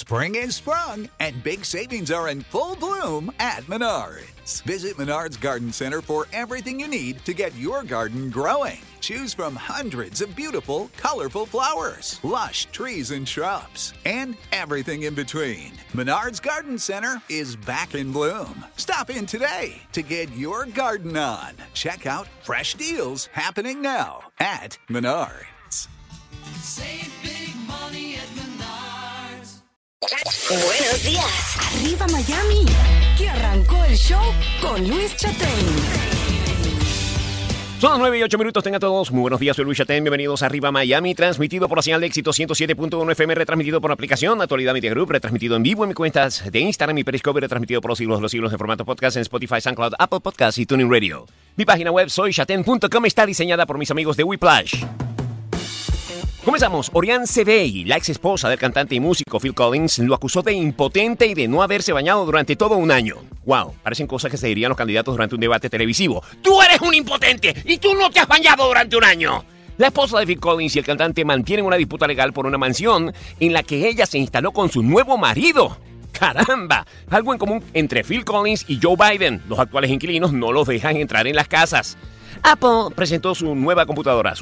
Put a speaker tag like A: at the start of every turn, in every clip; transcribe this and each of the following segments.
A: Spring is sprung, and big savings are in full bloom at Menards. Visit Menards Garden Center for everything you need to get your garden growing. Choose from hundreds of beautiful, colorful flowers, lush trees and shrubs, and everything in between. Menards Garden Center is back in bloom. Stop in today to get your garden on. Check out fresh deals happening now at Menards.
B: Save big money at Menards.
C: Buenos días. Arriba Miami. Que arrancó el show con Luis Chatén.
D: Son las 9 y 8 minutos, tengan todos muy buenos días, soy Luis Chatén, bienvenidos a Arriba Miami, transmitido por la señal de éxito 107.1 FM, retransmitido por la aplicación Actualidad Media Group, retransmitido en vivo en mis cuentas de Instagram y Periscope, retransmitido por los siglos de los siglos en formato podcast en Spotify, SoundCloud, Apple Podcasts y TuneIn Radio. Mi página web soychatén.com está diseñada por mis amigos de Whiplash. Comenzamos. Orianne Cevey, la ex esposa del cantante y músico Phil Collins, lo acusó de impotente y de no haberse bañado durante todo un año. Wow, parecen cosas que se dirían los candidatos durante un debate televisivo. ¡Tú eres un impotente y tú no te has bañado durante un año! La esposa de Phil Collins y el cantante mantienen una disputa legal por una mansión en la que ella se instaló con su nuevo marido. ¡Caramba! Algo en común entre Phil Collins y Joe Biden. Los actuales inquilinos no los dejan entrar en las casas. Apple presentó sus nuevas computadoras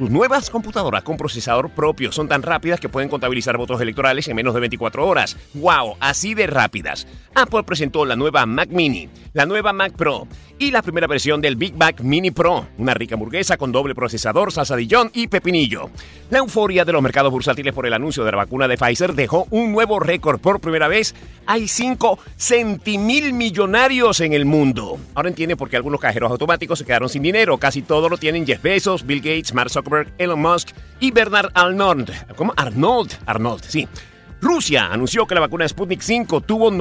D: con procesador propio. Son tan rápidas que pueden contabilizar votos electorales en menos de 24 horas. ¡Wow! Así de rápidas. Apple presentó la nueva Mac Mini, la nueva Mac Pro y la primera versión del Big Mac Mini Pro. Una rica hamburguesa con doble procesador, salsa Dijon y pepinillo. La euforia de los mercados bursátiles por el anuncio de la vacuna de Pfizer dejó un nuevo récord. Por primera vez hay 5 centimillonarios en el mundo. Ahora entiende por qué algunos cajeros automáticos se quedaron sin dinero. Casi todo lo tienen Jeff Bezos, Bill Gates, Mark Zuckerberg, Elon Musk y Bernard Arnault. ¿Cómo? Arnault, sí. Rusia anunció que la vacuna Sputnik 5 tuvo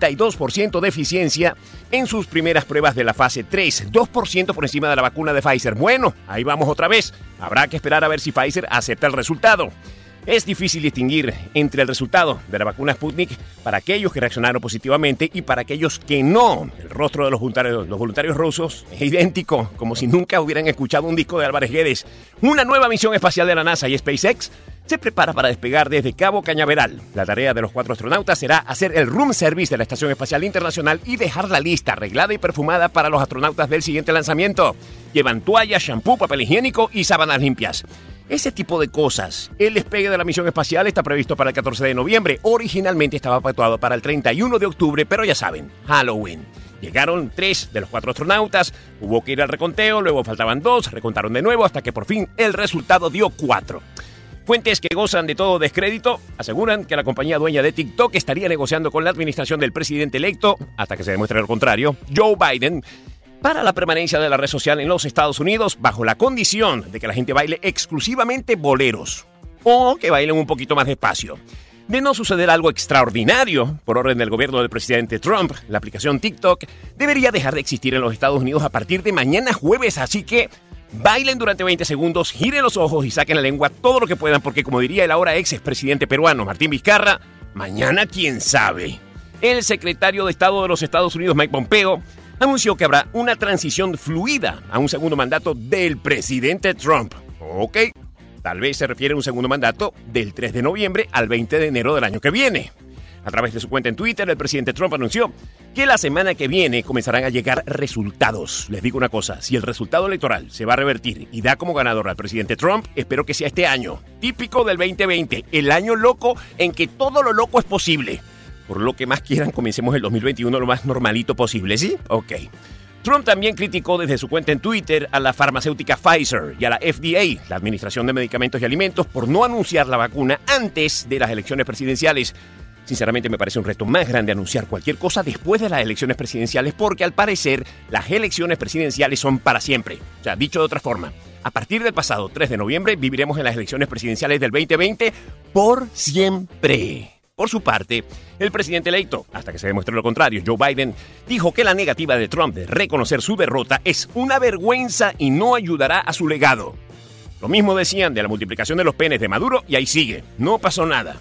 D: 92% de eficiencia en sus primeras pruebas de la fase 3, 2% por encima de la vacuna de Pfizer. Bueno, ahí vamos otra vez. Habrá que esperar a ver si Pfizer acepta el resultado. Es difícil distinguir entre el resultado de la vacuna Sputnik para aquellos que reaccionaron positivamente y para aquellos que no. El rostro de los voluntarios rusos es idéntico, como si nunca hubieran escuchado un disco de Álvarez Guedes. Una nueva misión espacial de la NASA y SpaceX se prepara para despegar desde Cabo Cañaveral. La tarea de los 4 astronautas será hacer el room service de la Estación Espacial Internacional y dejarla lista, arreglada y perfumada para los astronautas del siguiente lanzamiento. Llevan toallas, shampoo, papel higiénico y sábanas limpias. Ese tipo de cosas. El despegue de la misión espacial está previsto para el 14 de noviembre. Originalmente estaba pactuado para el 31 de octubre, pero ya saben, Halloween. Llegaron 3 de los 4 astronautas, hubo que ir al reconteo, luego faltaban 2, recontaron de nuevo hasta que por fin el resultado dio 4. Fuentes que gozan de todo descrédito aseguran que la compañía dueña de TikTok estaría negociando con la administración del presidente electo, hasta que se demuestre lo contrario, Joe Biden, para la permanencia de la red social en los Estados Unidos bajo la condición de que la gente baile exclusivamente boleros o que bailen un poquito más despacio. De no suceder algo extraordinario, por orden del gobierno del presidente Trump, la aplicación TikTok debería dejar de existir en los Estados Unidos a partir de mañana jueves, así que bailen durante 20 segundos, giren los ojos y saquen la lengua todo lo que puedan, porque como diría el ahora ex expresidente peruano Martín Vizcarra, mañana quién sabe. El secretario de Estado de los Estados Unidos, Mike Pompeo, anunció que habrá una transición fluida a un segundo mandato del presidente Trump. Ok, tal vez se refiere a un segundo mandato del 3 de noviembre al 20 de enero del año que viene. A través de su cuenta en Twitter, el presidente Trump anunció que la semana que viene comenzarán a llegar resultados. Les digo una cosa, si el resultado electoral se va a revertir y da como ganador al presidente Trump, espero que sea este año, típico del 2020, el año loco en que todo lo loco es posible. Por lo que más quieran, comencemos el 2021 lo más normalito posible, ¿sí? Ok. Trump también criticó desde su cuenta en Twitter a la farmacéutica Pfizer y a la FDA, la Administración de Medicamentos y Alimentos, por no anunciar la vacuna antes de las elecciones presidenciales. Sinceramente me parece un reto más grande anunciar cualquier cosa después de las elecciones presidenciales porque al parecer las elecciones presidenciales son para siempre. O sea, dicho de otra forma, a partir del pasado 3 de noviembre viviremos en las elecciones presidenciales del 2020 por siempre. Por su parte, el presidente electo, hasta que se demuestre lo contrario, Joe Biden, dijo que la negativa de Trump de reconocer su derrota es una vergüenza y no ayudará a su legado. Lo mismo decían de la multiplicación de los penes de Maduro y ahí sigue, no pasó nada.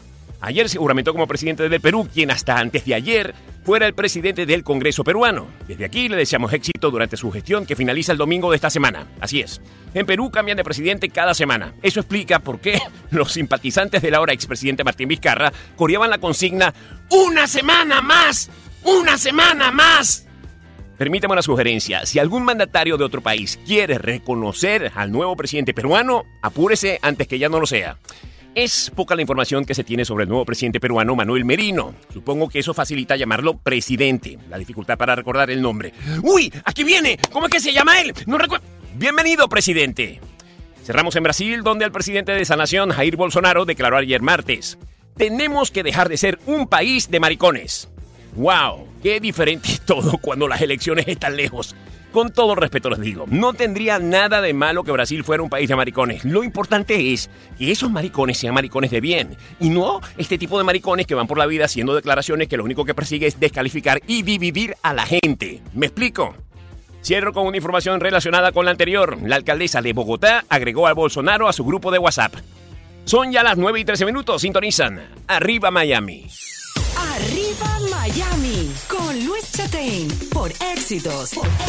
D: Ayer se juramentó como presidente del Perú, quien hasta antes de ayer fuera el presidente del Congreso peruano. Desde aquí le deseamos éxito durante su gestión que finaliza el domingo de esta semana. Así es. En Perú cambian de presidente cada semana. Eso explica por qué los simpatizantes del ahora expresidente Martín Vizcarra coreaban la consigna ¡Una semana más! ¡Una semana más! Permítame una sugerencia. Si algún mandatario de otro país quiere reconocer al nuevo presidente peruano, apúrese antes que ya no lo sea. Es poca la información que se tiene sobre el nuevo presidente peruano, Manuel Merino. Supongo que eso facilita llamarlo presidente. La dificultad para recordar el nombre. ¡Uy! ¡Aquí viene! ¿Cómo es que se llama él? No recuerdo. ¡Bienvenido, presidente! Cerramos en Brasil, donde el presidente de esa nación, Jair Bolsonaro, declaró ayer martes: tenemos que dejar de ser un país de maricones. ¡Wow! ¡Qué diferente es todo cuando las elecciones están lejos! Con todo respeto les digo, no tendría nada de malo que Brasil fuera un país de maricones. Lo importante es que esos maricones sean maricones de bien y no este tipo de maricones que van por la vida haciendo declaraciones que lo único que persigue es descalificar y dividir a la gente. ¿Me explico? Cierro con una información relacionada con la anterior. La alcaldesa de Bogotá agregó a Bolsonaro a su grupo de WhatsApp. Son ya las 9:13, sintonizan Arriba Miami.
C: Arriba Miami con Luis Chatein por Éxitos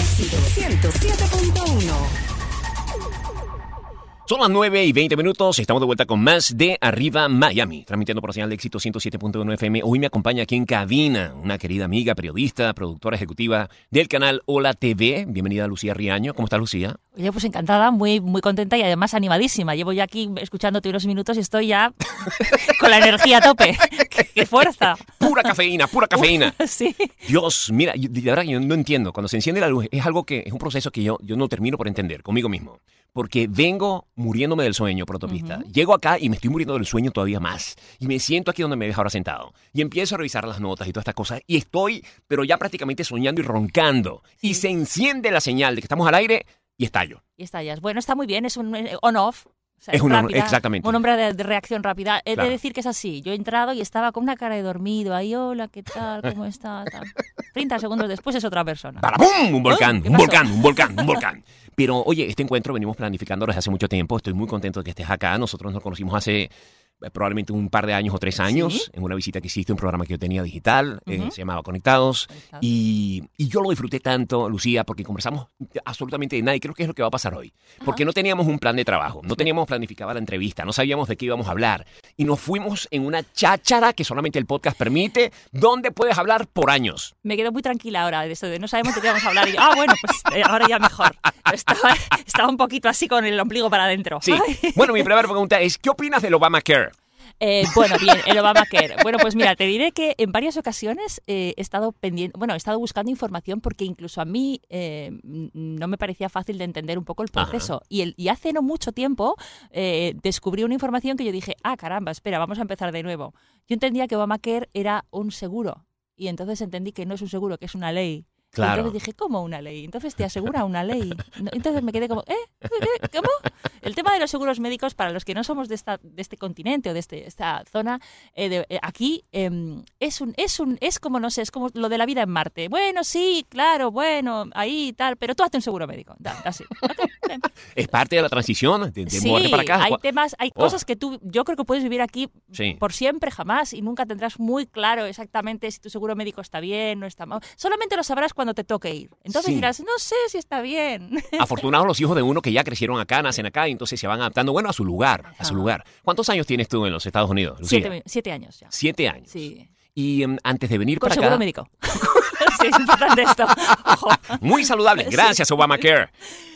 C: 107.1.
D: Son las 9:20. Estamos de vuelta con más de Arriba Miami, transmitiendo por la señal de Éxito 107.1 FM. Hoy me acompaña aquí en cabina una querida amiga, periodista, productora ejecutiva del canal Hola TV. Bienvenida, Lucía Riaño. ¿Cómo estás, Lucía?
E: Oye, pues encantada, muy, muy contenta y además animadísima. Llevo ya aquí escuchándote unos minutos y estoy ya con la energía a tope. ¡Qué fuerza!
D: Pura cafeína, pura cafeína.
E: Sí.
D: Dios, mira, de verdad que yo no entiendo. Cuando se enciende la luz es algo que es un proceso que yo no termino por entender conmigo mismo. Porque vengo muriéndome del sueño por autopista. Llego acá y me estoy muriendo del sueño todavía más. Y me siento aquí donde me dejo ahora sentado. Y empiezo a revisar las notas y todas estas cosas. Y estoy, pero ya prácticamente soñando y roncando. Y se enciende la señal de que estamos al aire y estallo.
E: Y estallas. Bueno, está muy bien, es un on-off. O sea,
D: Es un
E: rápida,
D: exactamente.
E: Un hombre de reacción rápida. He
D: Claro.
E: de decir que es así. Yo he entrado y estaba con una cara de dormido. Ahí, hola, ¿qué tal? ¿Cómo está? Tal. 30 segundos después es otra persona.
D: ¡Barabum! Un volcán,
E: ¿Qué
D: un
E: pasó?
D: volcán, un volcán, un volcán. Pero, oye, este encuentro venimos planificando desde hace mucho tiempo. Estoy muy contento de que estés acá. Nosotros nos conocimos hace probablemente un par de años o 3 años,
E: ¿Sí?
D: en una visita que hiciste, un programa que yo tenía digital, se llamaba Conectados,
E: Conectados.
D: y yo lo disfruté tanto, Lucía, porque conversamos absolutamente de nada, y creo que es lo que va a pasar hoy, porque no teníamos un plan de trabajo, no teníamos planificada la entrevista, no sabíamos de qué íbamos a hablar, y nos fuimos en una cháchara que solamente el podcast permite, donde puedes hablar por años.
E: Me quedo muy tranquila ahora de eso de no sabemos de qué vamos a hablar. Y yo, bueno, pues ahora ya mejor. Estaba un poquito así con el ombligo para adentro.
D: Sí. Bueno, mi primera pregunta es, ¿qué opinas del Obamacare?
E: Bueno, bien, el Obamacare. Bueno, pues mira, te diré que en varias ocasiones he estado pendiente, he estado buscando información porque incluso a mí no me parecía fácil de entender un poco el proceso. Y hace no mucho tiempo descubrí una información que yo dije, caramba, espera, vamos a empezar de nuevo. Yo entendía que Obamacare era un seguro y entonces entendí que no es un seguro, que es una ley.
D: Claro.
E: Y entonces dije, ¿cómo una ley? Entonces te asegura una ley. Entonces me quedé como, ¿cómo? El tema de los seguros médicos, para los que no somos de este continente o de esta zona, aquí es como, no sé, es como lo de la vida en Marte. Bueno, sí, claro, bueno, ahí tal, pero tú hazte un seguro médico. Así.
D: ¿Es parte de la transición de
E: Sí,
D: muerte para acá?
E: hay temas, hay cosas que yo creo que puedes vivir aquí
D: Sí.
E: por siempre, jamás, y nunca tendrás muy claro exactamente si tu seguro médico está bien, no está mal. Solamente lo sabrás cuando te toque ir. Entonces
D: Sí.
E: dirás, no sé si está bien.
D: Afortunados los hijos de uno que ya crecieron acá, nacen acá, y entonces se van adaptando, bueno, a su lugar, a su lugar. ¿Cuántos años tienes tú en los Estados Unidos, Lucía?
E: 7 años ya.
D: 7 años.
E: Sí.
D: Y antes de venir
E: Con
D: para
E: seguro
D: acá,
E: médico. Sí, es importante esto. Ojo.
D: muy saludable, gracias Obamacare.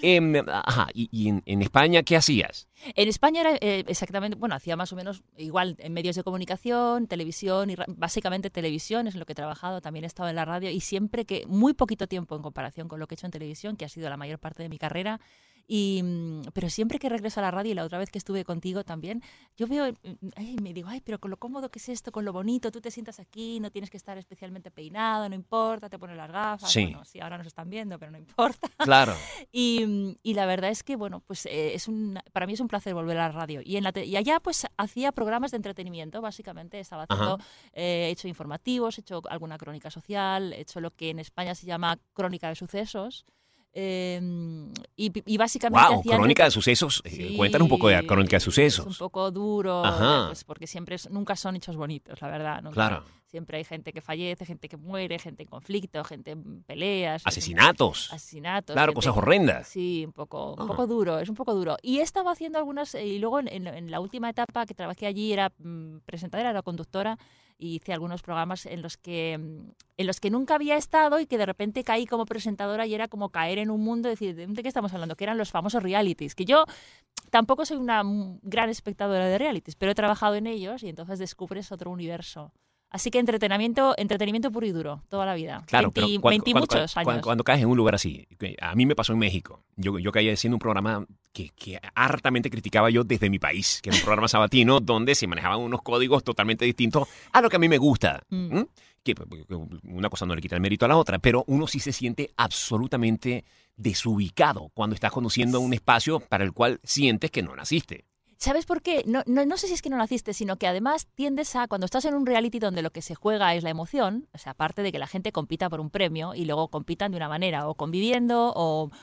D: Y en España, ¿qué hacías?
E: En España era exactamente, hacía más o menos igual en medios de comunicación, televisión, y básicamente televisión es lo que he trabajado, también he estado en la radio y siempre que, muy poquito tiempo en comparación con lo que he hecho en televisión, que ha sido la mayor parte de mi carrera, pero siempre que regreso a la radio y la otra vez que estuve contigo también, yo veo, me digo, pero con lo cómodo que es esto, con lo bonito, tú te sientas aquí, no tienes que estar especialmente peinado, no importa, te pones las gafas,
D: Sí.
E: bueno, sí, ahora nos están viendo, pero no importa.
D: Claro.
E: Y la verdad es que, pues para mí es un placer volver a la radio. Y allá, pues, hacía programas de entretenimiento, básicamente. Estaba haciendo, he hecho informativos, he hecho alguna crónica social, he hecho lo que en España se llama crónica de sucesos. Y básicamente
D: Wow,
E: hacían...
D: crónica de sucesos.
E: Sí,
D: Cuéntanos un poco de crónica de
E: es un
D: sucesos.
E: poco duro,
D: Ajá.
E: pues, porque siempre nunca son hechos bonitos, la verdad. Nunca.
D: Claro.
E: Siempre hay gente que fallece, gente que muere, gente en conflicto, gente en peleas.
D: Asesinatos.
E: Asesinatos.
D: Claro,
E: gente
D: cosas
E: que-
D: horrendas.
E: Sí, un poco
D: Ah.
E: duro, es un poco duro. Y he estado haciendo algunas, y luego en la última etapa que trabajé allí era presentadora, era conductora, y hice algunos programas en los que nunca había estado y que de repente caí como presentadora y era como caer en un mundo, decir, ¿de qué estamos hablando? Que eran los famosos realities, que yo tampoco soy una gran espectadora de realities, pero he trabajado en ellos y entonces descubres otro universo. Así que entretenimiento puro y duro, toda la vida.
D: Claro, pero
E: 20 muchos años.
D: cuando caes en un lugar así, que a mí me pasó en México. Yo caí haciendo un programa que hartamente criticaba yo desde mi país, que era un programa sabatino donde se manejaban unos códigos totalmente distintos a lo que a mí me gusta. ¿Mm? Que una cosa no le quita el mérito a la otra, pero uno sí se siente absolutamente desubicado cuando estás conduciendo un espacio para el cual sientes que no naciste.
E: ¿Sabes por qué? No sé si es que no naciste, sino que además tiendes a, cuando estás en un reality donde lo que se juega es la emoción, o sea, aparte de que la gente compita por un premio y luego compitan de una manera, o conviviendo,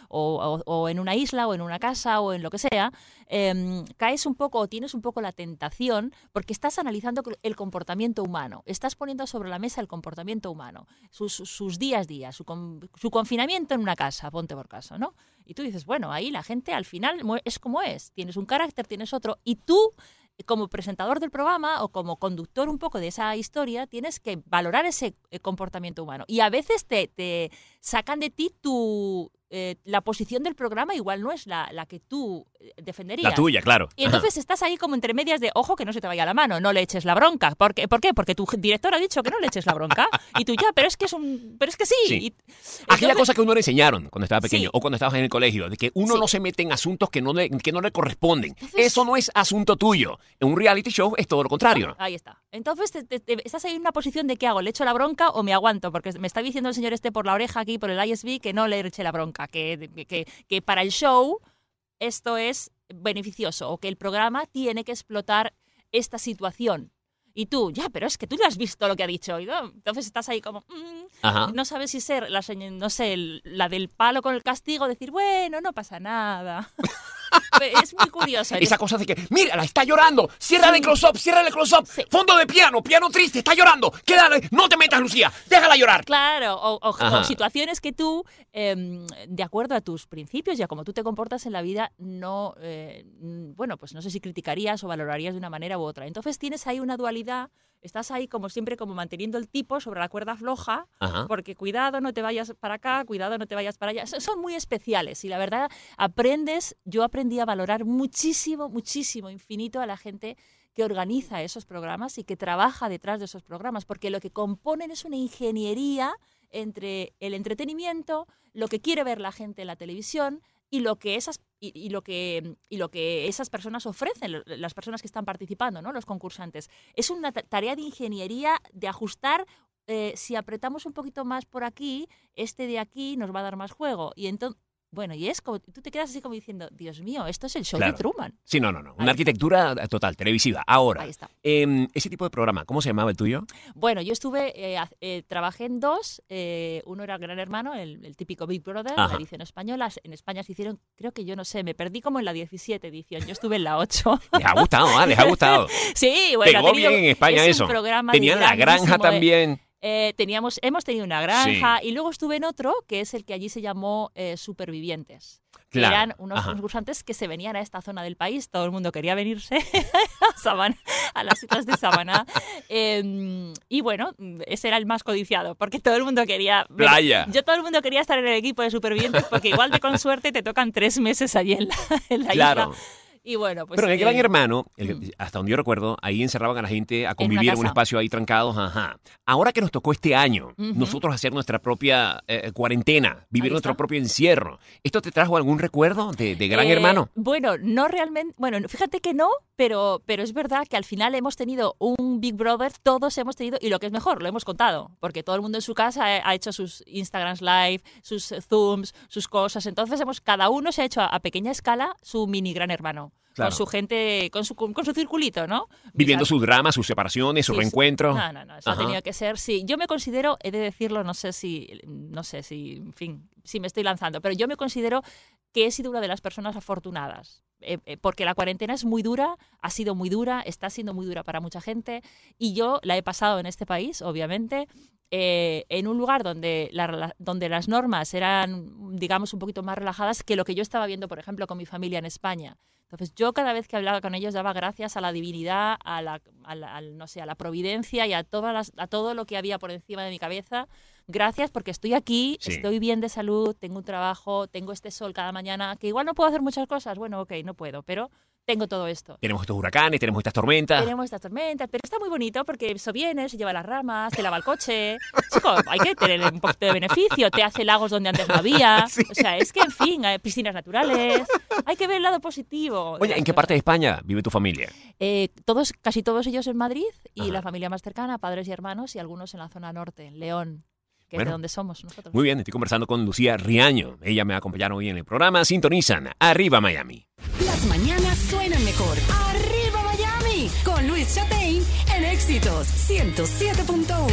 E: o en una isla, o en una casa, o en lo que sea, caes un poco, o tienes un poco la tentación, porque estás analizando el comportamiento humano, estás poniendo sobre la mesa el comportamiento humano, sus días, su confinamiento en una casa, ponte por caso, ¿no? Y tú dices, bueno, ahí la gente al final es como es. Tienes un carácter, tienes otro. Y tú, como presentador del programa o como conductor un poco de esa historia, tienes que valorar ese comportamiento humano. Y a veces te sacan de ti la posición del programa, igual no es la que tú defenderías.
D: La tuya, claro.
E: Y entonces estás ahí como entre medias de, ojo, que no se te vaya la mano, no le eches la bronca. ¿Por qué? Porque tu director ha dicho que no le eches la bronca. Y tú ya, pero es que sí.
D: Sí.
E: Y,
D: Aquella
E: entonces-
D: cosa que uno le enseñaron cuando estaba pequeño
E: Sí.
D: o cuando estabas en el colegio, de que uno
E: Sí.
D: no se mete en asuntos que no le corresponden.
E: Entonces-
D: Eso no es asunto tuyo. En un reality show es todo lo contrario.
E: Ahí está. Entonces estás ahí en una posición de ¿qué hago? ¿Le echo la bronca o me aguanto? Porque me está diciendo el señor por la oreja aquí, por el ISB, que no le eche la bronca, que para el show esto es beneficioso o que el programa tiene que explotar esta situación. Y tú, ya, pero es que tú ya has visto lo que ha dicho. ¿No? Entonces estás ahí como,
D: Ajá.
E: no sabes si ser la del palo con el castigo, decir, bueno, no pasa nada. Es muy curioso.
D: Esa cosa de que, mírala, está llorando. Ciérrale el close-up.
E: Sí.
D: Fondo de piano triste, está llorando. Quédale, no te metas, Lucía. Déjala llorar.
E: Claro, o
D: Ajá.
E: situaciones que tú, de acuerdo a tus principios y a cómo tú te comportas en la vida, pues no sé si criticarías o valorarías de una manera u otra. Entonces tienes ahí una dualidad, estás ahí como siempre como manteniendo el tipo sobre la cuerda floja,
D: Ajá.
E: porque cuidado, no te vayas para acá, cuidado, no te vayas para allá. Son muy especiales y la verdad yo aprendí a valorar muchísimo, infinito a la gente que organiza esos programas y que trabaja detrás de esos programas, porque lo que componen es una ingeniería entre el entretenimiento, lo que quiere ver la gente en la televisión y lo que esas personas ofrecen, las personas que están participando, ¿no? Los concursantes. Es una tarea de ingeniería de ajustar. Si apretamos un poquito más por aquí, este de aquí nos va a dar más juego. Y entonces, bueno, y es como, tú te quedas así como diciendo, Dios mío, esto es el show
D: Claro.
E: de Truman.
D: Sí, no.
E: Ahí
D: Una arquitectura total, televisiva. Ahora,
E: Ahí está.
D: ese tipo de programa, ¿cómo se llamaba el tuyo?
E: Bueno, yo trabajé en dos. Uno era Gran Hermano, el típico Big Brother,
D: Ajá.
E: la edición española. En España se hicieron, creo que yo no sé, me perdí como en la 17 edición. Yo estuve en la 8.
D: Les ha gustado, les ha gustado.
E: Sí, bueno,
D: Pegó bien en España
E: es
D: eso.
E: un programa
D: Tenían la granja
E: grandísimo,
D: también.
E: hemos tenido una granja y luego estuve en otro que es el que allí se llamó Supervivientes. Que
D: Claro,
E: eran unos
D: ajá.
E: concursantes que se venían a esta zona del país, todo el mundo quería venirse a las islas de Samaná. Y bueno, ese era el más codiciado, porque todo el mundo quería...
D: Playa.
E: Todo el mundo quería estar en el equipo de Supervivientes, porque igual de con suerte te tocan 3 meses allí en la
D: Claro.
E: isla. Y bueno, pues...
D: Pero en el Gran Hermano, hasta donde yo recuerdo, ahí encerraban a la gente a convivir en un
E: casa.
D: espacio ahí trancados. Ajá. Ahora que nos tocó este año,
E: Ujú.
D: nosotros hacer nuestra propia cuarentena, vivir
E: Ahí
D: nuestro
E: está.
D: propio encierro. ¿Esto te trajo algún recuerdo de Gran Hermano?
E: Bueno, no realmente. Bueno, fíjate que no, pero es verdad que al final hemos tenido un Big Brother, todos hemos tenido, y lo que es mejor, lo hemos contado, porque todo el mundo en su casa ha hecho sus Instagrams Live, sus Zooms, sus cosas. Entonces cada uno se ha hecho a pequeña escala su mini Gran Hermano.
D: Claro.
E: con su gente, con su circulito, ¿no?
D: Viviendo
E: Mis
D: sus dramas, sus separaciones, sus
E: Sí, sí.
D: reencuentros.
E: No, eso ha
D: Ajá.
E: tenido que ser, sí. Yo me considero, he de decirlo, no sé si, en fin, si me estoy lanzando, pero yo me considero que he sido una de las personas afortunadas. Porque la cuarentena es muy dura, ha sido muy dura, está siendo muy dura para mucha gente, y yo la he pasado en este país, obviamente, en un lugar donde las normas eran, digamos, un poquito más relajadas que lo que yo estaba viendo, por ejemplo, con mi familia en España. Entonces, yo cada vez que hablaba con ellos daba gracias a la divinidad, a la providencia y a todo lo que había por encima de mi cabeza. Gracias porque estoy aquí,
D: Sí.
E: estoy bien de salud, tengo un trabajo, tengo este sol cada mañana, que igual no puedo hacer muchas cosas. Bueno, ok, no puedo, pero tengo todo esto.
D: Tenemos estos huracanes, tenemos estas tormentas.
E: Tenemos estas tormentas, pero está muy bonito porque eso viene, se lleva las ramas, te lava el coche. Chico, hay que tener un poquito de beneficio, te hace lagos donde antes no había.
D: Sí.
E: O sea, es que, en fin, hay piscinas naturales. Hay que ver el lado positivo. de
D: Oye,
E: las
D: ¿en qué
E: cosas.
D: parte de España vive tu familia?
E: Casi todos ellos en Madrid y
D: Ajá.
E: la familia más cercana, padres y hermanos, y algunos en la zona norte, en León, que es
D: Bueno.
E: de donde somos nosotros.
D: Muy bien, estoy conversando con Lucía Riaño. Ella me acompaña hoy en el programa. Sintonizan Arriba Miami.
C: Las mañanas suenan mejor. ¡Arriba Miami! Con Luis Chatein en Éxitos 107.1.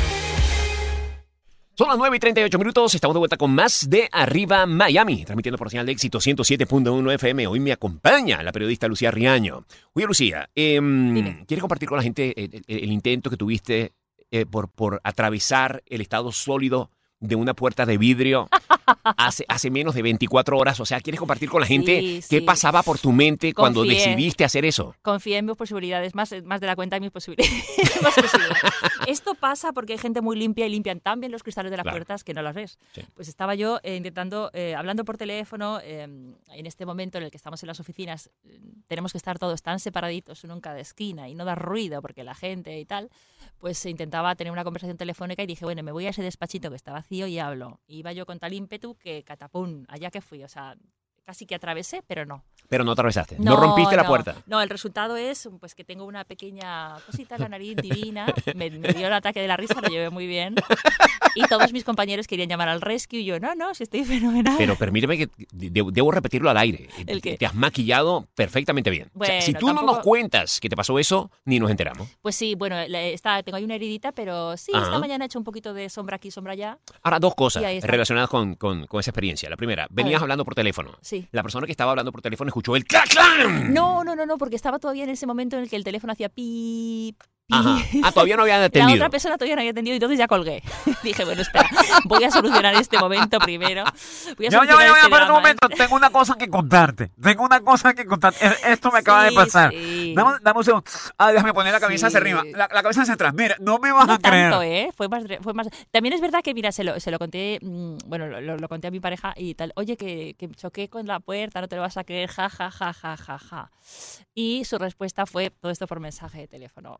D: Son las 9:38. Estamos de vuelta con más de Arriba Miami, transmitiendo por señal de éxito 107.1 FM. Hoy me acompaña la periodista Lucía Riaño. Oye, Lucía, ¿quieres compartir con la gente el intento que tuviste por atravesar el estado sólido de una puerta de vidrio hace menos de 24 horas? O sea, ¿quieres compartir con la gente
E: Sí,
D: qué
E: sí.
D: pasaba por tu mente cuando
E: Confié.
D: decidiste hacer eso?
E: Confié en mis posibilidades, más de la cuenta de mis posibilidades. Más posibilidades. Esto pasa porque hay gente muy limpia y limpian tan bien los cristales de las
D: Claro.
E: puertas que no las ves.
D: Sí.
E: Pues estaba yo intentando, hablando por teléfono, en este momento en el que estamos en las oficinas, tenemos que estar todos tan separaditos uno en cada esquina y no dar ruido porque la gente y tal, pues intentaba tener una conversación telefónica y dije, bueno, me voy a ese despachito que está vacío y hablo. Iba yo con tal ímpetu que catapum, allá que fui, o sea, casi que atravesé, pero no.
D: Pero no atravesaste, no rompiste la puerta.
E: No, el resultado es pues que tengo una pequeña cosita en la nariz divina. Me dio el ataque de la risa, lo llevé muy bien. Y todos mis compañeros querían llamar al rescue y yo, no, si estoy fenomenal.
D: Pero permíteme que debo repetirlo al aire.
E: ¿El qué?
D: Te has maquillado perfectamente bien. O sea,
E: Bueno,
D: si tú no
E: tampoco-
D: nos cuentas que te pasó eso, ni nos enteramos.
E: Pues sí, bueno, tengo ahí una heridita, pero sí,
D: Ajá.
E: esta mañana he hecho un poquito de sombra aquí, sombra allá.
D: Ahora, dos cosas
E: Y ahí está.
D: relacionadas con esa experiencia. La primera, venías
E: ver.
D: hablando por teléfono.
E: Sí.
D: La persona que estaba hablando por teléfono escuchó el clac, clac.
E: No, porque estaba todavía en ese momento en el que el teléfono hacía pip, pip.
D: Ajá. Ah, todavía no habían
E: La
D: atendido.
E: otra persona todavía no había atendido y entonces ya colgué. Dije, bueno, espera, voy a solucionar este momento primero. Voy a
F: Ya,
E: solucionar este
F: espera un
E: drama.
F: momento, tengo una cosa que contarte. Esto me acaba de
E: Sí,
F: pasar.
E: sí.
F: Dame un segundo. Déjame poner la cabeza
E: Sí.
F: hacia arriba. La cabeza hacia atrás. Mira, no me vas
E: No
F: a creer.
E: tanto, ¿eh? Fue más. También es verdad que, mira, se lo conté, bueno, lo conté a mi pareja y tal. Oye, que choqué con la puerta, no te lo vas a creer, ja, ja, ja, ja, ja, ja. Y su respuesta fue, todo esto por mensaje de teléfono,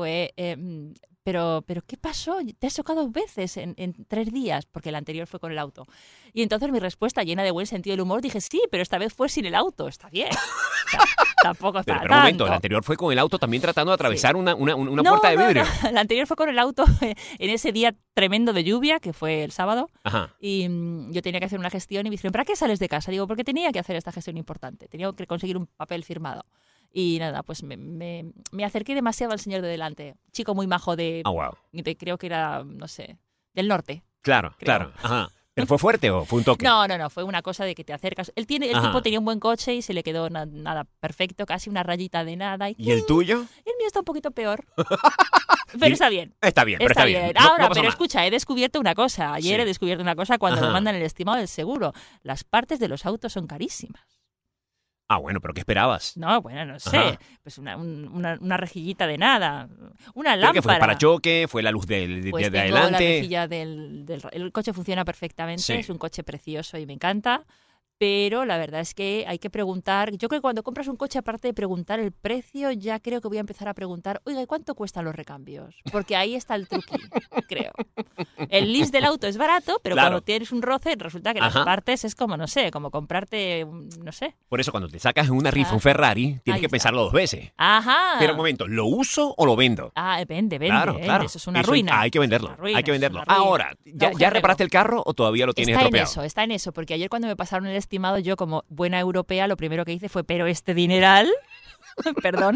E: pero ¿qué pasó? Te has chocado 2 veces en 3 días, porque el anterior fue con el auto. Y entonces mi respuesta, llena de buen sentido del humor, dije, sí, pero esta vez fue sin el auto, está bien. O sea, tampoco es
D: Pero,
E: para
D: un momento, el
E: tanto.
D: anterior fue con el auto también tratando de atravesar una
E: No,
D: puerta de
E: no,
D: vidrio.
E: no. El anterior fue con el auto en ese día tremendo de lluvia, que fue el sábado,
D: Ajá.
E: y yo tenía que hacer una gestión y me dijeron, ¿para qué sales de casa? Digo, porque tenía que hacer esta gestión importante, tenía que conseguir un papel firmado. Y nada, pues me acerqué demasiado al señor de delante, chico muy majo
D: Ah, wow.
E: creo que era, no sé, del norte.
D: Claro,
E: Creo.
D: claro. Ajá. ¿Pero fue fuerte o fue un toque?
E: No, fue una cosa de que te acercas. El
D: Ajá.
E: tipo tenía un buen coche y se le quedó nada perfecto, casi una rayita de nada.
D: ¿Y el tuyo?
E: El mío está un poquito peor. Pero está bien.
D: Está bien, pero está bien. No-
E: Ahora,
D: no pasó
E: pero
D: nada.
E: escucha, he descubierto una cosa. Ayer
D: Sí.
E: he descubierto una cosa cuando
D: Ajá.
E: me mandan el estimado del seguro. Las partes de los autos son carísimas.
D: Ah, bueno, pero ¿qué esperabas?
E: No, bueno, no sé.
D: Ajá.
E: Pues una rejillita de nada. Una
D: ¿Pero qué fue?
E: lámpara.
D: ¿Para choque? ¿Fue la luz
E: Pues
D: de
E: tengo la
D: adelante?
E: rejilla el coche funciona perfectamente,
D: Sí.
E: es un coche precioso y me encanta, pero la verdad es que hay que preguntar. Yo creo que cuando compras un coche, aparte de preguntar el precio, ya creo que voy a empezar a preguntar, oiga, ¿y cuánto cuestan los recambios? Porque ahí está el truqui, creo. El lease del auto es barato, pero
D: Claro.
E: cuando tienes un roce resulta que las
D: Ajá.
E: partes es como, no sé, como comprarte, no sé.
D: Por eso cuando te sacas en una rifa
E: Ah.
D: un Ferrari, tienes
E: Ahí
D: que
E: está.
D: pensarlo 2 veces.
E: Ajá.
D: Pero un momento, ¿lo uso o lo vendo?
E: Vende,
D: Claro,
E: ¿eh?
D: claro.
E: Eso es una ruina.
D: Hay que venderlo.
E: Es una ruina,
D: Hay que
E: es
D: venderlo.
E: una ruina.
D: Ahora, ¿ya
E: Agujero
D: reparaste
E: negro.
D: el carro o todavía lo tienes estropeado?
E: Está en eso, porque ayer cuando me pasaron el estimado, yo como buena europea, lo primero que hice fue, pero este dineral, perdón,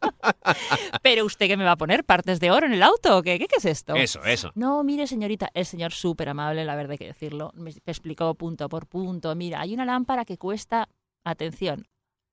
E: pero usted ¿qué me va a poner? ¿Partes de oro en el auto? ¿O ¿Qué es esto?
D: Eso.
E: No, mire señorita, el señor súper amable, la verdad hay que decirlo, me explicó punto por punto, mira, hay una lámpara que cuesta, atención,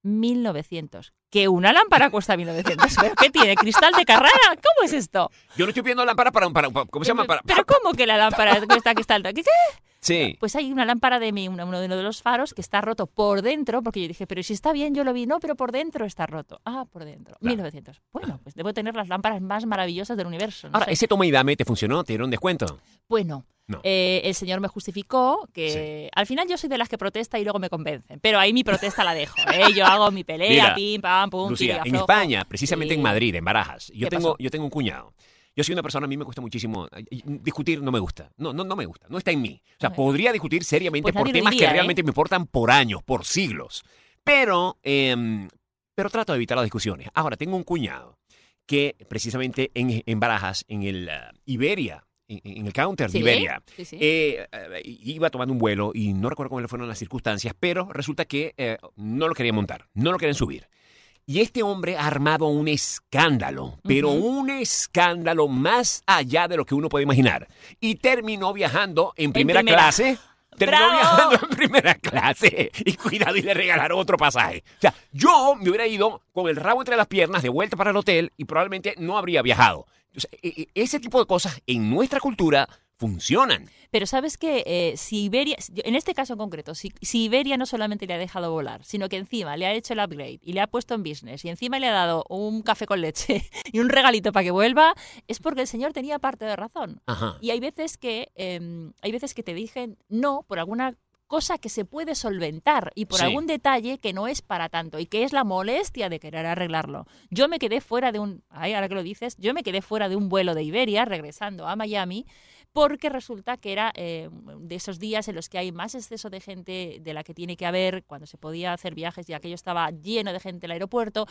E: 1.900. ¿Que una lámpara cuesta 1.900? ¿Pero qué tiene? ¿Cristal de Carrara? ¿Cómo es esto?
D: Yo no estoy pidiendo lámpara para ¿cómo se llama?
E: ¿Pero cómo que la lámpara cuesta cristal de... ¿Qué?
D: Sí.
E: Pues hay una lámpara de uno de los faros que está roto por dentro, porque yo dije, pero si está bien, yo lo vi, no, pero por dentro está roto. Ah, por dentro.
D: Claro.
E: 1.900. Bueno, pues debo tener las lámparas más maravillosas del universo. No
D: Ahora,
E: sé.
D: ese toma y dame te funcionó, te dieron descuento.
E: Pues no.
D: No.
E: El señor me justificó que al final yo soy de las que protesta y luego me convencen, pero ahí mi protesta la dejo. Yo hago mi pelea,
D: Mira,
E: pim, pam, pum,
D: Lucía,
E: tira,
D: en
E: aflojo.
D: España, precisamente
E: Sí.
D: en Madrid, en Barajas,
E: ¿Qué pasó?
D: yo tengo un cuñado. Yo soy una persona, a mí me cuesta muchísimo discutir, no me gusta. No me gusta, no está en mí. O sea,
E: Ok.
D: podría discutir seriamente
E: Pues
D: por
E: nadie lo
D: temas
E: diría,
D: que realmente me importan por años, por siglos. Pero trato de evitar las discusiones. Ahora, tengo un cuñado que precisamente en Barajas, en el Iberia, en el counter
E: ¿Sí?
D: de Iberia,
E: Sí.
D: iba tomando un vuelo y no recuerdo cómo fueron las circunstancias, pero resulta que no lo querían montar, no lo querían subir. Y este hombre ha armado un escándalo, pero un escándalo más allá de lo que uno puede imaginar. Y terminó viajando en primera clase. Terminó
E: ¡Bravo!
D: viajando en primera clase. Y cuidado, y le regalaron otro pasaje. O sea, yo me hubiera ido con el rabo entre las piernas de vuelta para el hotel y probablemente no habría viajado. O sea, ese tipo de cosas en nuestra cultura funcionan.
E: Pero sabes que si Iberia, en este caso en concreto, si Iberia no solamente le ha dejado volar, sino que encima le ha hecho el upgrade y le ha puesto en business y encima le ha dado un café con leche y un regalito para que vuelva, es porque el señor tenía parte de razón.
D: Ajá.
E: Y hay veces que te dicen no por alguna cosa que se puede solventar y por
D: Sí.
E: algún detalle que no es para tanto y que es la molestia de querer arreglarlo. Yo me quedé fuera de ahora que lo dices, yo me quedé fuera de un vuelo de Iberia regresando a Miami porque resulta que era de esos días en los que hay más exceso de gente de la que tiene que haber cuando se podía hacer viajes y aquello estaba lleno de gente en el aeropuerto.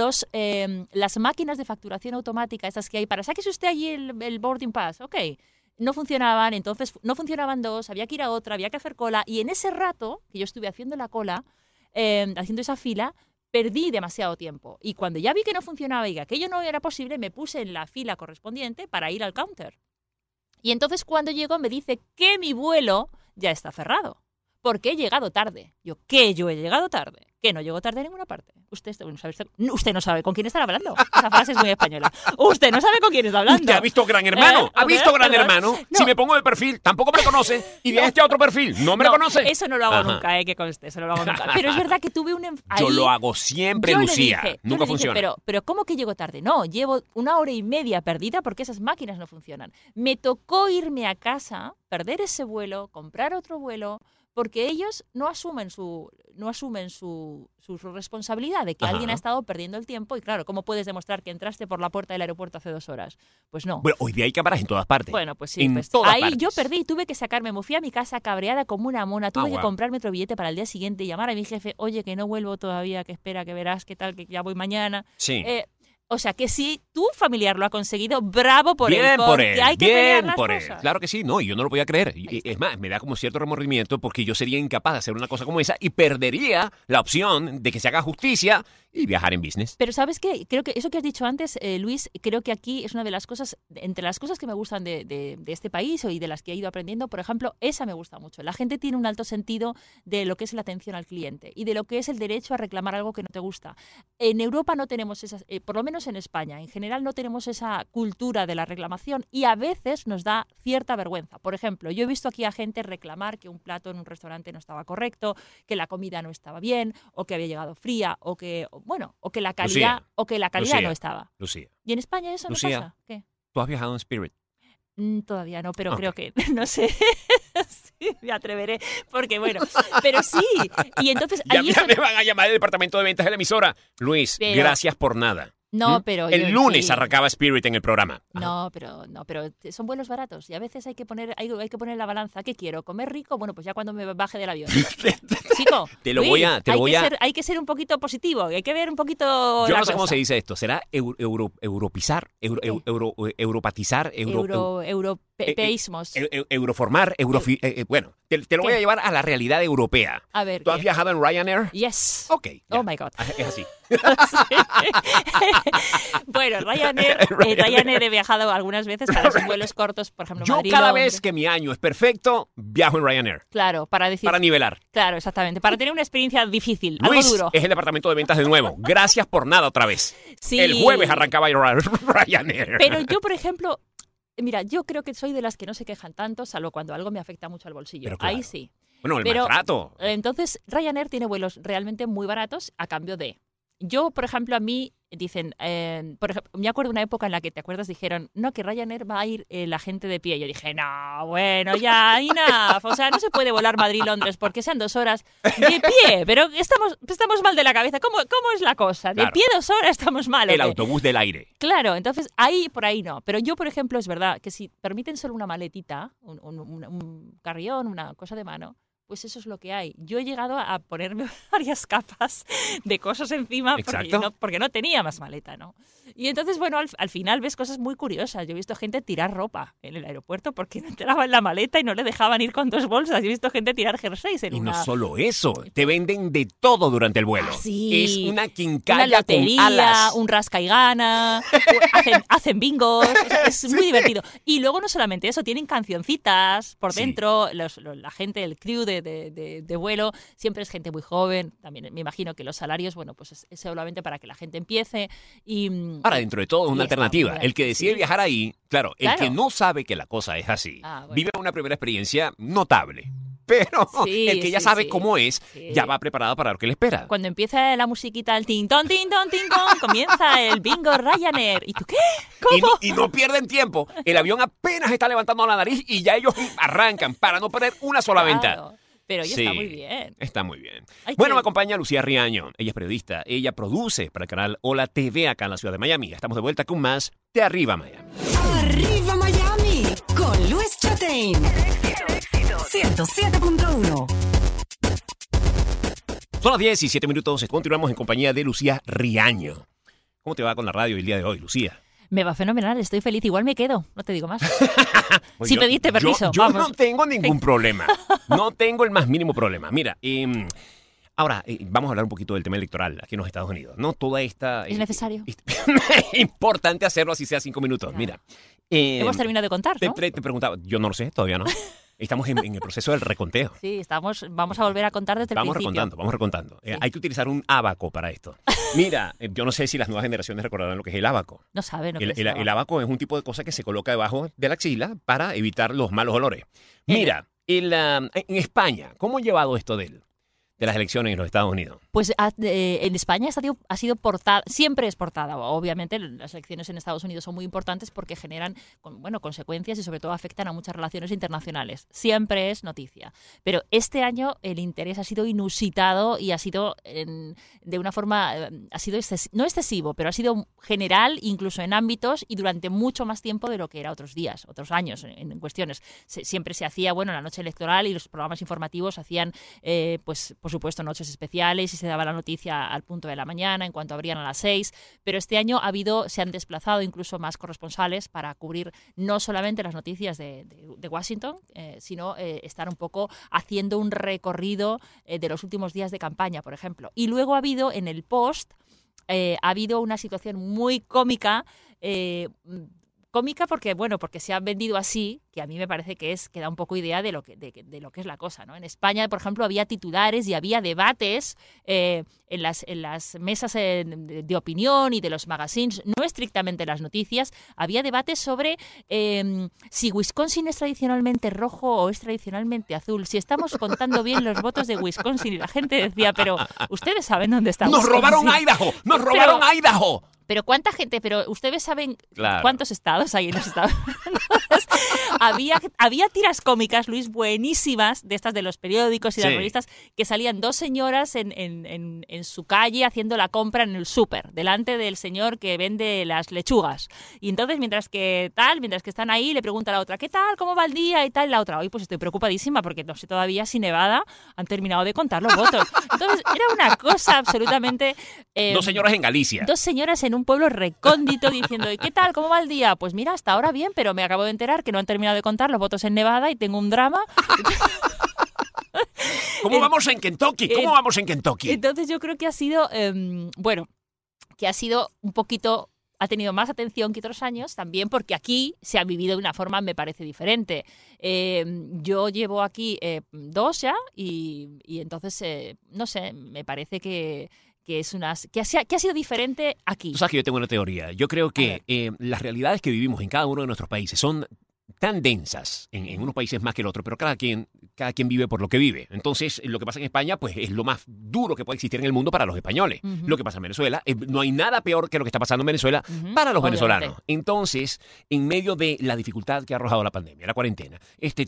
E: Las máquinas de facturación automática, esas que hay para sáquese usted allí el boarding pass, ok, no funcionaban, entonces no funcionaban dos, había que ir a otra, había que hacer cola y en ese rato que yo estuve haciendo la cola, haciendo esa fila, perdí demasiado tiempo y cuando ya vi que no funcionaba y que aquello no era posible, me puse en la fila correspondiente para ir al counter. Y entonces cuando llego me dice que mi vuelo ya está cerrado, porque he llegado tarde. Yo he llegado tarde, que no llego tarde a ninguna parte. Usted no sabe con quién está hablando. Esa frase es muy española. Usted no sabe con quién está hablando.
D: ¿Usted ha visto Gran Hermano? ¿Ha visto Gran
E: Perdón.
D: Hermano?
E: No.
D: Si me pongo de perfil, tampoco me conoce. Y de este otro perfil, no me reconoce.
E: Eso no lo hago
D: Ajá.
E: nunca, que conste, eso no lo hago nunca. Pero es verdad que tuve un...
D: Yo lo hago siempre,
E: yo le
D: Lucía.
E: dije,
D: Nunca funciona.
E: Pero ¿cómo que llego tarde? No, llevo 1 hora y media perdida porque esas máquinas no funcionan. Me tocó irme a casa, perder ese vuelo, comprar otro vuelo, porque ellos no asumen su responsabilidad de que
D: Ajá.
E: alguien ha estado perdiendo el tiempo. Y claro, ¿cómo puedes demostrar que entraste por la puerta del aeropuerto hace 2 horas? Pues no.
D: Bueno, hoy día hay cámaras en todas partes.
E: Bueno, pues sí,
D: En
E: pues
D: todas
E: ahí
D: partes.
E: yo perdí, tuve que sacarme, me fui a mi casa cabreada como una mona, tuve que
D: wow.
E: comprarme otro billete para el día siguiente y llamar a mi jefe, oye, que no vuelvo todavía, que espera, que verás, qué tal, que ya voy mañana.
D: Sí.
E: O sea, que si tu familiar lo ha conseguido, bravo por él,
D: Bien por
E: porque
D: él,
E: hay que pelear
D: bien
E: las
D: por él.
E: cosas.
D: Claro que sí, no, yo no lo podía creer.
E: Ahí está.
D: Es más, me da como cierto remordimiento porque yo sería incapaz de hacer una cosa como esa y perdería la opción de que se haga justicia y viajar en business.
E: Pero ¿sabes qué? Creo que eso que has dicho antes, Luis, creo que aquí es una de las cosas, entre las cosas que me gustan de este país y de las que he ido aprendiendo, por ejemplo, esa me gusta mucho. La gente tiene un alto sentido de lo que es la atención al cliente y de lo que es el derecho a reclamar algo que no te gusta. En Europa no tenemos esas, por lo menos en España, en general no tenemos esa cultura de la reclamación y a veces nos da cierta vergüenza. Por ejemplo, yo he visto aquí a gente reclamar que un plato en un restaurante no estaba correcto, que la comida no estaba bien, o que había llegado fría, o que la calidad,
D: Lucía.
E: no estaba.
D: Lucía,
E: ¿Y en España eso
D: Lucía.
E: no pasa? ¿Qué?
D: ¿tú has viajado en Spirit?
E: Todavía no, pero
D: Ok.
E: creo que, no sé, sí, me atreveré, porque bueno, pero sí, y entonces
D: Ya
E: allí
D: me van a llamar del departamento de ventas de la emisora. Luis,
E: Pero-
D: gracias por nada.
E: No, pero...
D: El
E: yo-
D: lunes
E: sí.
D: arrancaba Spirit en el programa.
E: No, pero son vuelos baratos y a veces hay que poner en la balanza. ¿Qué quiero? ¿Comer rico? Bueno, pues ya cuando me baje del avión. Chico,
D: Te lo voy a-
E: hay que ser un poquito positivo, hay que ver un poquito
D: Yo
E: la
D: no sé cómo
E: cosa.
D: se dice esto. ¿Será europizar? Europatizar?
E: Europeísmos.
D: Euroformar? Bueno, te lo voy
E: ¿Qué?
D: a llevar a la realidad europea.
E: A ver,
D: ¿Tú has
E: ¿qué?
D: viajado en Ryanair?
E: Yes.
D: Ok. ya.
E: Oh my God.
D: Es así.
E: Bueno, Ryanair he viajado algunas veces para esos vuelos cortos, por ejemplo,
D: Yo
E: Madrid,
D: cada
E: Londres.
D: vez que mi año es perfecto, viajo en Ryanair.
E: Claro, para decir...
D: Para nivelar.
E: Claro, exactamente. Para tener una experiencia difícil,
D: Luis
E: algo duro.
D: es el departamento de ventas de nuevo. Gracias por nada otra vez.
E: Sí.
D: El jueves arrancaba Ryanair.
E: Pero yo, por ejemplo, mira, yo creo que soy de las que no se quejan tanto, salvo cuando algo me afecta mucho al bolsillo.
D: Pero claro.
E: Ahí sí.
D: Bueno, el
E: Pero,
D: maltrato.
E: Entonces, Ryanair tiene vuelos realmente muy baratos a cambio de... Yo, por ejemplo, a mí dicen... por ejemplo, me acuerdo una época en la que, ¿te acuerdas? Dijeron, no, que Ryanair va a ir la gente de pie. Yo dije, no, bueno, ya, enough. O sea, no se puede volar Madrid-Londres porque sean 2 horas de pie. Pero estamos mal de la cabeza. ¿Cómo es la cosa? De
D: Claro.
E: pie 2 horas estamos mal. ¿o
D: El
E: qué?
D: autobús del aire.
E: Claro, entonces por ahí no. Pero yo, por ejemplo, es verdad que si permiten solo una maletita, un carrión, una cosa de mano, pues eso es lo que hay. Yo he llegado a ponerme varias capas de cosas encima
D: Exacto.
E: porque no tenía más maleta, ¿no? Y entonces, bueno, al final ves cosas muy curiosas. Yo he visto gente tirar ropa en el aeropuerto porque no entraba en la maleta y no le dejaban ir con 2 bolsas. Yo he visto gente tirar jerseys en
D: Y
E: una...
D: no solo eso, te venden de todo durante el vuelo.
E: Ah, sí.
D: Es una
E: Una
D: quincalla con
E: lotería,
D: alas.
E: un rasca y gana, hacen bingos, es muy divertido. Y luego no solamente eso, tienen cancioncitas por
D: Sí.
E: dentro, la gente, el crew de vuelo, siempre es gente muy joven, también me imagino que los salarios, bueno, pues es solamente para que la gente empiece y...
D: Ahora, dentro de todo, es una
E: y está
D: alternativa.
E: muy bien.
D: El que decide
E: Sí.
D: viajar ahí, claro, el
E: Claro.
D: que no sabe que la cosa es así,
E: Ah, bueno.
D: vive una primera experiencia notable. Pero
E: Sí,
D: el que ya
E: sí,
D: sabe
E: sí.
D: cómo es,
E: Sí.
D: ya va preparado para lo que le espera.
E: Cuando empieza la musiquita, el tin-ton, tin-ton, tin-ton, comienza el bingo Ryanair. ¿Y tú qué? ¿Cómo?
D: Y no pierden tiempo. El avión apenas está levantando la nariz y ya ellos arrancan para no perder una sola venta.
E: Claro, pero ya
D: Sí,
E: está muy bien.
D: Está muy bien.
E: Hay
D: Bueno,
E: que-
D: me acompaña Lucía Riaño. Ella es periodista. Ella produce para el canal Hola TV acá en la ciudad de Miami. Estamos de vuelta con más de Arriba Miami.
C: Arriba Miami con Luis Chatein. 107.1.
D: Son las 17 minutos. Continuamos en compañía de Lucía Riaño. ¿Cómo te va con la radio el día de hoy, Lucía?
E: Me va fenomenal, estoy feliz. Igual me quedo, no te digo más.
D: Pues
E: Si
D: yo-
E: pediste permiso,
D: Yo
E: vamos.
D: no tengo ningún problema. No tengo el más mínimo problema. Mira, ahora vamos a hablar un poquito del tema electoral aquí en los Estados Unidos. No toda esta...
E: Es necesario.
D: Importante hacerlo así sea 5 minutos.
E: Claro.
D: Mira.
E: Hemos terminado de contar, ¿no?
D: Te preguntaba, yo no lo sé, todavía no. Estamos en el proceso del reconteo.
E: Sí, vamos a volver a contar desde el
D: Vamos
E: principio.
D: vamos recontando.
E: Sí.
D: Hay que utilizar un ábaco para esto. Mira, yo no sé si las nuevas generaciones recordarán lo que es el ábaco.
E: No sabe, no
D: El ábaco es un tipo de cosa que se coloca debajo de la axila para evitar los malos olores. Mira, en España, ¿cómo han llevado esto de las elecciones en los Estados Unidos?
E: Pues en España ha sido portada, siempre es portada. Obviamente las elecciones en Estados Unidos son muy importantes porque generan consecuencias y sobre todo afectan a muchas relaciones internacionales. Siempre es noticia. Pero este año el interés ha sido inusitado y ha sido de una forma, ha sido no excesivo, pero ha sido general incluso en ámbitos y durante mucho más tiempo de lo que era otros días, otros años en cuestiones. Siempre se hacía, la noche electoral y los programas informativos hacían, pues por supuesto, noches especiales y se daba la noticia al punto de la mañana en cuanto abrían a las 6, pero este año se han desplazado incluso más corresponsales para cubrir no solamente las noticias de Washington, sino estar un poco haciendo un recorrido de los últimos días de campaña, por ejemplo. Y luego ha habido en el post, ha habido una situación muy cómica, porque se han vendido así, que a mí me parece que da un poco idea de lo que es la cosa, ¿no? En España, por ejemplo, había titulares y había debates en las mesas de opinión y de los magazines, no estrictamente las noticias, había debates sobre si Wisconsin es tradicionalmente rojo o es tradicionalmente azul, si estamos contando bien los votos de Wisconsin, y la gente decía, pero ustedes saben dónde está
D: ¡Nos
E: Wisconsin.
D: robaron Idaho! ¡Nos robaron Idaho!
E: Pero ¿cuánta gente? Pero ustedes saben
D: Claro.
E: cuántos estados hay en los Estados Unidos. había tiras cómicas, Luis, buenísimas, de estas de los periódicos y de las
D: Sí.
E: revistas, que salían dos señoras en su calle haciendo la compra en el súper, delante del señor que vende las lechugas. Y entonces, mientras que están ahí, le pregunta a la otra, ¿qué tal? ¿Cómo va el día? Y tal, y la otra, hoy pues estoy preocupadísima porque no sé todavía si Nevada han terminado de contar los votos. Entonces, era una cosa absolutamente...
D: Dos señoras en Galicia.
E: Dos señoras en un pueblo recóndito diciendo, ¿y qué tal? ¿Cómo va el día? Pues mira, hasta ahora bien, pero me acabo de enterar que no han terminado de contar los votos en Nevada y tengo un drama.
D: ¿Cómo vamos en Kentucky? ¿Cómo vamos en Kentucky?
E: Entonces yo creo que ha sido, que ha sido un poquito... Ha tenido más atención que otros años, también porque aquí se ha vivido de una forma, me parece, diferente. Yo llevo aquí 2 ya y entonces, no sé, me parece que ha sido diferente aquí.
D: Tú sabes que yo tengo una teoría. Yo creo que las realidades que vivimos en cada uno de nuestros países son tan densas en unos países más que el otro, pero cada quien vive por lo que vive. Entonces, lo que pasa en España, pues es lo más duro que puede existir en el mundo para los españoles.
E: Ujú.
D: Lo que pasa en Venezuela, no hay nada peor que lo que está pasando en Venezuela para los
E: Obviamente.
D: venezolanos. Entonces, en medio de la dificultad que ha arrojado la pandemia, la cuarentena,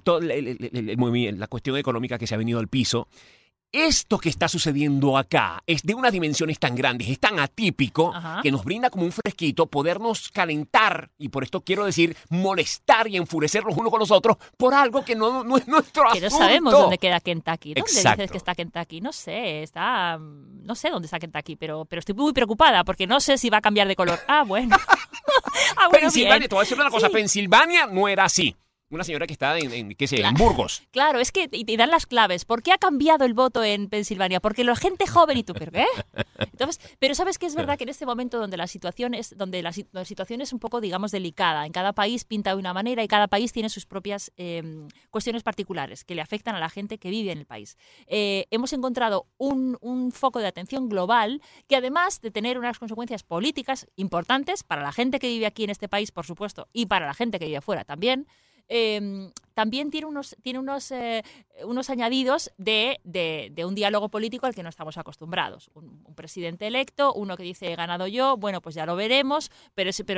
D: la cuestión económica que se ha venido al piso, esto que está sucediendo acá es de unas dimensiones tan grandes, es tan atípico,
E: Ajá.
D: que nos brinda como un fresquito podernos calentar, y por esto quiero decir molestar y enfurecer los unos con los otros por algo que no es nuestro
E: Que no
D: asunto.
E: sabemos dónde queda Kentucky. ¿Dónde
D: Exacto.
E: dices que está Kentucky? No sé, no sé dónde está Kentucky, pero estoy muy preocupada porque no sé si va a cambiar de color. Ah, bueno.
D: Pensilvania,
E: bien.
D: te voy a decir una cosa,
E: Sí.
D: Pensilvania no era así. Una señora que está en Burgos.
E: Claro, es que y dan las claves. ¿Por qué ha cambiado el voto en Pensilvania? Porque la gente joven y tú, ¿pero qué? Entonces, pero sabes que es verdad que en este momento donde la situación es un poco, digamos, delicada, en cada país pinta de una manera y cada país tiene sus propias cuestiones particulares que le afectan a la gente que vive en el país. Hemos encontrado un foco de atención global que, además de tener unas consecuencias políticas importantes para la gente que vive aquí en este país, por supuesto, y para la gente que vive afuera también, también tiene unos añadidos de un diálogo político al que no estamos acostumbrados. Un presidente electo, uno que dice he ganado yo, bueno, pues ya lo veremos, pero es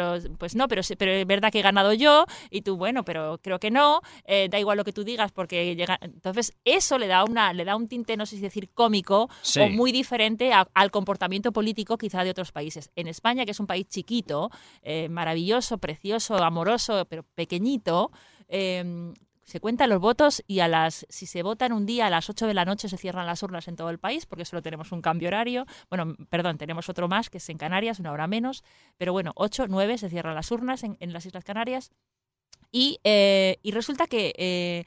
E: verdad que he ganado yo, y tú, bueno, pero creo que no, da igual lo que tú digas porque llega. Entonces, eso le da un tinte, no sé si decir cómico,
D: Sí.
E: o muy diferente al comportamiento político quizá de otros países. En España, que es un país chiquito, maravilloso, precioso, amoroso, pero pequeñito, se cuentan los votos y si se votan un día a las 8 de la noche se cierran las urnas en todo el país porque solo tenemos un cambio horario. Bueno, perdón, tenemos otro más que es en Canarias, 1 hora menos, pero bueno, 8, 9 se cierran las urnas en las Islas Canarias y resulta que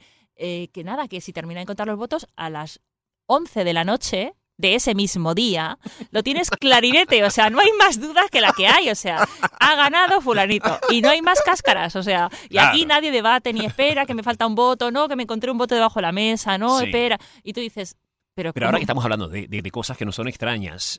E: si terminan de contar los votos a las 11 de la noche de ese mismo día, lo tienes clarinete, o sea, no hay más dudas que la que hay, o sea, ha ganado fulanito y no hay más cáscaras, o sea, y
D: Claro.
E: aquí nadie debate ni espera que me falta un voto, no, que me encontré un voto debajo de la mesa, no,
D: Sí.
E: espera, y tú dices, pero
D: Pero ahora
E: ¿cómo?
D: que estamos hablando de cosas que no son extrañas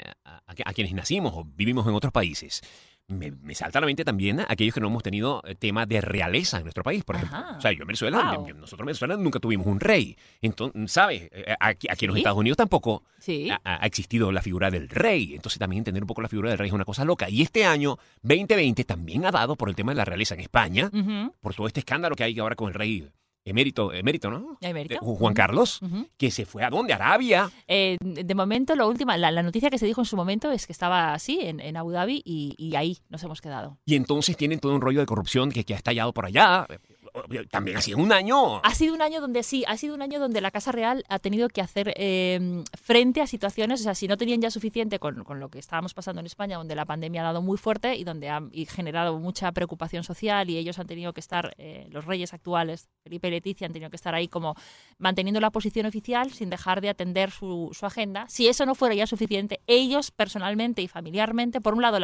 D: a quienes nacimos o vivimos en otros países, me salta a la mente también aquellos que no hemos tenido tema de realeza en nuestro país, por ejemplo.
E: Ajá.
D: O sea, yo en Venezuela,
E: Wow.
D: nosotros en Venezuela nunca tuvimos un rey. Entonces, ¿sabes? Aquí en los
E: ¿Sí?
D: Estados Unidos tampoco
E: Sí.
D: ha existido la figura del rey. Entonces también entender un poco la figura del rey es una cosa loca. Y este año, 2020, también ha dado por el tema de la realeza en España,
E: Ujú.
D: por todo este escándalo que hay ahora con el rey emérito, ¿no?
E: Emérito.
D: Juan Carlos,
E: Ujú.
D: que se fue ¿a dónde? Arabia.
E: De momento, la noticia que se dijo en su momento es que estaba así, en Abu Dhabi, y ahí nos hemos quedado.
D: Y entonces tienen todo un rollo de corrupción que ha estallado por allá. También ha sido un año.
E: Ha sido un año donde la Casa Real ha tenido que hacer frente a situaciones, o sea, si no tenían ya suficiente con lo que estábamos pasando en España, donde la pandemia ha dado muy fuerte y donde ha generado mucha preocupación social, y ellos han tenido que estar, los reyes actuales, Felipe y Leticia, han tenido que estar ahí como manteniendo la posición oficial sin dejar de atender su agenda. Si eso no fuera ya suficiente, ellos personalmente y familiarmente, por un lado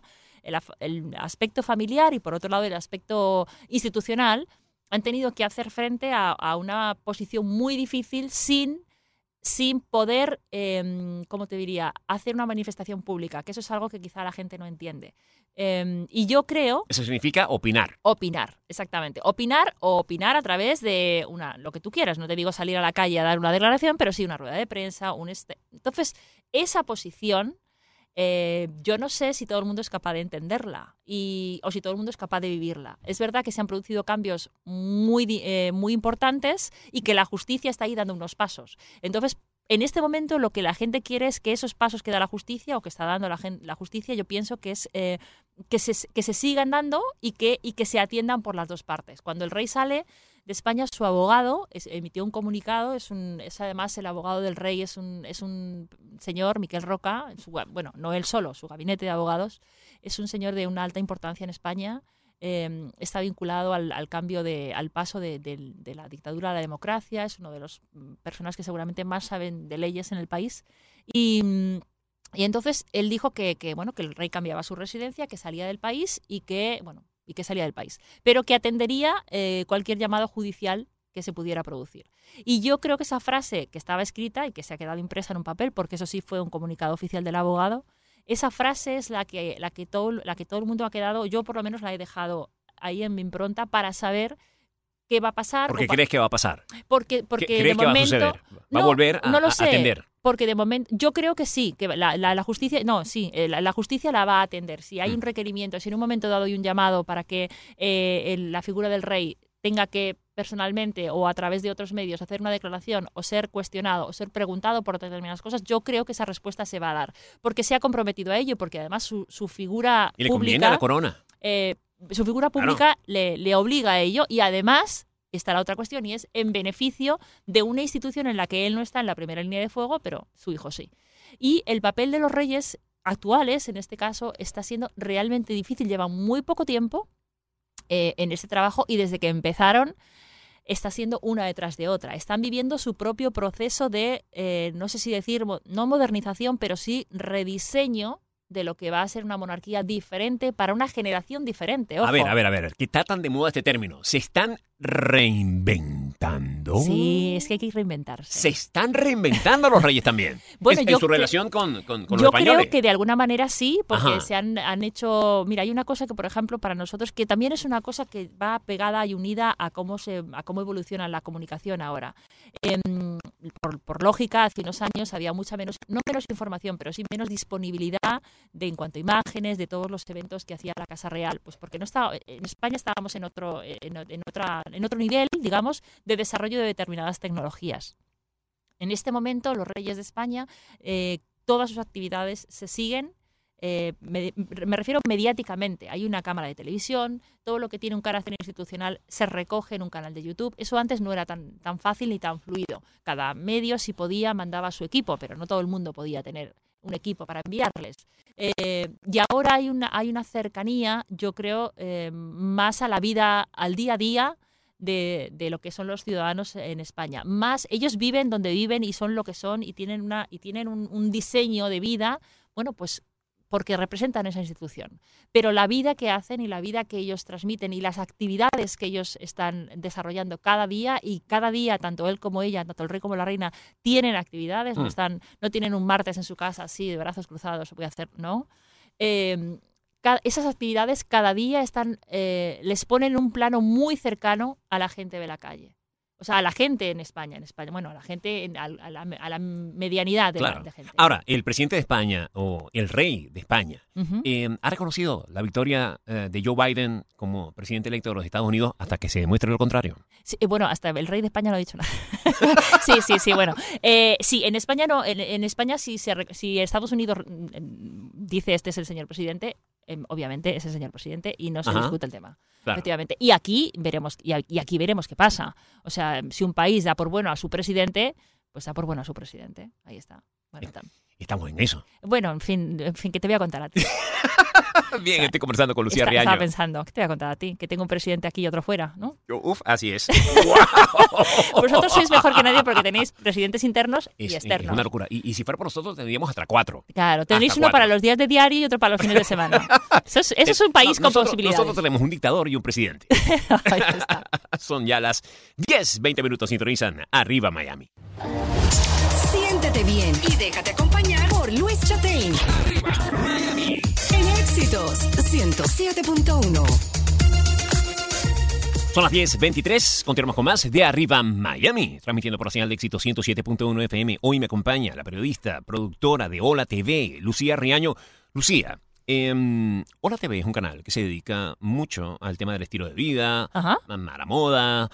E: el aspecto familiar y por otro lado el aspecto institucional, han tenido que hacer frente a una posición muy difícil sin poder, ¿cómo te diría?, hacer una manifestación pública, que eso es algo que quizá la gente no entiende. Y yo creo...
D: Eso significa opinar.
E: Opinar, exactamente. Opinar a través de lo que tú quieras. No te digo salir a la calle a dar una declaración, pero sí una rueda de prensa, Entonces, esa posición yo no sé si todo el mundo es capaz de entenderla o si todo el mundo es capaz de vivirla. Es verdad que se han producido cambios muy importantes y que la justicia está ahí dando unos pasos. Entonces, en este momento lo que la gente quiere es que esos pasos que da la justicia o que está dando la justicia, yo pienso que es que se sigan dando y que se atiendan por las dos partes. Cuando el rey sale de España, su abogado emitió un comunicado, es además el abogado del rey es un señor, Miquel Roca, bueno, no él solo, su gabinete de abogados, es un señor de una alta importancia en España. Está vinculado al paso de la dictadura a la democracia, es uno de los personas que seguramente más saben de leyes en el país. Y entonces él dijo que el rey cambiaba su residencia, que salía del país y que salía del país, pero que atendería cualquier llamado judicial que se pudiera producir. Y yo creo que esa frase que estaba escrita y que se ha quedado impresa en un papel, porque eso sí fue un comunicado oficial del abogado, esa frase es la que todo el mundo ha quedado, yo por lo menos la he dejado ahí en mi impronta para saber qué va a pasar.
D: ¿Por qué crees que va a pasar?
E: Porque
D: ¿Crees
E: de
D: que
E: momento,
D: va a suceder? ¿Va a volver
E: no lo
D: a
E: sé,
D: atender?
E: Porque de momento, yo creo que sí, que la justicia, la justicia la va a atender. Si hay un requerimiento, si en un momento dado hay un llamado para que la figura del rey tenga que personalmente o a través de otros medios hacer una declaración o ser cuestionado o ser preguntado por determinadas cosas, yo creo que esa respuesta se va a dar. Porque se ha comprometido a ello, porque además su figura
D: pública... Y le
E: pública,
D: conviene a la corona.
E: Su figura pública le obliga a ello y además está la otra cuestión y es en beneficio de una institución en la que él no está en la primera línea de fuego, pero su hijo sí. Y el papel de los reyes actuales, en este caso, está siendo realmente difícil. Llevan muy poco tiempo en este trabajo y desde que empezaron está siendo una detrás de otra. Están viviendo su propio proceso de, no sé si decir, no modernización, pero sí rediseño de lo que va a ser una monarquía diferente para una generación diferente. Ojo.
D: A ver, que está tan de moda este término. ¿Se están reinventando?
E: Sí, es que hay que reinventarse.
D: ¿Se están reinventando los reyes también?
E: Bueno,
D: en su relación con los españoles.
E: Yo creo que de alguna manera sí, porque
D: Ajá.
E: se han hecho... Mira, hay una cosa que, por ejemplo, para nosotros, que también es una cosa que va pegada y unida a cómo evoluciona la comunicación ahora. Por lógica, hace unos años había mucha menos, no menos información, pero sí menos disponibilidad en cuanto a imágenes de todos los eventos que hacía la Casa Real, pues porque no estaba, en España estábamos en otro nivel, digamos, de desarrollo de determinadas tecnologías. En este momento, los reyes de España, todas sus actividades se siguen. Me refiero mediáticamente. Hay una cámara de televisión, todo lo que tiene un carácter institucional se recoge en un canal de YouTube. Eso antes no era tan fácil ni tan fluido. Cada medio, si podía, mandaba su equipo, pero no todo el mundo podía tener un equipo para enviarles. Y ahora hay una cercanía, yo creo, más a la vida, al día a día de lo que son los ciudadanos en España. Más ellos viven donde viven y son lo que son y tienen un diseño de vida, bueno, pues porque representan esa institución. Pero la vida que hacen y la vida que ellos transmiten y las actividades que ellos están desarrollando cada día, y cada día, tanto él como ella, tanto el rey como la reina, tienen actividades, no tienen un martes en su casa así de brazos cruzados, voy a hacer, ¿no? Esas actividades cada día les ponen en un plano muy cercano a la gente de la calle. O sea, a la gente en España, bueno, a la gente, a la medianidad de la gente.
D: Ahora, el presidente de España, o el rey de España, ha reconocido la victoria de Joe Biden como presidente electo de los Estados Unidos hasta que se demuestre lo contrario.
E: Sí, bueno, hasta el rey de España no ha dicho nada. Sí, bueno. Sí, en España no. En España, si Estados Unidos dice este es el señor presidente, obviamente es el señor presidente y no se discute el tema. Claro. Efectivamente. Y aquí veremos qué pasa. O sea, si un país da por bueno a su presidente, pues da por bueno a su presidente. Ahí está. Bueno,
D: estamos en eso.
E: Bueno, en fin, que te voy a contar a ti.
D: Bien, estoy conversando con Lucía Riaño.
E: Estaba pensando, ¿qué te voy a contar a ti? Que tengo un presidente aquí y otro fuera, ¿no?
D: Así es.
E: ¡Wow! Vosotros sois mejor que nadie porque tenéis presidentes internos y externos.
D: Es una locura. Y si fuera por nosotros, tendríamos hasta 4.
E: Claro, tenéis uno para los días de diario y otro para los fines de semana. Eso es un país con posibilidades.
D: Nosotros tenemos un dictador y un presidente.
E: Ahí está.
D: Son ya las 10:20 minutos. Sintonizan Arriba Miami.
C: Siéntete bien y déjate acompañar por Luis Chatein. En Éxitos 107.1.
D: Son las 10:23, continuamos con más de Arriba Miami, transmitiendo por la señal de éxito 107.1 FM. Hoy me acompaña la periodista, productora de Hola TV, Lucía Riaño. Lucía, Hola TV es un canal que se dedica mucho al tema del estilo de vida,
E: Ajá.
D: a la moda,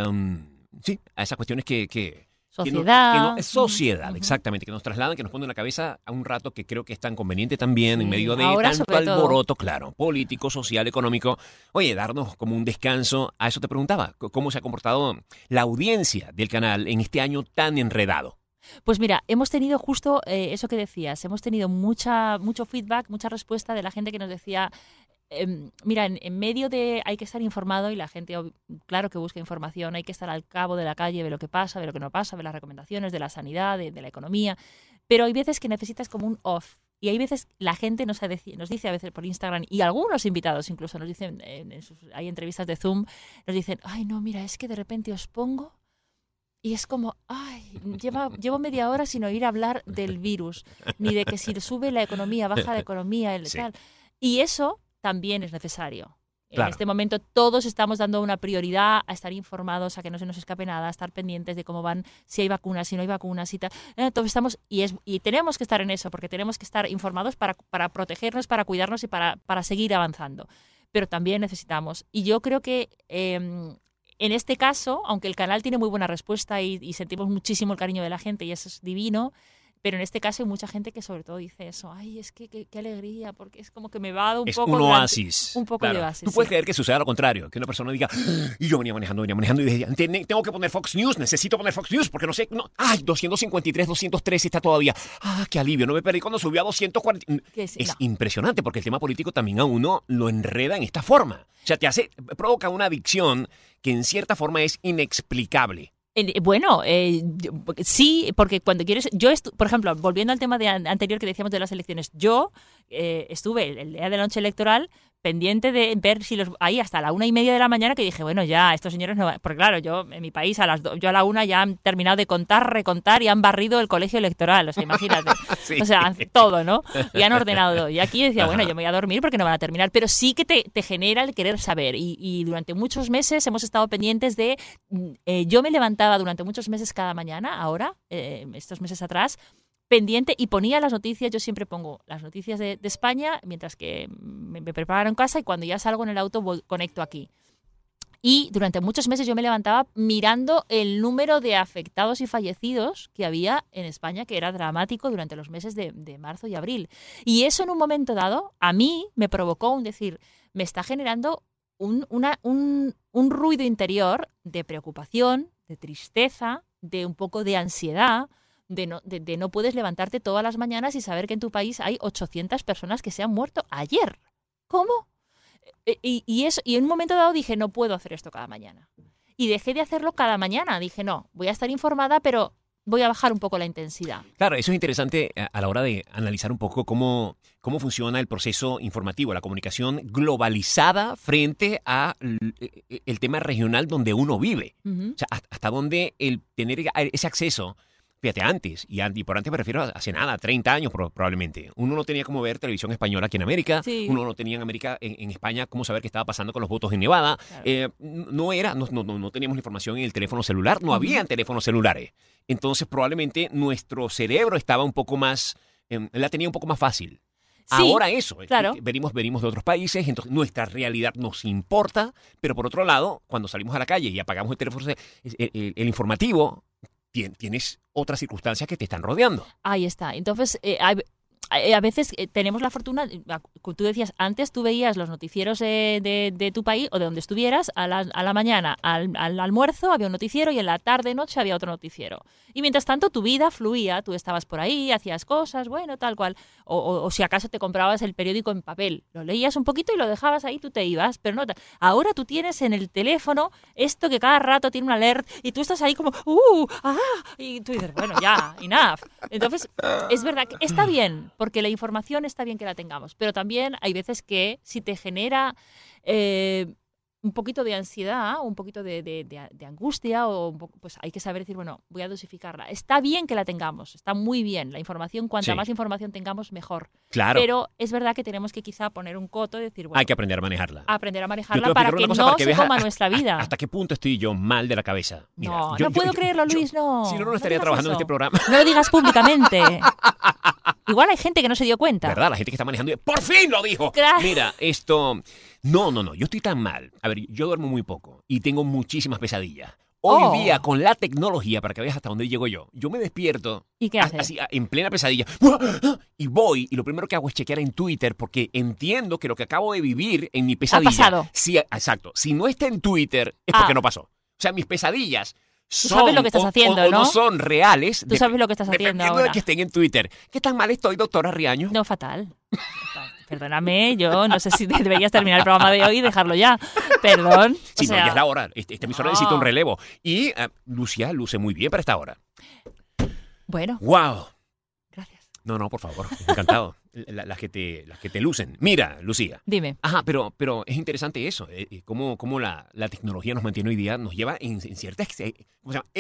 D: sí, a esas cuestiones que
E: Sociedad.
D: Sociedad, exactamente, que nos trasladan, que nos ponen en la cabeza a un rato que creo que es tan conveniente también,
E: Sí,
D: en medio de
E: ahora
D: tanto
E: sobre todo.
D: alboroto, claro, político, social, económico. Oye, darnos como un descanso. A eso te preguntaba, ¿cómo se ha comportado la audiencia del canal en este año tan enredado?
E: Pues mira, hemos tenido justo eso que decías, hemos tenido mucho feedback, mucha respuesta de la gente que nos decía, mira, en medio de hay que estar informado y la gente, claro que busca información, hay que estar al cabo de la calle de lo que pasa, de lo que no pasa, de las recomendaciones, de la sanidad, de la economía, pero hay veces que necesitas como un off. Y hay veces la gente nos dice a veces por Instagram, y algunos invitados incluso nos dicen, hay entrevistas de Zoom, nos dicen, ay no, mira, es que de repente os pongo y es como, ay, llevo media hora sin oír hablar del virus, ni de que si sube la economía, baja la economía,
D: Sí.
E: tal. Y eso también es necesario.
D: Claro.
E: En este momento todos estamos dando una prioridad a estar informados, a que no se nos escape nada, a estar pendientes de cómo van, si hay vacunas, si no hay vacunas y tal. Todos estamos, y tenemos que estar en eso, porque tenemos que estar informados para protegernos, para cuidarnos y para seguir avanzando. Pero también necesitamos. Y yo creo que en este caso, aunque el canal tiene muy buena respuesta y sentimos muchísimo el cariño de la gente y eso es divino, pero en este caso hay mucha gente que sobre todo dice eso, ay, es que qué alegría, porque es como que me va a dar un
D: Es
E: poco
D: un
E: de
D: oasis.
E: un poco
D: Claro.
E: de oasis.
D: Tú puedes
E: sí.
D: creer que suceda lo contrario, que una persona diga, y yo venía manejando y decía, tengo que poner Fox News, necesito poner Fox News, porque no sé, ay, 253, 213 está todavía. Ah, qué alivio, no me perdí cuando subió a 240.
E: Que sí,
D: Es
E: no.
D: impresionante, porque el tema político también a uno lo enreda en esta forma. O sea, provoca una adicción que en cierta forma es inexplicable.
E: Bueno, sí, porque cuando quieres... por ejemplo, volviendo al tema anterior que decíamos de las elecciones, yo estuve el día de la noche electoral pendiente de ver si ahí hasta la 1:30 de la mañana, que dije, bueno, ya, estos señores no van... Porque claro, yo en mi país yo a la 1 ya han terminado de contar, recontar y han barrido el colegio electoral, o sea, imagínate.
D: Sí.
E: O sea, todo, ¿no? Y han ordenado todo. Y aquí decía, bueno, yo me voy a dormir porque no van a terminar, pero sí que te genera el querer saber. Y durante muchos meses hemos estado pendientes de... yo me levantaba durante muchos meses cada mañana, ahora, estos meses atrás, pendiente y ponía las noticias. Yo siempre pongo las noticias de España mientras que me preparo en casa y cuando ya salgo en el auto conecto aquí. Y durante muchos meses yo me levantaba mirando el número de afectados y fallecidos que había en España, que era dramático durante los meses de marzo y abril. Y eso en un momento dado a mí me provocó me está generando un ruido interior de preocupación, de tristeza, de un poco de ansiedad, de no puedes levantarte todas las mañanas y saber que en tu país hay 800 personas que se han muerto ayer. ¿Cómo? Y en un momento dado dije, no puedo hacer esto cada mañana. Y dejé de hacerlo cada mañana. Dije, no, voy a estar informada, pero voy a bajar un poco la intensidad.
D: Claro, eso es interesante a la hora de analizar un poco cómo funciona el proceso informativo, la comunicación globalizada frente a el tema regional donde uno vive.
E: Uh-huh.
D: O sea, hasta dónde el tener ese acceso, fíjate, antes, y por antes me refiero a hace nada, 30 años probablemente, uno no tenía cómo ver televisión española aquí en América,
E: Sí.
D: uno no tenía en América, en España, cómo saber qué estaba pasando con los votos en Nevada,
E: Claro.
D: no teníamos la información en el teléfono celular, no habían teléfonos celulares, entonces probablemente nuestro cerebro estaba un poco más, la tenía un poco más fácil.
E: Sí,
D: Ahora eso,
E: claro.
D: venimos de otros países, entonces nuestra realidad nos importa, pero por otro lado, cuando salimos a la calle y apagamos el teléfono, el informativo, tienes otras circunstancias que te están rodeando.
E: Ahí está. Entonces, a veces tenemos la fortuna, tú decías, antes tú veías los noticieros de tu país o de donde estuvieras, a la mañana, al almuerzo había un noticiero y en la tarde, noche había otro noticiero. Y mientras tanto tu vida fluía, tú estabas por ahí, hacías cosas, bueno, tal cual. O si acaso te comprabas el periódico en papel, lo leías un poquito y lo dejabas ahí, tú te ibas, pero no. Ahora tú tienes en el teléfono esto que cada rato tiene un alert y tú estás ahí como, y tú dices, bueno, ya, enough. Entonces, es verdad que está bien, porque la información está bien que la tengamos, pero también hay veces que si te genera un poquito de ansiedad, un poquito de angustia, pues hay que saber decir, bueno, voy a dosificarla. Está bien que la tengamos, está muy bien. La información, cuanta más información tengamos, mejor.
D: Claro.
E: Pero es verdad que tenemos que quizá poner un coto y decir, bueno,
D: Hay que aprender a manejarla.
E: aprender a
D: Yo te
E: manejarla
D: voy a
E: para
D: explicar
E: que
D: una cosa
E: no
D: para que
E: se
D: veas
E: coma nuestra vida.
D: ¿Hasta qué punto estoy yo mal de la cabeza? Mira,
E: No puedo creerlo, Luis, no.
D: Si no
E: No
D: estaría
E: digas
D: trabajando en
E: eso.
D: este programa.
E: No lo digas públicamente. Igual hay gente que no se dio cuenta.
D: ¿Verdad? La gente que está manejando. ¡Por fin lo dijo!
E: Claro.
D: Mira, esto. No. Yo estoy tan mal. A ver, yo duermo muy poco y tengo muchísimas pesadillas. Hoy día, con la tecnología, para que veas hasta dónde llego yo me despierto.
E: ¿Y qué haces?
D: Así, en plena pesadilla. Y voy, y lo primero que hago es chequear en Twitter, porque entiendo que lo que acabo de vivir en mi pesadilla.
E: pasado.
D: Sí, exacto. Si no está en Twitter, es porque no pasó. O sea, mis pesadillas. Son,
E: sabes lo que estás haciendo,
D: o
E: ¿no?
D: no son reales.
E: Tú sabes lo que estás haciendo
D: dependiendo
E: ahora.
D: de que estén en Twitter. ¿Qué tan mal estoy, doctora Riaño?
E: No, fatal. Perdóname, yo no sé si deberías terminar el programa de hoy y dejarlo ya. Perdón.
D: Sí,
E: O
D: no,
E: sea,
D: ya es la hora. Esta emisora necesita un relevo. Y Lucía luce muy bien para esta hora.
E: Bueno,
D: ¡Wow!
E: gracias.
D: No, por favor. Encantado. Las que te lucen. Mira, Lucía.
E: Dime.
D: Ajá, pero es interesante eso. Cómo la tecnología nos mantiene hoy día, nos lleva en cierta... ¿Cómo se llama?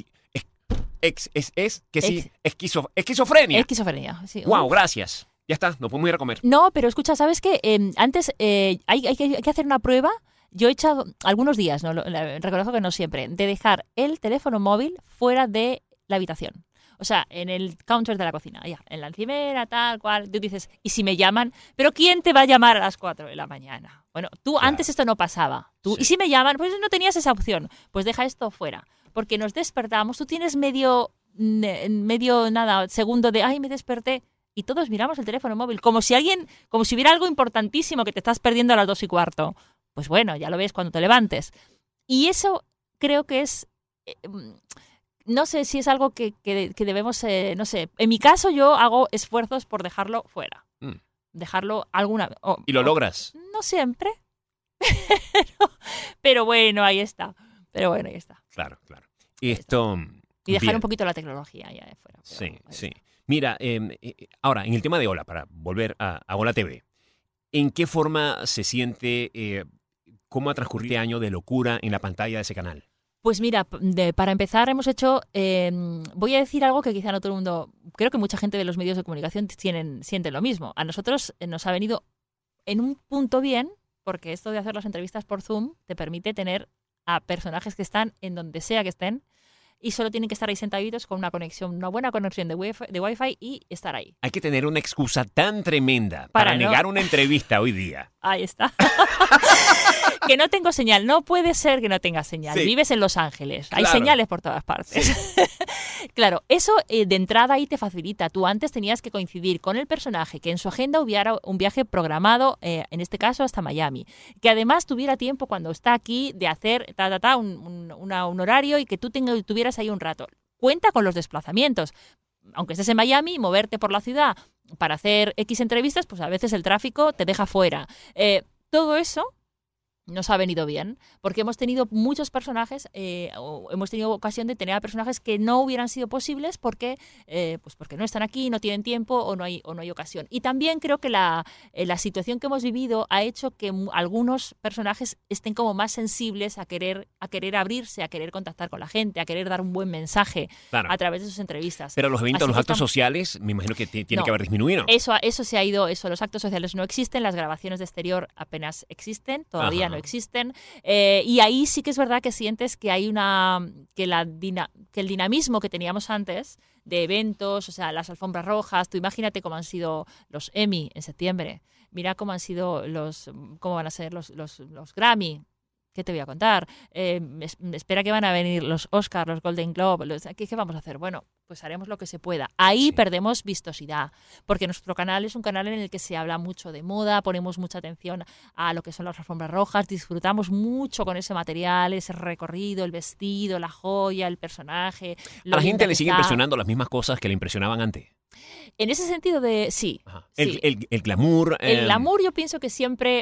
D: Esquizofrenia.
E: Esquizofrenia. Sí.
D: ¡Wow!
E: Uf.
D: Gracias. Ya está, nos podemos ir a comer.
E: No, pero escucha, ¿sabes qué? Antes hay que hacer una prueba. Yo he echado algunos días, no reconozco que no siempre, de dejar el teléfono móvil fuera de la habitación. O sea, en el counter de la cocina, ya, en la encimera, tal cual. Tú dices, ¿y si me llaman? ¿Pero quién te va a llamar a las 4 de la mañana? Bueno, tú
D: Claro.
E: antes esto no pasaba. Tú,
D: Sí.
E: ¿y si me llaman? Pues no tenías esa opción. Pues deja esto fuera. Porque nos despertamos, tú tienes medio segundo de, ay, me desperté. Y todos miramos el teléfono móvil, como si hubiera algo importantísimo que te estás perdiendo a las 2:15. Pues bueno, ya lo ves cuando te levantes. Y eso creo que es... no sé si es algo que debemos, no sé. En mi caso yo hago esfuerzos por dejarlo fuera. Dejarlo alguna...
D: ¿Y lo logras?
E: No siempre. Pero bueno, ahí está.
D: Claro. Esto...
E: Y dejar
D: bien.
E: un poquito la tecnología ya de fuera.
D: Sí. Mira, ahora, en el tema de Hola, para volver a Hola TV, ¿en qué forma se siente cómo ha transcurrido este año de locura en la pantalla de ese canal?
E: Pues mira, para empezar hemos hecho, voy a decir algo que quizá no todo el mundo, creo que mucha gente de los medios de comunicación sienten lo mismo. A nosotros nos ha venido en un punto bien, porque esto de hacer las entrevistas por Zoom te permite tener a personajes que están en donde sea que estén y solo tienen que estar ahí sentaditos con una buena conexión de Wi-Fi y estar ahí.
D: Hay que tener una excusa tan tremenda
E: Para
D: para
E: no-
D: negar una entrevista hoy día.
E: Ahí está. Que no tengo señal. No puede ser que no tengas señal.
D: Sí.
E: Vives en Los Ángeles. Hay
D: Claro.
E: señales por todas partes. Claro, eso de entrada ahí te facilita. Tú antes tenías que coincidir con el personaje, que en su agenda hubiera un viaje programado, en este caso hasta Miami. Que además tuviera tiempo cuando está aquí de hacer un horario y que tú tuvieras ahí un rato. Cuenta con los desplazamientos. Aunque estés en Miami, moverte por la ciudad para hacer X entrevistas, pues a veces el tráfico te deja fuera. Todo eso nos ha venido bien, porque hemos tenido muchos personajes, o hemos tenido ocasión de tener a personajes que no hubieran sido posibles porque no están aquí, no tienen tiempo o no hay ocasión. Y también creo que la situación que hemos vivido ha hecho que algunos personajes estén como más sensibles a querer abrirse, a querer contactar con la gente, a querer dar un buen mensaje
D: Claro.
E: a través de sus entrevistas.
D: Pero los eventos,
E: Así
D: los
E: que
D: actos
E: estamos-
D: sociales, me imagino que tienen
E: No.
D: que haber disminuido.
E: Eso se ha ido, los actos sociales no existen, las grabaciones de exterior apenas existen, todavía
D: Ajá.
E: no existen, y ahí sí que es verdad que sientes que hay que el dinamismo que teníamos antes de eventos, o sea, las alfombras rojas, tú imagínate cómo han sido los Emmy en septiembre, mira cómo han sido cómo van a ser los Grammy. ¿Qué te voy a contar? Espera que van a venir los Oscars, los Golden Globe. ¿Qué vamos a hacer? Bueno, pues haremos lo que se pueda. Ahí
D: Sí.
E: perdemos vistosidad, porque nuestro canal es un canal en el que se habla mucho de moda, ponemos mucha atención a lo que son las alfombras rojas, disfrutamos mucho con ese material, ese recorrido, el vestido, la joya, el personaje.
D: A la gente le
E: sigue
D: siguen impresionando las mismas cosas que le impresionaban antes.
E: En ese sentido sí.
D: Ajá.
E: Sí.
D: El glamour.
E: El glamour yo pienso que siempre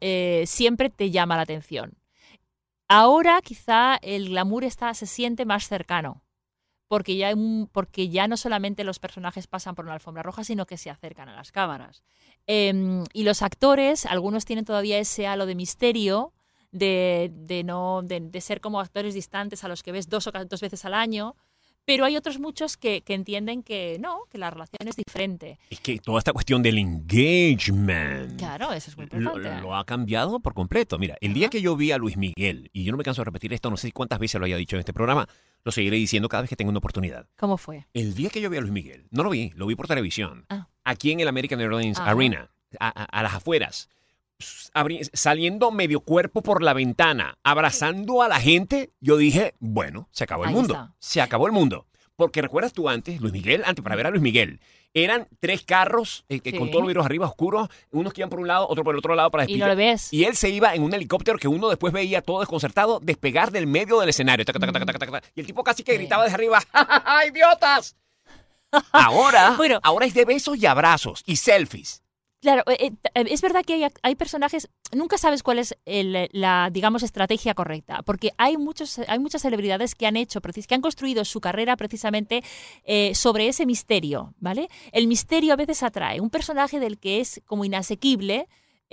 E: te llama la atención. Ahora quizá el glamour se siente más cercano, porque ya no solamente los personajes pasan por una alfombra roja, sino que se acercan a las cámaras. Y los actores, algunos tienen todavía ese halo de misterio, de ser como actores distantes a los que ves dos veces al año. Pero hay otros muchos que entienden que no, que la relación es diferente.
D: Es que toda esta cuestión del engagement.
E: Claro, eso es muy importante.
D: Lo ha cambiado por completo. Mira, el día que yo vi a Luis Miguel, y yo no me canso de repetir esto, no sé cuántas veces lo haya dicho en este programa, lo seguiré diciendo cada vez que tenga una oportunidad.
E: ¿Cómo fue?
D: El día que yo vi a Luis Miguel, no lo vi por televisión,
E: Ah.
D: aquí en el American Airlines Arena, a las afueras, saliendo medio cuerpo por la ventana, abrazando a la gente, yo dije, bueno, se acabó el
E: Ahí
D: mundo.
E: está.
D: Se acabó el mundo. Porque recuerdas tú antes, para ver a Luis Miguel, eran 3 carros
E: Sí.
D: con todos los vidrios arriba oscuros, unos que iban por un lado, otro por el otro lado para
E: Y
D: despegar.
E: no lo ves.
D: Y él se iba en un helicóptero que uno después veía todo desconcertado despegar del medio del escenario. Taca, taca, taca, taca, taca. Y el tipo casi que
E: Sí.
D: gritaba desde arriba, ¡ja, idiotas! Ahora,
E: Bueno.
D: ahora es de besos y abrazos y selfies.
E: Claro, es verdad que hay personajes, nunca sabes cuál es la, digamos, estrategia correcta, porque hay muchas celebridades que han construido su carrera precisamente sobre ese misterio, ¿vale? El misterio a veces atrae. Un personaje del que es como inasequible,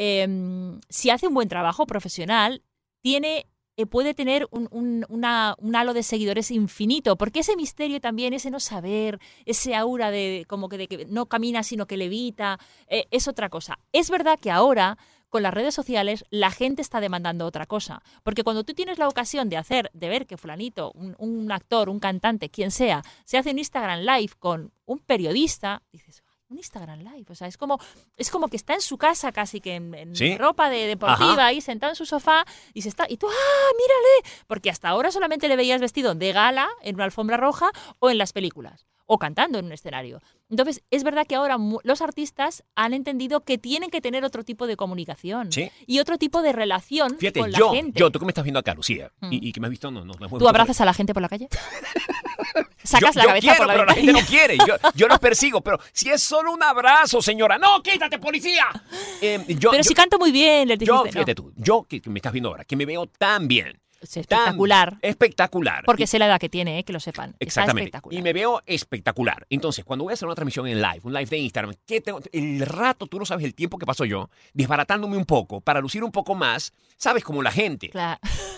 E: si hace un buen trabajo profesional, puede tener un halo de seguidores infinito, porque ese misterio también, ese no saber, ese aura de que no camina sino que levita, es otra cosa. Es verdad que ahora, con las redes sociales, la gente está demandando otra cosa, porque cuando tú tienes la ocasión de ver que fulanito, un actor, un cantante, quien sea, se hace un Instagram Live con un periodista, dices, un Instagram Live, o sea, es como que está en su casa casi que en
D: Sí.
E: ropa deportiva, ahí sentado en su sofá y tú, mírale, porque hasta ahora solamente le veías vestido de gala en una alfombra roja o en las películas o cantando en un escenario. Entonces, es verdad que ahora los artistas han entendido que tienen que tener otro tipo de comunicación
D: Sí.
E: y otro tipo de relación
D: Fíjate,
E: con la gente.
D: tú que me estás viendo acá, Lucía, y que me has visto, no.
E: ¿Tú abrazas a la gente por la calle? ¿Sacas la
D: yo
E: cabeza
D: quiero,
E: por la
D: pero la gente
E: ventanilla?
D: no quiere. Yo los persigo, pero si es solo un abrazo, señora. ¡No, quítate, policía!
E: Pero si canto muy bien, les dijiste. no.
D: Fíjate tú, yo que me estás viendo ahora, que me veo tan bien.
E: Es espectacular.
D: Espectacular.
E: Porque sé la edad que tiene, que lo sepan. Está
D: Exactamente.
E: espectacular.
D: Y me veo espectacular. Entonces, cuando voy a hacer una transmisión en live, un live de Instagram, el rato, tú no sabes el tiempo que paso yo, desbaratándome un poco, para lucir un poco más, sabes, como la gente.
E: Claro.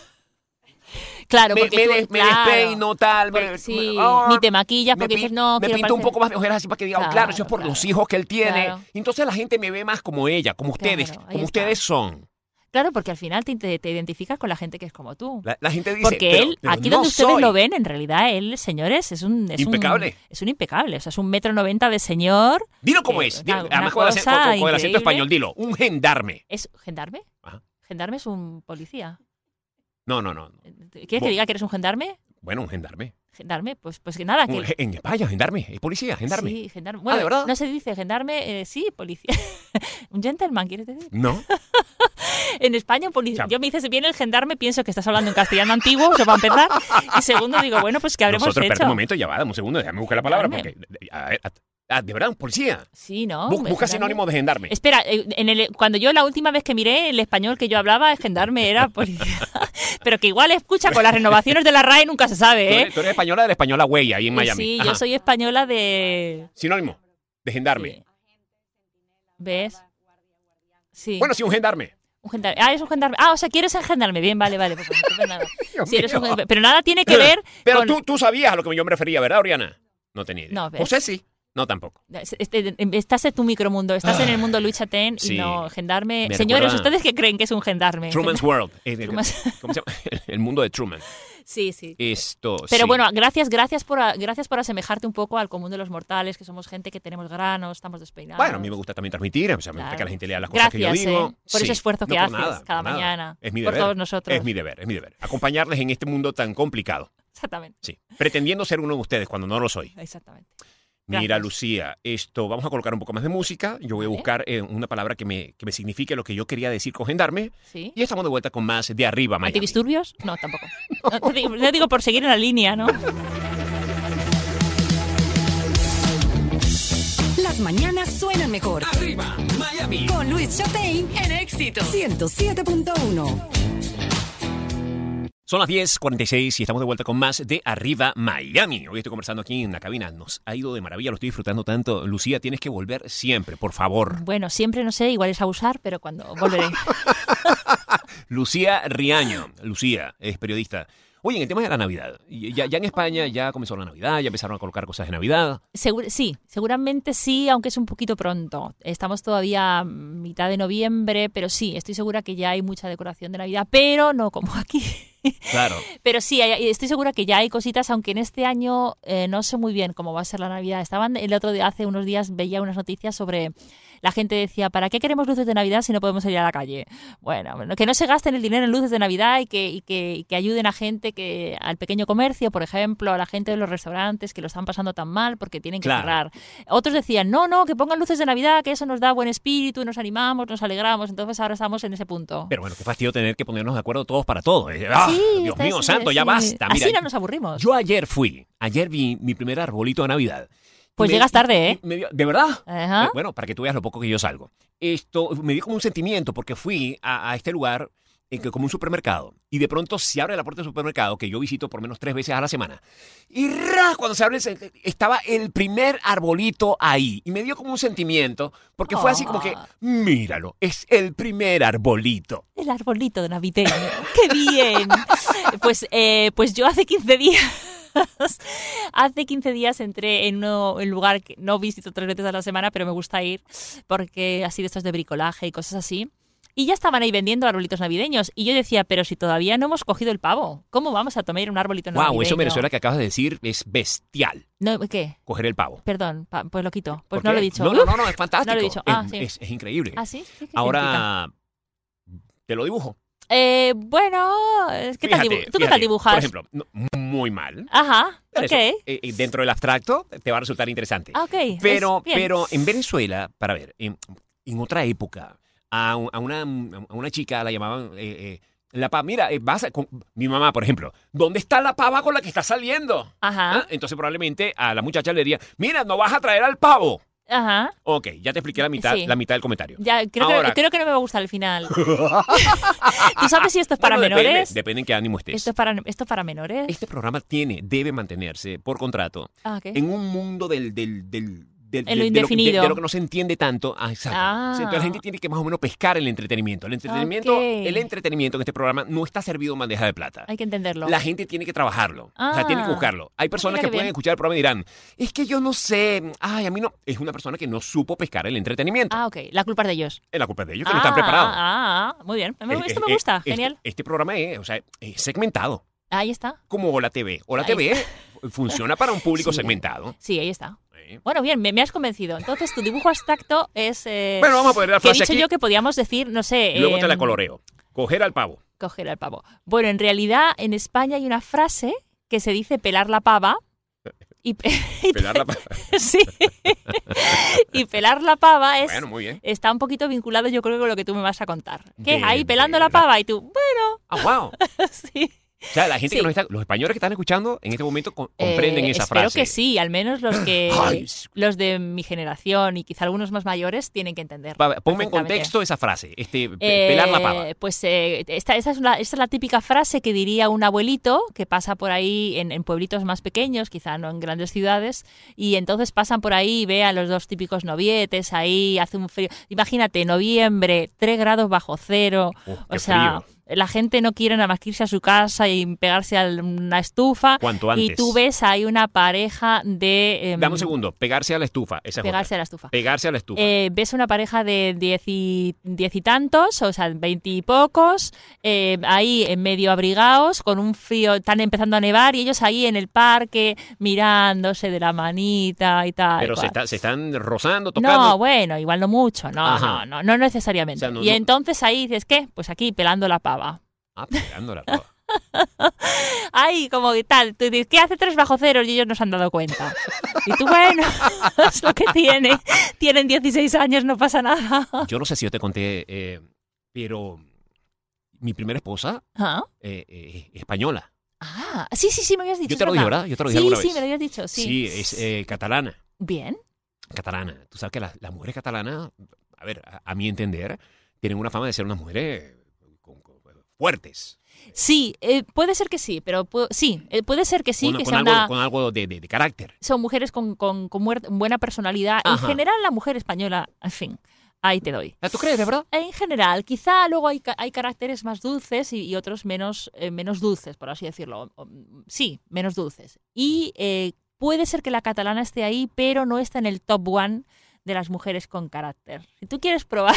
E: Claro, porque
D: me despeino, tal.
E: Sí, ni te maquillas porque dices, no,
D: me
E: quiero
D: pinto un
E: parecer-
D: poco más de ojeras así para que digan, claro, eso es por
E: Claro,
D: los hijos que él tiene.
E: claro.
D: Entonces la gente me ve más como ella, como ustedes,
E: Claro, ahí
D: como
E: está.
D: ustedes son.
E: Claro, porque al final te identificas con la gente que es como tú.
D: La gente dice,
E: Porque
D: pero-
E: él,
D: pero
E: aquí
D: no
E: donde ustedes
D: soy.
E: lo ven, en realidad él, señores, es un
D: Impecable.
E: Es un impecable. O sea, es 1,90 m de señor.
D: Dilo como es.
E: Una
D: Además, con el acento
E: increíble.
D: español, dilo. Un gendarme.
E: ¿Es gendarme?
D: Ajá.
E: Gendarme es un policía.
D: No.
E: ¿Quieres que
D: Bo-
E: diga que eres un gendarme?
D: Bueno, un gendarme.
E: Gendarme, pues que nada. Que
D: En España, gendarme. Es policía, gendarme.
E: Sí, gendarme. Bueno,
D: ¿de verdad?
E: no se dice gendarme, sí, policía. Un gentleman, ¿quieres decir?
D: No.
E: En España, un policía.
D: O sea,
E: Yo me dices bien el gendarme, pienso que estás hablando en castellano antiguo, eso para empezar. Y segundo, digo, bueno, pues ¿qué habremos
D: Nosotros,
E: hecho?
D: espera un momento, ya va, dame un segundo, déjame buscar la palabra.
E: Gendarme.
D: Porque, a ver, de verdad, un policía.
E: Sí, ¿no?
D: Busca
E: Gendarme.
D: sinónimo de gendarme.
E: Espera, cuando yo la última vez que miré el español que yo hablaba, el gendarme era policía. Pero que igual escucha con las renovaciones de la RAE nunca se sabe, ¿eh?
D: Tú eres española de la española Huella, ahí en Miami.
E: Sí,
D: Ajá.
E: yo soy española de...
D: Sinónimo de gendarme.
E: Sí. ¿Ves? Sí.
D: Bueno, sí, un gendarme.
E: Un gendarme. Ah, es un gendarme. Ah, o sea, quieres engendarme. Bien, vale. Pues, entonces nada.
D: Dios
E: Sí, eres un
D: mío.
E: gendarme. Pero nada tiene que ver
D: Pero
E: con...
D: tú sabías a lo que yo me refería, ¿verdad, Oriana? No tenía idea.
E: No, ¿ves?
D: José sí. No, tampoco.
E: Estás en tu micromundo, estás en el mundo Luis Chatén
D: Sí.
E: y no gendarme.
D: Me
E: Señores,
D: recuerda-
E: ¿ustedes qué creen que es un gendarme?
D: Truman's World.
E: Truman's-
D: ¿Cómo se llama? El mundo de Truman.
E: Sí, sí.
D: Esto,
E: Pero
D: sí.
E: bueno, gracias por asemejarte un poco al común de los mortales, que somos gente que tenemos granos, estamos despeinados.
D: Bueno, a mí me gusta también transmitir, o sea, me gusta
E: Claro.
D: que la gente lea las cosas que yo
E: Gracias,
D: digo.
E: por ese esfuerzo que
D: por
E: haces
D: nada,
E: cada
D: por nada.
E: mañana,
D: Es mi
E: por
D: deber.
E: todos nosotros.
D: Es mi deber. Acompañarles en este mundo tan complicado.
E: Exactamente.
D: Sí. Pretendiendo ser uno de ustedes cuando no lo soy.
E: Exactamente.
D: Mira,
E: Gracias.
D: Lucía, vamos a colocar un poco más de música. Yo voy a
E: Vale.
D: buscar una palabra que me signifique lo que yo quería decir con gendarme.
E: ¿Sí?
D: Y estamos de vuelta con más de Arriba Miami.
E: ¿Antidisturbios? No, tampoco. No digo por seguir en la línea, ¿no?
C: Las mañanas suenan mejor.
B: Arriba, Miami.
C: Con Luis Chatén en Éxitos 107.1.
D: Son las 10:46 y estamos de vuelta con más de Arriba Miami. Hoy estoy conversando aquí en la cabina. Nos ha ido de maravilla, lo estoy disfrutando tanto. Lucía, tienes que volver siempre, por favor.
E: Bueno, siempre no sé, igual es abusar, pero cuando volveré.
D: Lucía Riaño. Lucía es periodista. Oye, en el tema de la Navidad, ya en España ya comenzó la Navidad, ya empezaron a colocar cosas de Navidad.
E: Sí, seguramente sí, aunque es un poquito pronto. Estamos todavía a mitad de noviembre, pero sí, estoy segura que ya hay mucha decoración de Navidad, pero no como aquí.
D: Claro.
E: Pero sí, estoy segura que ya hay cositas, aunque en este año no sé muy bien cómo va a ser la Navidad. El otro día, hace unos días, veía unas noticias sobre... La gente decía, ¿para qué queremos luces de Navidad si no podemos salir a la calle? Bueno, que no se gasten el dinero en luces de Navidad y que ayuden a gente, al pequeño comercio, por ejemplo, a la gente de los restaurantes que lo están pasando tan mal porque tienen que cerrar. Otros decían, no, que pongan luces de Navidad, que eso nos da buen espíritu, nos animamos, nos alegramos. Entonces ahora estamos en ese punto.
D: Pero bueno, qué fastidio tener que ponernos de acuerdo todos para todo.
E: Sí,
D: Dios mío santo, ya basta. Mira,
E: así no nos aburrimos.
D: Yo ayer vi mi primer arbolito de Navidad.
E: Pues llegas tarde, ¿eh?
D: ¿De verdad?
E: Ajá.
D: Bueno, para que tú veas lo poco que yo salgo. Esto me dio como un sentimiento porque fui a este lugar como un supermercado. Y de pronto se abre la puerta del supermercado, que yo visito por menos 3 veces a la semana. Y cuando se abre, estaba el primer arbolito ahí. Y me dio como un sentimiento porque fue así como que, míralo, es el primer arbolito.
E: El arbolito navideño. ¡Qué bien! Pues yo hace 15 días... Hace 15 días entré en un lugar que no visito 3 veces a la semana, pero me gusta ir porque así de estos de bricolaje y cosas así. Y ya estaban ahí vendiendo arbolitos navideños. Y yo decía, pero si todavía no hemos cogido el pavo, ¿cómo vamos a tomar un arbolito navideño?
D: Wow, eso en Venezuela que acabas de decir es bestial.
E: No, ¿qué?
D: Coger el pavo.
E: Perdón, pues lo quito. Pues no lo he dicho.
D: No, es fantástico.
E: No lo he dicho.
D: Sí. Es increíble.
E: ¿Ah, sí? ¿Qué
D: ahora, te lo dibujo.
E: Bueno, ¿qué tal ¿tú qué tal dibujas?
D: Por ejemplo, muy mal.
E: Ajá,
D: Pero
E: ok.
D: eso, dentro del abstracto te va a resultar interesante.
E: Ok.
D: Pero en Venezuela, para ver, en otra época, a una chica la llamaban la pava. Mira, mi mamá, por ejemplo, ¿dónde está la pava con la que está saliendo?
E: Ajá.
D: Entonces probablemente a la muchacha le diría, mira, no vas a traer al pavo.
E: Ajá.
D: Ok, ya te expliqué la mitad del comentario.
E: Ya, creo que no me va a gustar el final. ¿Tú sabes si esto es para menores?
D: Depende en qué ánimo estés.
E: ¿Esto es para menores?
D: Este programa debe mantenerse por contrato en un mundo
E: en lo indefinido.
D: De lo que no se entiende tanto. Exacto. Entonces la gente tiene que más o menos pescar el entretenimiento. El entretenimiento en este programa no está servido en bandeja de plata.
E: Hay que entenderlo.
D: La gente tiene que trabajarlo. O sea, tiene que buscarlo. Hay personas que pueden escuchar el programa y dirán, es que yo no sé, a mí no. Es una persona que no supo pescar el entretenimiento.
E: Ok. La culpa es de ellos.
D: La culpa es de ellos, que no están preparados.
E: Muy bien. Esto me gusta. Genial.
D: Este programa es segmentado.
E: Ahí está.
D: Como Hola TV. Hola TV funciona para un público segmentado.
E: Sí, ahí está. Bueno, bien, me has convencido. Entonces, tu dibujo abstracto es...
D: bueno, vamos a poner la frase
E: que he dicho
D: aquí.
E: yo que podíamos decir, no sé...
D: Luego te la coloreo. Coger al pavo.
E: Coger al pavo. Bueno, en realidad, en España hay una frase que se dice pelar la pava.
D: Pelar la pava.
E: Sí. Y pelar la pava
D: bueno, muy bien.
E: Está un poquito vinculado, yo creo, con lo que tú me vas a contar. ¿Qué?
D: De
E: Ahí pelando
D: verdad.
E: la pava y tú, bueno...
D: Wow.
E: Sí.
D: O sea, la gente que nos está, los españoles que están escuchando en este momento comprenden esa frase.
E: Espero que sí, al menos los de mi generación y quizá algunos más mayores tienen que entender.
D: Ponme en contexto esa frase, pelar la pava.
E: Pues esta es la típica frase que diría un abuelito que pasa por ahí en pueblitos más pequeños, quizá no en grandes ciudades, y entonces pasan por ahí y ve a los dos típicos novietes, ahí hace un frío. Imagínate, noviembre, 3 grados bajo cero,
D: qué
E: o sea...
D: frío.
E: La gente no quiere nada más que irse a su casa y pegarse a una estufa.
D: Cuanto antes.
E: Y tú ves ahí una pareja de...
D: Dame un segundo. Pegarse a la estufa. Esa es
E: pegarse
D: otra.
E: a la estufa.
D: Pegarse a la estufa.
E: Ves una pareja de 10 y tantos, o sea, 20 y pocos, ahí medio abrigados, con un frío, están empezando a nevar y ellos ahí en el parque mirándose de la manita y tal.
D: Pero se están rozando, tocando.
E: No, bueno, igual no mucho. No necesariamente.
D: O sea,
E: y entonces ahí dices, ¿qué? Pues aquí pelando la pava.
D: Pegando la pava.
E: Ay, como que tal, tú dices, ¿qué hace 3 bajo cero? Y ellos no se han dado cuenta. Y tú, bueno, es lo que tiene. Tienen 16 años, no pasa nada.
D: Yo no sé si yo te conté, pero mi primera esposa española.
E: Sí, me habías dicho.
D: Yo te lo dije, ¿verdad? Yo te lo dije alguna vez.
E: Sí, me lo habías dicho, sí.
D: Sí, es catalana.
E: Bien.
D: Catalana. Tú sabes que las mujeres catalanas, a ver, a mi entender, tienen una fama de ser unas mujeres fuertes.
E: Sí, puede ser que sí, pero puede ser que sí,
D: con,
E: que
D: con
E: sea
D: algo, con algo de carácter.
E: son mujeres con buena personalidad. En
D: Ajá.
E: general, la mujer española, en fin, ahí te doy.
D: ¿Tú crees, de verdad?
E: En general, quizá luego hay caracteres más dulces y otros menos dulces, por así decirlo. Sí, menos dulces. Y puede ser que la catalana esté ahí, pero no está en el top one de las mujeres con carácter. Si tú quieres probar,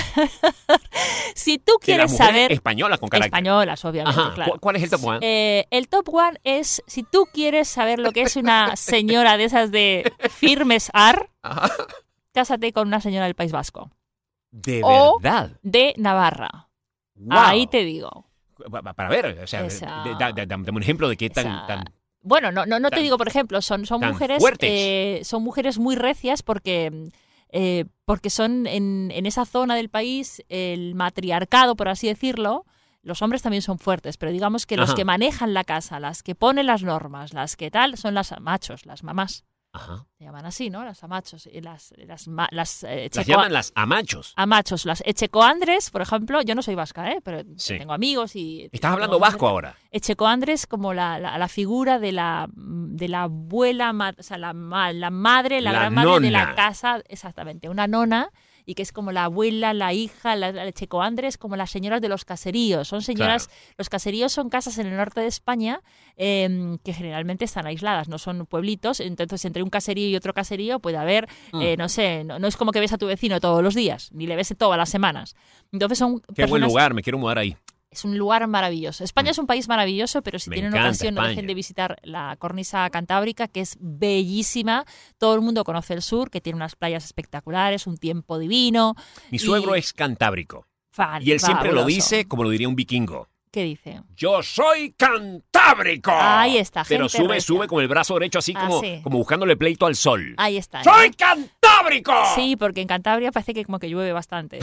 E: si tú
D: Que
E: quieres
D: las mujeres
E: saber...
D: españolas con carácter.
E: Españolas, obviamente,
D: Ajá.
E: claro.
D: ¿Cuál es el top one?
E: El top one es, si tú quieres saber lo que es una señora de esas de firmes ar,
D: Ajá.
E: cásate con una señora del País Vasco.
D: De
E: O
D: verdad.
E: de Navarra.
D: Wow.
E: Ahí te digo.
D: Para ver, o sea,
E: Esa-
D: dame un ejemplo de qué
E: esa-
D: tan...
E: Bueno, no te
D: tan-
E: digo, por ejemplo, son
D: tan
E: mujeres
D: fuertes.
E: son mujeres muy recias porque son en esa zona del país el matriarcado, por así decirlo. Los hombres también son fuertes, pero digamos que los
D: Ajá.
E: que manejan la casa, las que ponen las normas, las que tal, son las machos, las mamás.
D: Ajá.
E: Se llaman así, ¿no? Las amachos. Y las
D: Las llaman las amachos.
E: amachos. Las echecoandres, por ejemplo, yo no soy vasca, pero
D: Sí.
E: tengo amigos y...
D: Estás hablando
E: tengo
D: vasco ahora.
E: Echecoandres como la figura de la abuela, o sea, la madre, la
D: La
E: gran madre de la
D: nona.
E: casa, exactamente, una nona, y que es como la abuela, la hija, la Echecoandres, como las señoras de los caseríos. Son señoras, los caseríos son casas en el norte de España que generalmente están aisladas, no son pueblitos, entonces entre un caserío y otro caserío puede haber, no sé, no es como que ves a tu vecino todos los días, ni le ves todas las semanas. Entonces son
D: Qué buen
E: personas-
D: lugar, me quiero mudar ahí.
E: Es un lugar maravilloso. España es un país maravilloso, pero si
D: Me
E: tienen
D: encanta
E: ocasión no
D: España.
E: dejen de visitar la cornisa cantábrica, que es bellísima. Todo el mundo conoce el sur, que tiene unas playas espectaculares, un tiempo divino.
D: Mi suegro
E: Y-
D: es cantábrico. Y él siempre lo
E: fabuloso.
D: dice como lo diría un vikingo.
E: ¿Qué dice?
D: ¡Yo soy cantábrico!
E: Ahí está,
D: Pero
E: gente recia.
D: sube con el brazo derecho así
E: Ah,
D: como,
E: sí.
D: como buscándole pleito al sol.
E: Ahí está.
D: ¡Soy
E: ¿no?
D: cantábrico!
E: Sí, porque en Cantabria parece que como que llueve bastante.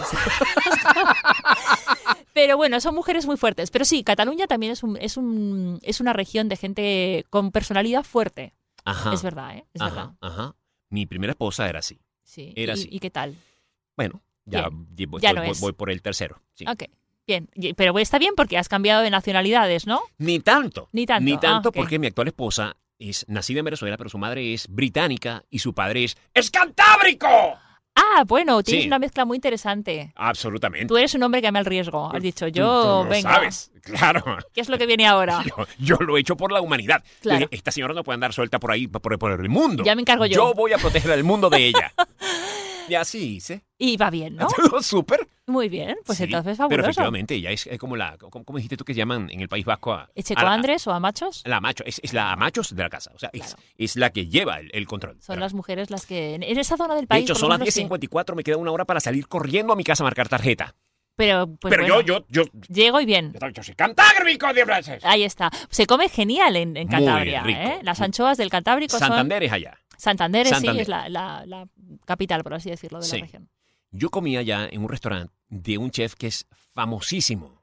E: Pero bueno, son mujeres muy fuertes. Pero sí, Cataluña también es una región de gente con personalidad fuerte.
D: Ajá.
E: Es verdad, ¿eh? Es verdad.
D: Ajá. Mi primera esposa era así.
E: Sí.
D: Era
E: ¿Y,
D: así.
E: ¿Y qué tal?
D: Bueno, ya,
E: Bien. Ya lo es.
D: voy por el tercero. Sí.
E: Ok, bien. Pero está bien porque has cambiado de nacionalidades, ¿no?
D: Ni tanto.
E: Ni tanto.
D: Ni tanto
E: Ah, ok.
D: porque mi actual esposa es nacida en Venezuela, pero su madre es británica y su padre es cantábrico.
E: Ah, bueno, tienes
D: Sí.
E: una mezcla muy interesante.
D: Absolutamente.
E: Tú eres un hombre que ama el riesgo. Has dicho,
D: Tú
E: yo,
D: lo
E: venga,
D: sabes, claro.
E: ¿qué es lo que viene ahora?
D: Yo lo he hecho por la humanidad.
E: Claro.
D: Yo dije, esta señora no puede andar suelta por ahí, por el mundo.
E: Ya me encargo yo.
D: Yo voy a proteger al mundo de ella. Y así hice.
E: Y va bien, ¿no?
D: Todo súper.
E: Muy bien, pues
D: Sí,
E: entonces
D: Pero
E: fabuloso.
D: efectivamente, ella es como ¿cómo dijiste tú que llaman en el País Vasco a
E: ¿Echecoandres o a machos?
D: la macho? Es la machos de la casa. O sea,
E: Claro.
D: es la que lleva el control.
E: Son
D: Pero,
E: las mujeres las que... En esa zona del
D: de
E: país,
D: hecho,
E: por
D: son las
E: ejemplo, sí.
D: 10:54, me queda una hora para salir corriendo a mi casa a marcar tarjeta.
E: Pero, pues
D: Pero
E: bueno,
D: yo
E: llego y bien.
D: soy cantábrico de frases.
E: Ahí está. Se come genial en Cantabria,
D: rico.
E: ¿eh? Las anchoas del Cantábrico
D: Santander es allá.
E: son... Santander,
D: Santander.
E: sí, es la capital, por así decirlo, de
D: Sí.
E: la región.
D: Yo comí allá en un restaurante de un chef que es famosísimo.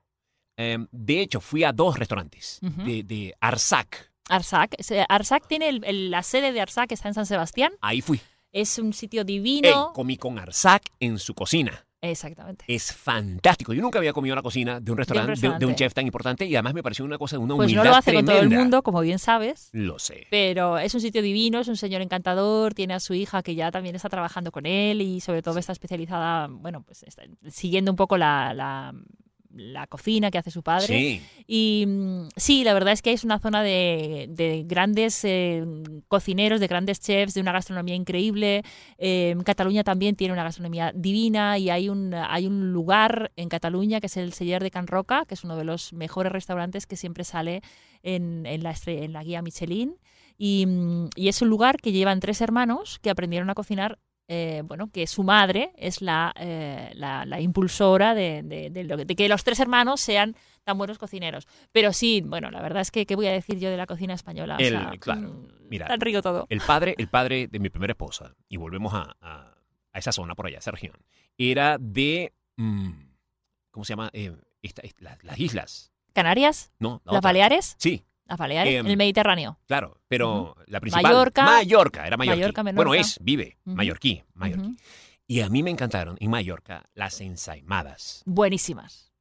D: De hecho, fui a 2 restaurantes
E: Ujú.
D: de Arsac.
E: Arsac. Arsac tiene la sede de Arsac, está en San Sebastián.
D: Ahí fui.
E: Es un sitio
D: Ey,
E: divino.
D: comí con Arsac en su cocina.
E: Exactamente.
D: Es fantástico. Yo nunca había comido en la cocina de un restaurante, de un
E: restaurante.
D: chef tan importante y además me pareció una cosa de una
E: Pues
D: humildad
E: no lo hace con todo el
D: tremenda.
E: mundo, como bien sabes.
D: Lo sé.
E: Pero es un sitio divino, es un señor encantador, tiene a su hija que ya también está trabajando con él y sobre todo está especializada, bueno, pues está siguiendo un poco la cocina que hace su padre.
D: Sí.
E: Y sí, la verdad es que es una zona de grandes cocineros, de grandes chefs, de una gastronomía increíble. Cataluña también tiene una gastronomía divina y hay un lugar en Cataluña que es el Celler de Can Roca, que es uno de los mejores restaurantes que siempre sale en la guía Michelin. Y es un lugar que llevan 3 hermanos que aprendieron a cocinar. Que su madre es la impulsora de que los 3 hermanos sean tan buenos cocineros. Pero sí, bueno, la verdad es que ¿qué voy a decir yo de la cocina española? O sea,
D: Claro, mira,
E: tan rico todo.
D: el padre de mi primera esposa, y volvemos a esa zona por allá, esa región, era de, ¿cómo se llama? Las islas,
E: ¿Canarias?
D: ¿no? La
E: ¿Las
D: otra.
E: Baleares?
D: Sí,
E: Las Baleares,
D: Em,
E: el Mediterráneo.
D: claro, pero
E: Ujú.
D: la principal.
E: Mallorca.
D: Era mallorquí.
E: Mallorca,
D: Bueno,
E: Menorca.
D: vive,
E: Ujú.
D: mallorquí.
E: Ujú.
D: Y a mí me encantaron en Mallorca las ensaimadas.
E: Buenísimas.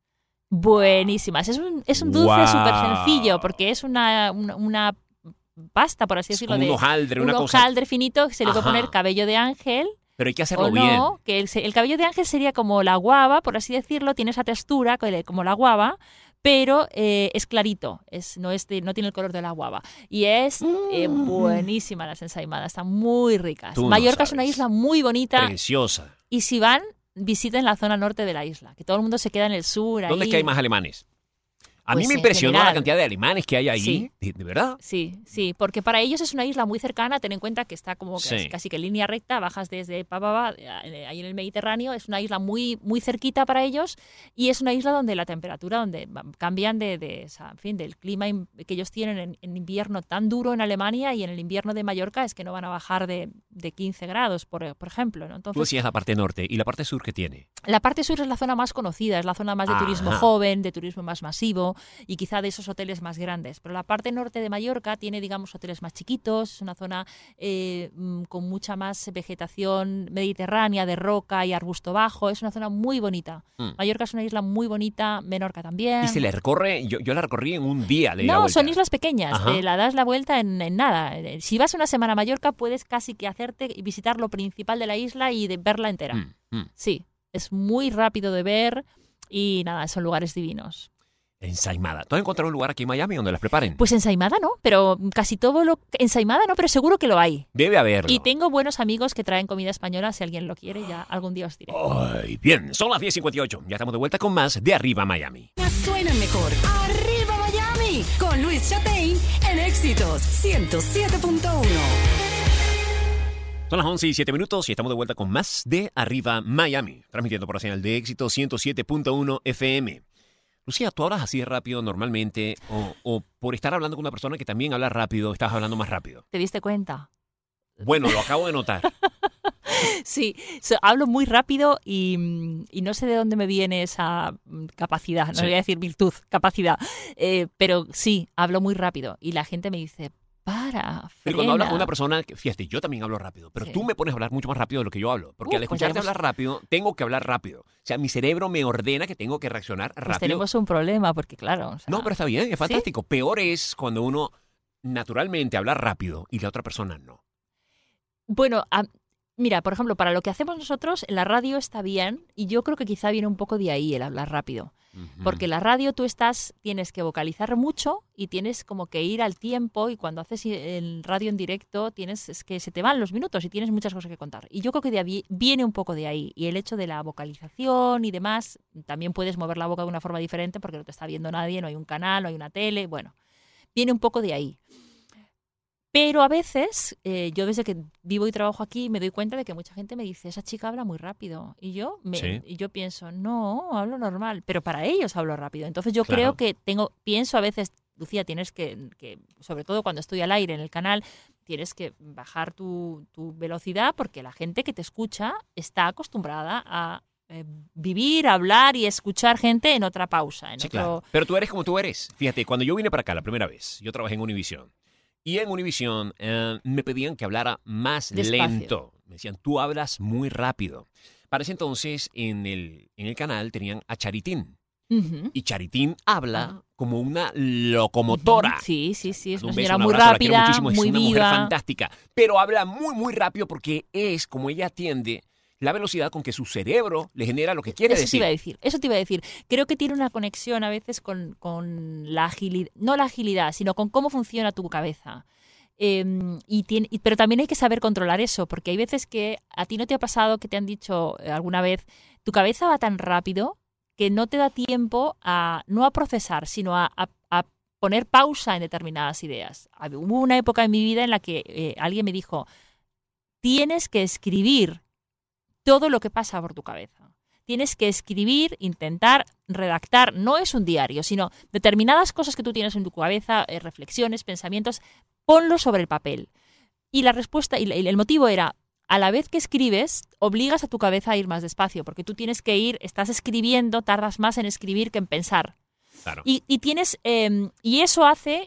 E: Buenísimas. Es un dulce
D: Guau.
E: súper sencillo porque es una pasta, por así
D: Es
E: decirlo.
D: como un hojaldre, una cosa.
E: hojaldre finito que se le puede
D: Ajá.
E: poner cabello de ángel.
D: Pero hay que hacerlo
E: O
D: bien.
E: no, que el cabello de ángel sería como la guava, por así decirlo, tiene esa textura como la guava, pero es clarito, no tiene el color de la guava. Y es buenísima las ensaimadas, están muy ricas.
D: Tú no
E: Mallorca es
D: sabes.
E: una isla muy bonita
D: Preciosa.
E: y si van, visiten la zona norte de la isla, que todo el mundo se queda en el sur.
D: ¿Dónde es
E: ahí.
D: que hay más alemanes? A
E: Pues
D: mí me
E: en
D: impresionó la
E: general.
D: cantidad de alemanes que hay ahí.
E: Sí.
D: ¿De verdad?
E: Sí, porque para ellos es una isla muy cercana, ten en cuenta que está como
D: Sí.
E: casi que en línea recta, bajas desde Pababa, ahí en el Mediterráneo, es una isla muy, muy cerquita para ellos y es una isla donde la temperatura, donde cambian del clima que ellos tienen en invierno tan duro en Alemania y en el invierno de Mallorca es que no van a bajar de 15 grados, por ejemplo, ¿no?
D: Tú
E: Entonces,
D: decías la parte norte y la parte sur que tiene.
E: la parte sur es la zona más conocida, es la zona más de turismo
D: Ajá.
E: joven, de turismo más masivo y quizá de esos hoteles más grandes. Pero la parte norte de Mallorca tiene, digamos, hoteles más chiquitos, es una zona con mucha más vegetación mediterránea, de roca y arbusto bajo, es una zona muy bonita. Mallorca es una isla muy bonita, Menorca también.
D: Y se le recorre, yo la recorrí en un día. Le di la
E: No,
D: vuelta.
E: son islas pequeñas,
D: Ajá.
E: te la das la vuelta en nada. Si vas una semana a Mallorca puedes casi que hacerte y visitar lo principal de la isla y verla entera. Sí, es muy rápido de ver y nada, son lugares divinos.
D: Ensaimada. ¿Tú has encontrado un lugar aquí en Miami donde las preparen?
E: Pues ensaimada no, pero casi todo ensaimada no, pero seguro que lo hay.
D: Debe haberlo.
E: Y tengo buenos amigos que traen comida española, si alguien lo quiere, ya algún día os diré.
D: Ay, bien, son las 10:58. Ya estamos de vuelta con más de Arriba Miami.
C: Suenan mejor. ¡Arriba Miami! Con Luis Chatein en Éxitos 107.1.
D: Son las 11:07 y estamos de vuelta con más de Arriba Miami, transmitiendo por la señal de Éxito 107.1 FM. Lucía, ¿tú hablas así de rápido normalmente o por estar hablando con una persona que también habla rápido, estás hablando más rápido?
E: ¿Te diste cuenta?
D: Bueno, lo acabo de notar.
E: Sí, hablo muy rápido y no sé de dónde me viene esa capacidad, no
D: Sí.
E: voy a decir virtud, capacidad, pero sí, hablo muy rápido y la gente me dice,
D: Pero cuando hablas
E: frena.
D: con una persona, fíjate, yo también hablo rápido, pero
E: Sí.
D: tú me pones a hablar mucho más rápido de lo que yo hablo, porque al
E: pues
D: escucharte
E: tenemos-
D: hablar rápido, tengo que hablar rápido. O sea, mi cerebro me ordena que tengo que reaccionar
E: Pues
D: rápido.
E: tenemos un problema porque claro, o sea,
D: No, pero está bien, es fantástico. Peor es cuando uno naturalmente habla rápido y la otra persona no.
E: bueno, mira, por ejemplo, para lo que hacemos nosotros, en la radio está bien y yo creo que quizá viene un poco de ahí el hablar rápido. Porque la radio tienes que vocalizar mucho y tienes como que ir al tiempo y cuando haces el radio en directo es que se te van los minutos y tienes muchas cosas que contar. Y yo creo que de ahí viene un poco de ahí. Y el hecho de la vocalización y demás, también puedes mover la boca de una forma diferente porque no te está viendo nadie, no hay un canal, no hay una tele, bueno, viene un poco de ahí. Pero a veces, yo desde que vivo y trabajo aquí, me doy cuenta de que mucha gente me dice, esa chica habla muy rápido. Y yo
D: Sí.
E: pienso, no, hablo normal. Pero para ellos hablo rápido. Entonces yo
D: Claro.
E: creo que pienso a veces, Lucía, tienes que, sobre todo cuando estoy al aire en el canal, tienes que bajar tu velocidad porque la gente que te escucha está acostumbrada a vivir, hablar y escuchar gente en otra pausa.
D: Sí, claro. Pero tú eres como tú eres. Fíjate, cuando yo vine para acá la primera vez, yo trabajé en Univision. Y en Univision me pedían que hablara más
E: Despacio.
D: lento. Me decían, tú hablas muy rápido. Para ese entonces, en el canal tenían a Charitín.
E: Ujú.
D: Y Charitín habla como una locomotora.
E: Sí, es
D: Un
E: una
D: beso,
E: señora
D: un
E: muy
D: abrazo, la quiero
E: rápida,
D: muchísimo,
E: muy
D: es una mujer
E: viva.
D: fantástica. Pero habla muy, muy rápido porque es como ella atiende la velocidad con que su cerebro le genera lo que quiere
E: Eso
D: decir.
E: te iba a decir. Creo que tiene una conexión a veces con la agilidad, no la agilidad, sino con cómo funciona tu cabeza. Pero también hay que saber controlar eso, porque hay veces que a ti no te ha pasado que te han dicho alguna vez, tu cabeza va tan rápido que no te da tiempo no a procesar, sino a poner pausa en determinadas ideas. Hubo una época en mi vida en la que alguien me dijo, tienes que escribir todo lo que pasa por tu cabeza. Tienes que escribir, intentar redactar, no es un diario, sino determinadas cosas que tú tienes en tu cabeza, reflexiones, pensamientos, ponlo sobre el papel. Y la respuesta, y el motivo era, a la vez que escribes, obligas a tu cabeza a ir más despacio, porque tú tienes que estás escribiendo, tardas más en escribir que en pensar.
D: Claro.
E: Y tienes, y eso hace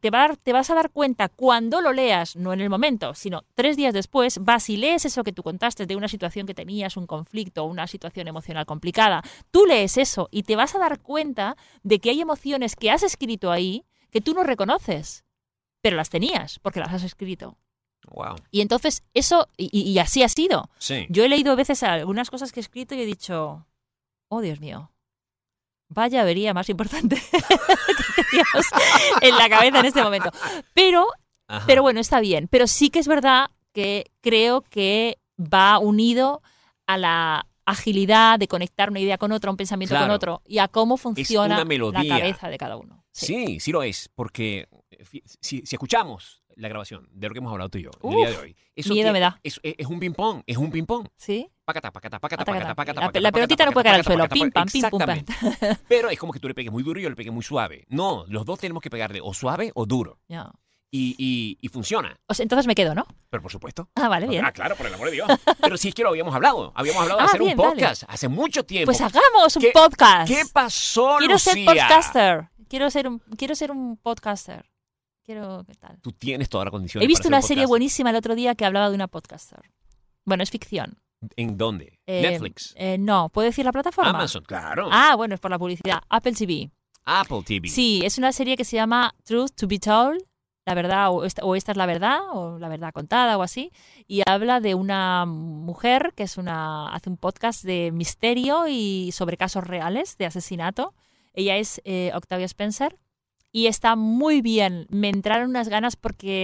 E: te vas a dar cuenta cuando lo leas, no en el momento, sino 3 días después, vas y lees eso que tú contaste de una situación que tenías, un conflicto, una situación emocional complicada. Tú lees eso y te vas a dar cuenta de que hay emociones que has escrito ahí que tú no reconoces, pero las tenías porque las has escrito.
D: Wow.
E: Y entonces eso, y así ha sido.
D: Sí.
E: Yo he leído a veces algunas cosas que he escrito y he dicho, oh Dios mío, vaya avería más importante que teníamos en la cabeza en este momento. Pero bueno, está bien. Pero sí que es verdad que creo que va unido a la agilidad de conectar una idea con otra, un pensamiento con otro, y a cómo funciona la cabeza de cada uno.
D: Sí, sí lo es, porque si escuchamos la grabación de lo que hemos hablado tú y yo el día de hoy, eso
E: miedo me da.
D: Es un ping-pong, es un ping-pong.
E: ¿Sí?
D: Pacata, pacata, pacata, pacata, pacata.
E: La pelotita no puede caer al suelo, pim, pam, pim, pum, pam.
D: Pero es como que tú le pegues muy duro y yo le pegué muy suave. No, los dos tenemos que pegarle o suave o duro.
E: No.
D: Y funciona.
E: O sea, entonces me quedo, ¿no?
D: Pero por supuesto.
E: Ah, vale, bien.
D: Ah, claro, por el amor de Dios. Pero sí es que lo habíamos hablado. Habíamos hablado de hacer
E: bien,
D: un podcast hace mucho tiempo.
E: Pues hagamos un podcast.
D: ¿Qué pasó,
E: Quiero
D: Lucía?
E: ser podcaster. Quiero ser un podcaster. ¿Qué tal?
D: Tú tienes toda la condición.
E: He visto una serie buenísima el otro día que hablaba de una podcaster. Bueno, es ficción.
D: ¿En dónde? ¿Netflix?
E: No, ¿puedo decir la plataforma?
D: Amazon, claro.
E: Ah, bueno, es por la publicidad. Apple TV.
D: Apple TV.
E: Sí, es una serie que se llama Truth to be Told. La verdad, o esta es la verdad, o la verdad contada, o así. Y habla de una mujer que hace un podcast de misterio y sobre casos reales de asesinato. Ella es Octavia Spencer. Y está muy bien. Me entraron unas ganas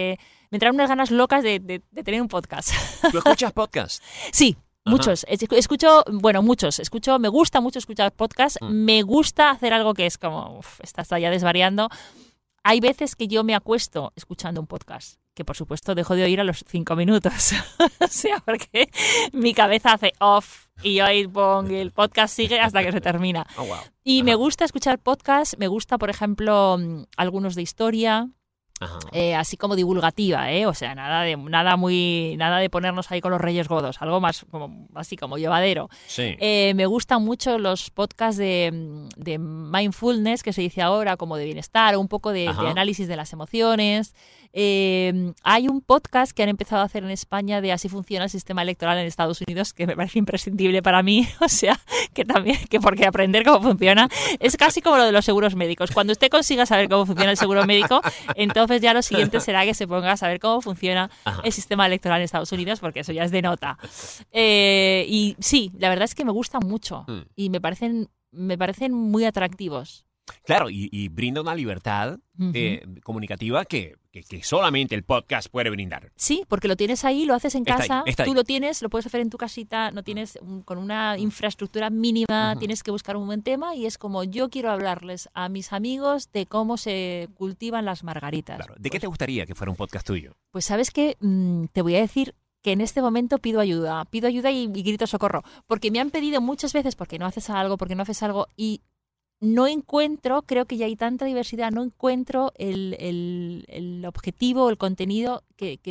E: locas de tener un podcast.
D: ¿Tú escuchas podcast?
E: Sí, muchos. Escucho, me gusta mucho escuchar podcast. Me gusta hacer algo que es como, estás ya desvariando. Hay veces que yo me acuesto escuchando un podcast, que por supuesto dejo de oír a los 5 minutos. O sea, porque mi cabeza hace off y yo ahí pongo, y el podcast sigue hasta que se termina.
D: Oh, wow.
E: Y me gusta escuchar podcasts, me gusta, por ejemplo, algunos de historia, así como divulgativa, ¿eh? O sea, nada de ponernos ahí con los Reyes Godos, algo más así como llevadero.
D: Sí.
E: Me gustan mucho los podcasts de mindfulness, que se dice ahora, como de bienestar, o un poco de análisis de las emociones. Hay un podcast que han empezado a hacer en España de así funciona el sistema electoral en Estados Unidos, que me parece imprescindible para mí. O sea, que porque aprender cómo funciona es casi como lo de los seguros médicos. Cuando usted consiga saber cómo funciona el seguro médico, entonces ya lo siguiente será que se ponga a saber cómo funciona el sistema electoral en Estados Unidos, porque eso ya es de nota. Y sí, la verdad es que me gustan mucho y me parecen muy atractivos.
D: Claro, y brinda una libertad comunicativa que solamente el podcast puede brindar.
E: Sí, porque lo tienes ahí, lo haces en casa,
D: está ahí.
E: Tú lo tienes, lo puedes hacer en tu casita, no tienes con una infraestructura mínima, tienes que buscar un buen tema y es como yo quiero hablarles a mis amigos de cómo se cultivan las margaritas.
D: Claro. ¿De qué te gustaría que fuera un podcast tuyo?
E: Pues sabes que te voy a decir que en este momento pido ayuda y grito socorro, porque me han pedido muchas veces porque no haces algo y no encuentro, creo que ya hay tanta diversidad, no encuentro el objetivo, el contenido que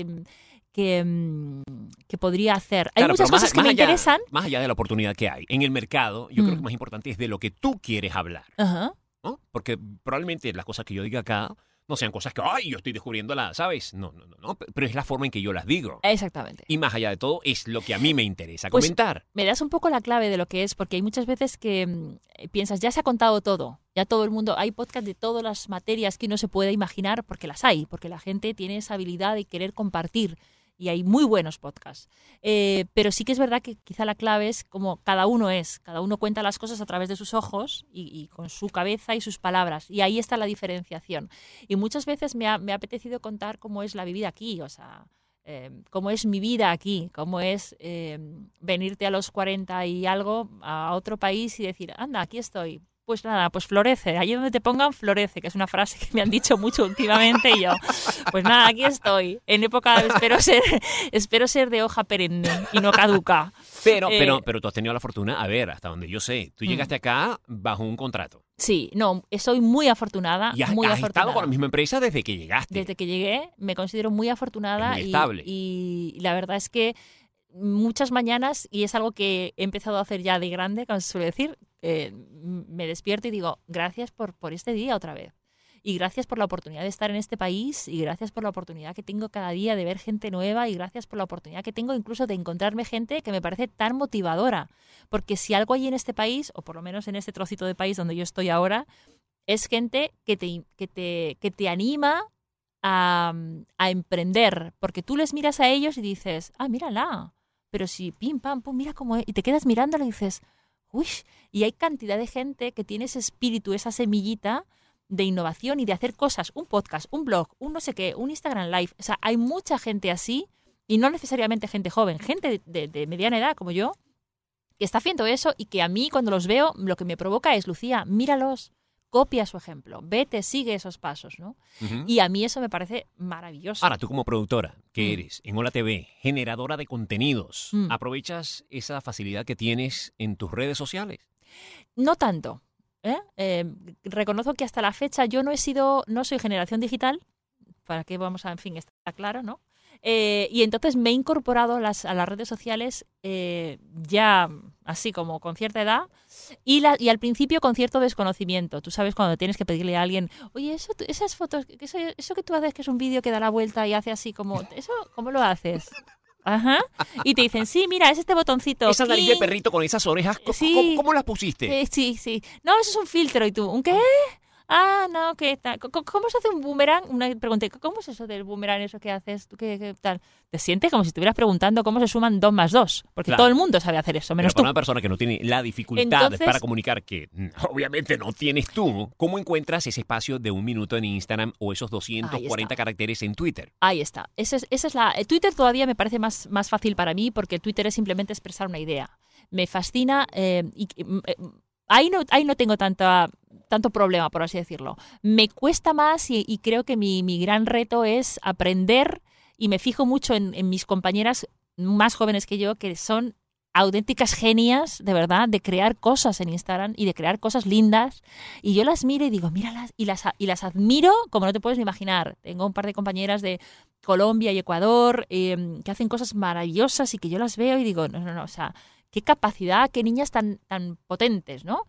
E: podría hacer. Hay muchas cosas que me interesan.
D: Más allá de la oportunidad que hay en el mercado, yo creo que más importante es de lo que tú quieres hablar. ¿No? Porque probablemente las cosas que yo diga acá no sean cosas que, yo estoy descubriendo ¿sabes? No, pero es la forma en que yo las digo.
E: Exactamente.
D: Y más allá de todo, es lo que a mí me interesa
E: pues,
D: comentar.
E: Me das un poco la clave de lo que es, porque hay muchas veces que piensas, ya se ha contado todo, ya todo el mundo, hay podcast de todas las materias que uno se puede imaginar, porque las hay, porque la gente tiene esa habilidad de querer compartir. Y hay muy buenos podcasts. Pero sí que es verdad que quizá la clave es como cada uno cuenta las cosas a través de sus ojos y con su cabeza y sus palabras. Y ahí está la diferenciación. Y muchas veces me ha apetecido contar cómo es la vida aquí, o sea, cómo es mi vida aquí, cómo es venirte a los 40 y algo a otro país y decir, anda, aquí estoy. Pues nada, pues florece. Allí donde te pongan, florece, que es una frase que me han dicho mucho últimamente y yo, pues nada, aquí estoy. En época, espero ser de hoja perenne y no caduca.
D: Pero tú has tenido la fortuna, a ver, hasta donde yo sé, tú llegaste acá bajo un contrato.
E: Sí, no, soy muy afortunada.
D: Y has estado con la misma empresa desde que llegaste.
E: Desde que llegué, me considero muy afortunada.
D: Muy estable.
E: Y la verdad es que muchas mañanas, y es algo que he empezado a hacer ya de grande, como se suele decir, me despierto y digo, gracias por este día otra vez. Y gracias por la oportunidad de estar en este país, y gracias por la oportunidad que tengo cada día de ver gente nueva, y gracias por la oportunidad que tengo incluso de encontrarme gente que me parece tan motivadora. Porque si algo hay en este país, o por lo menos en este trocito de país donde yo estoy ahora, es gente que te anima a emprender. Porque tú les miras a ellos y dices, mírala, pero si pim, pam, pum, mira cómo es. Y te quedas mirándolo y dices, uy, y hay cantidad de gente que tiene ese espíritu, esa semillita de innovación y de hacer cosas, un podcast, un blog, un no sé qué, un Instagram Live. O sea, hay mucha gente así, y no necesariamente gente joven, gente de mediana edad como yo, que está haciendo eso y que a mí cuando los veo lo que me provoca es, Lucía, míralos, copia su ejemplo, vete, sigue esos pasos, ¿no?
D: Ujú.
E: Y a mí eso me parece maravilloso.
D: Ahora, tú como productora, que eres en Hola TV, generadora de contenidos,
E: Mm.
D: ¿aprovechas esa facilidad que tienes en tus redes sociales?
E: No tanto. Reconozco que hasta la fecha yo no soy generación digital, para qué vamos a, en fin, está claro, ¿no? Y entonces me he incorporado a las redes sociales ya así como con cierta edad y al principio con cierto desconocimiento. Tú sabes cuando tienes que pedirle a alguien, oye, esas fotos, eso que tú haces que es un vídeo que da la vuelta y hace así como, ¿eso cómo lo haces? Ajá. Y te dicen, sí, mira, es este botoncito.
D: Esa nariz de
E: ¡Cling!
D: perrito con esas orejas,
E: Sí.
D: ¿cómo las pusiste?
E: Sí. No, eso es un filtro. ¿Y tú? ¿Un qué? No, ¿qué tal? ¿Cómo se hace un boomerang? Pregunté, ¿cómo es eso del boomerang, eso que haces? ¿Tú qué tal? Te sientes como si estuvieras preguntando cómo se suman 2 más 2. Porque
D: Claro.
E: todo el mundo sabe hacer eso, menos
D: Pero para
E: tú.
D: una persona que no tiene la dificultad
E: Entonces-
D: para comunicar, que obviamente no tienes tú, ¿cómo encuentras ese espacio de 1 minuto en Instagram o esos 240 caracteres en Twitter?
E: Ahí está. Esa es el Twitter todavía me parece más fácil para mí porque el Twitter es simplemente expresar una idea. Me fascina ahí no tengo tanto problema, por así decirlo. Me cuesta más y creo que mi gran reto es aprender, y me fijo mucho en mis compañeras más jóvenes que yo, que son auténticas genias, de verdad, de crear cosas en Instagram y de crear cosas lindas. Y yo las miro y digo, míralas, y las admiro como no te puedes ni imaginar. Tengo un par de compañeras de Colombia y Ecuador que hacen cosas maravillosas y que yo las veo y digo, no, o sea, qué capacidad, qué niñas tan potentes, ¿no?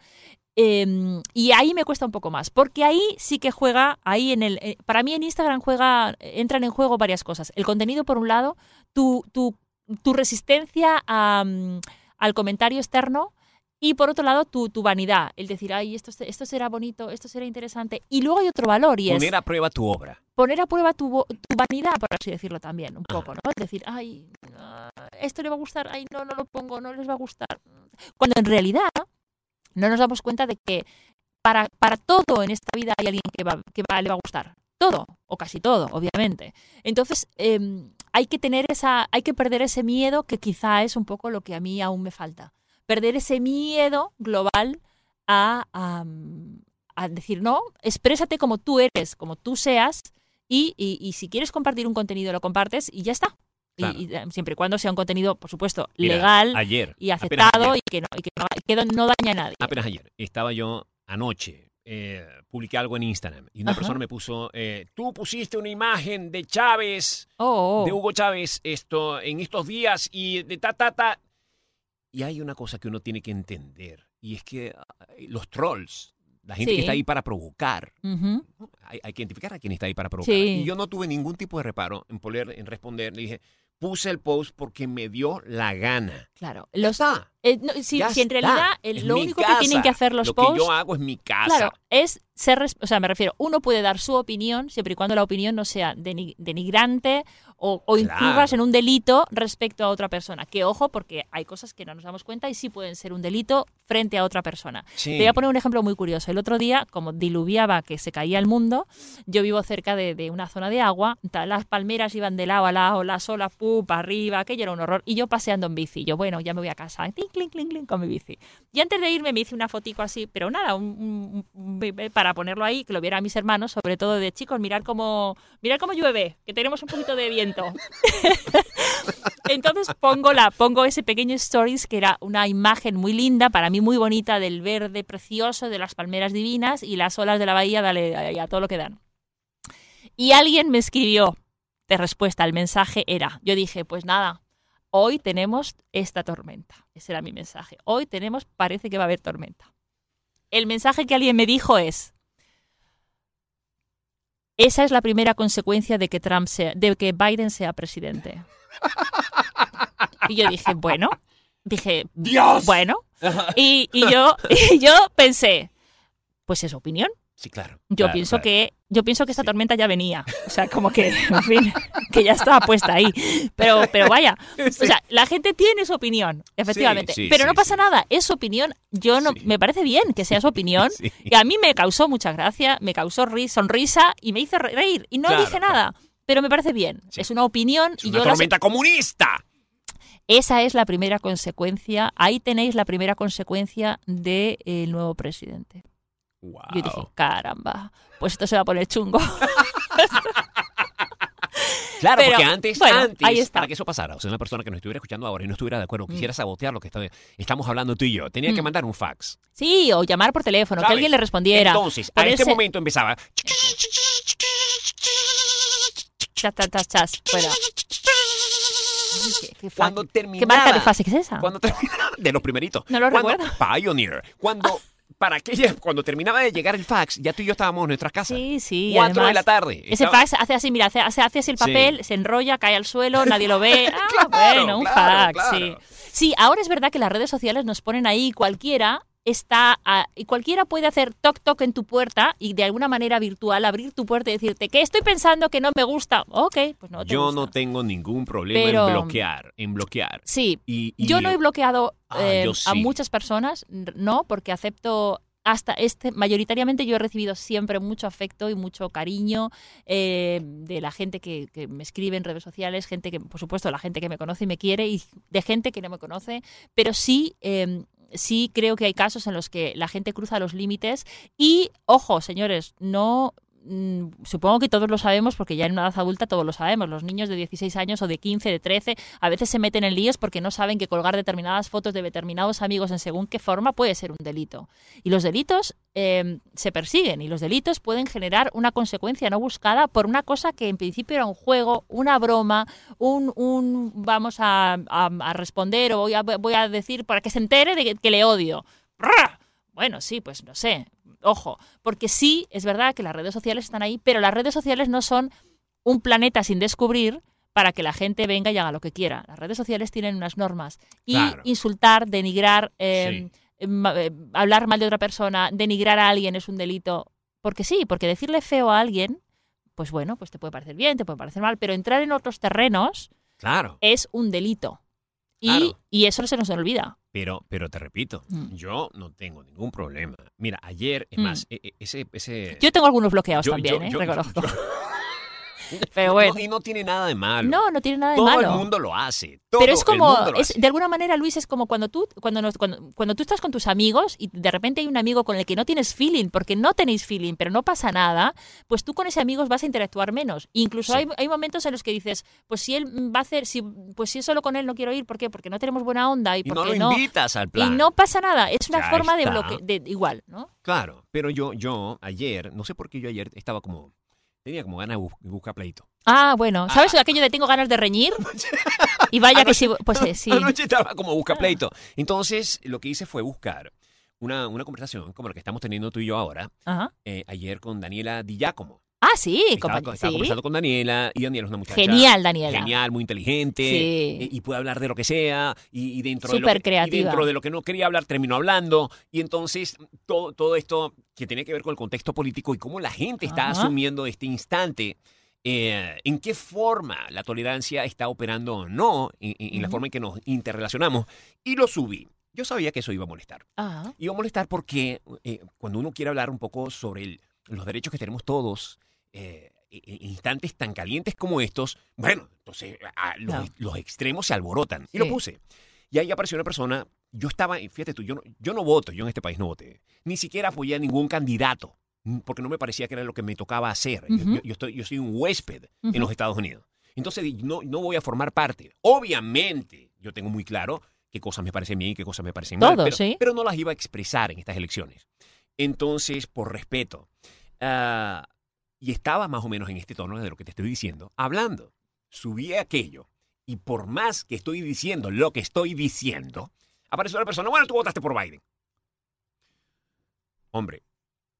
E: Y ahí me cuesta un poco más, porque ahí sí que juega, para mí en Instagram entran en juego varias cosas. El contenido, por un lado, tu resistencia al comentario externo, y por otro lado, tu vanidad. El decir, esto será bonito, esto será interesante. Y luego hay otro valor, y
D: Poner a prueba tu obra.
E: poner a prueba tu vanidad, por así decirlo también, un poco, ¿no? Es decir, esto le va a gustar, no lo pongo, no les va a gustar. Cuando en realidad no nos damos cuenta de que para todo en esta vida hay alguien que le va a gustar. Todo, o casi todo, obviamente. Entonces, hay que perder ese miedo, que quizá es un poco lo que a mí aún me falta. Perder ese miedo global a decir, no, exprésate como tú eres, como tú seas, y si quieres compartir un contenido, lo compartes y ya está.
D: Claro.
E: Y siempre y cuando sea un contenido, por supuesto,
D: Mira,
E: legal
D: ayer,
E: y
D: apenas
E: aceptado
D: ayer.
E: y que no daña a nadie.
D: Apenas ayer, estaba yo anoche, publiqué algo en Instagram y una
E: Ajá.
D: persona me puso, tú pusiste una imagen de Chávez,
E: Oh.
D: de Hugo Chávez, en estos días y de Y hay una cosa que uno tiene que entender, y es que los trolls, la gente
E: Sí.
D: que está ahí para provocar,
E: Ujú.
D: ¿no? Hay que identificar a quién está ahí para provocar.
E: Sí.
D: Y yo no tuve ningún tipo de reparo en responder. Le dije, puse el post porque me dio la gana.
E: Claro.
D: Ya está.
E: Si
D: Ya
E: en realidad
D: está. Es
E: lo
D: mi
E: único que
D: casa.
E: tienen que hacer los
D: Lo
E: posts,
D: que yo hago es mi casa.
E: claro, es me refiero, uno puede dar su opinión siempre y cuando la opinión no sea denigrante o
D: Claro.
E: incurras en un delito respecto a otra persona. Que ojo, porque hay cosas que no nos damos cuenta y sí pueden ser un delito frente a otra persona.
D: Sí.
E: Te voy a poner un ejemplo muy curioso. El otro día, como diluviaba, que se caía el mundo, yo vivo cerca de una zona de agua, las palmeras iban de lado a lado, las olas para arriba, aquello era un horror. Y yo paseando en bici, yo, bueno, ya me voy a casa, clink, clink, clink, clink, con mi bici. Y antes de irme me hice una fotico así, pero nada, para ponerlo ahí, que lo vieran mis hermanos, sobre todo de chicos, mirar cómo llueve, que tenemos un poquito de viento. Entonces pongo ese pequeño stories, que era una imagen muy linda, para mí muy bonita, del verde precioso, de las palmeras divinas y las olas de la bahía, dale a todo lo que dan. Y alguien me escribió de respuesta, el mensaje era, yo dije, pues nada, hoy tenemos esta tormenta. Ese era mi mensaje. Hoy parece que va a haber tormenta. El mensaje que alguien me dijo es, esa es la primera consecuencia de que de que Biden sea presidente. Y yo dije,
D: ¡Dios!
E: bueno. Y yo pensé, pues es opinión.
D: Sí, claro.
E: Yo pienso que esta tormenta ya venía. O sea, como que, en fin, que ya estaba puesta ahí. Pero vaya, o sea, la gente tiene su opinión, efectivamente. Pero no pasa nada, es su opinión. Me parece bien que sea su opinión. Y a mí me causó mucha gracia, me causó sonrisa y me hizo reír. Y no dije nada, pero me parece bien. Sí. Es una opinión.
D: Es una tormenta comunista.
E: Esa es la primera consecuencia. Ahí tenéis la primera consecuencia del nuevo presidente.
D: Wow.
E: Yo dije, caramba, pues esto se va a poner chungo.
D: Claro, porque antes,
E: ahí está.
D: para que eso pasara, o sea, una persona que nos estuviera escuchando ahora y no estuviera de acuerdo, quisiera sabotear lo que estamos hablando tú y yo, tenía que mandar un fax.
E: Sí, o llamar por teléfono,
D: ¿sabes?
E: Que alguien le respondiera.
D: Entonces, a este momento empezaba...
E: Chas, fuera.
D: Cuando terminaba...
E: ¿Qué marca de fase es esa?
D: De los primeritos.
E: No lo recuerdo.
D: Pioneer. Cuando terminaba de llegar el fax, ya tú y yo estábamos en nuestras casas.
E: Sí.
D: 4 de la tarde.
E: Ese fax hace así, mira, hace así el papel, se enrolla, cae al suelo, nadie lo ve. Bueno, un fax, claro. Sí. Sí, ahora es verdad que las redes sociales nos ponen ahí cualquiera puede hacer toc en tu puerta y de alguna manera virtual abrir tu puerta y decirte que estoy pensando que no me gusta. Ok, pues no te
D: Yo
E: gusta.
D: no tengo ningún problema en bloquear.
E: Sí, yo no he bloqueado
D: yo sí.
E: a muchas personas, no, porque acepto mayoritariamente yo he recibido siempre mucho afecto y mucho cariño de la gente que me escribe en redes sociales, gente que, por supuesto, la gente que me conoce y me quiere y de gente que no me conoce, pero sí creo que hay casos en los que la gente cruza los límites y, ojo, señores, no... Supongo que todos lo sabemos porque ya en una edad adulta todos lo sabemos. Los niños de 16 años o de 15, de 13 a veces se meten en líos porque no saben que colgar determinadas fotos de determinados amigos en según qué forma puede ser un delito. Y los delitos se persiguen y los delitos pueden generar una consecuencia no buscada por una cosa que en principio era un juego, una broma, un vamos a responder o voy a decir para que se entere de que le odio. Bueno, sí, pues no sé. Ojo, porque sí, es verdad que las redes sociales están ahí, pero las redes sociales no son un planeta sin descubrir para que la gente venga y haga lo que quiera. Las redes sociales tienen unas normas. Y insultar, denigrar, hablar mal de otra persona, denigrar a alguien es un delito. Porque sí, porque decirle feo a alguien, pues bueno, pues te puede parecer bien, te puede parecer mal, pero entrar en otros terrenos es un delito. Y eso se nos olvida.
D: Pero te repito, yo no tengo ningún problema. Mira, ayer, es más, ese...
E: Yo tengo algunos bloqueados también, reconozco. Pero bueno.
D: Y no tiene nada de malo.
E: No tiene nada de malo.
D: Todo el mundo lo hace.
E: Pero es como, de alguna manera, Luis, es como cuando tú estás con tus amigos y de repente hay un amigo con el que no tienes feeling, porque no tenéis feeling, pero no pasa nada, pues tú con ese amigo vas a interactuar menos. Incluso hay momentos en los que dices, pues si él va a hacer, pues si es solo con él no quiero ir, ¿por qué? Porque no tenemos buena onda y porque
D: no lo invitas al plan.
E: Y no pasa nada, es una forma de bloquear, igual, ¿no?
D: Claro, pero yo ayer, no sé por qué yo ayer estaba como... Tenía como ganas de buscar pleito.
E: Ah, bueno. ¿Sabes aquello de tengo ganas de reñir? Y vaya que sí. Pues sí.
D: Anoche estaba como busca pleito. Entonces, lo que hice fue buscar una conversación como la que estamos teniendo tú y yo ahora. Ayer con Daniela Di Giacomo.
E: Ah, sí.
D: Estaba conversando con Daniela y Daniela es una muchacha.
E: Genial, Daniela.
D: Genial, muy inteligente.
E: Sí.
D: Y puede hablar de lo que sea. Y dentro
E: creativa.
D: Y dentro de lo que no quería hablar, terminó hablando. Y entonces, todo esto que tiene que ver con el contexto político y cómo la gente está asumiendo este instante, en qué forma la tolerancia está operando o no, en la forma en que nos interrelacionamos. Y lo subí. Yo sabía que eso iba a molestar. Iba a molestar porque cuando uno quiere hablar un poco sobre los derechos que tenemos todos, instantes tan calientes como estos, bueno, entonces los extremos se alborotan. Y lo puse. Y ahí apareció una persona, fíjate tú, yo no voto, yo en este país no voté. Ni siquiera apoyé a ningún candidato, porque no me parecía que era lo que me tocaba hacer. Yo soy un huésped en los Estados Unidos. Entonces no voy a formar parte. Obviamente, yo tengo muy claro qué cosas me parecen bien y qué cosas me parecen mal, pero no las iba a expresar en estas elecciones. Entonces, por respeto, y estaba más o menos en este tono de lo que te estoy diciendo, hablando. Subí aquello, y por más que estoy diciendo lo que estoy diciendo, apareció una persona, bueno, tú votaste por Biden. Hombre,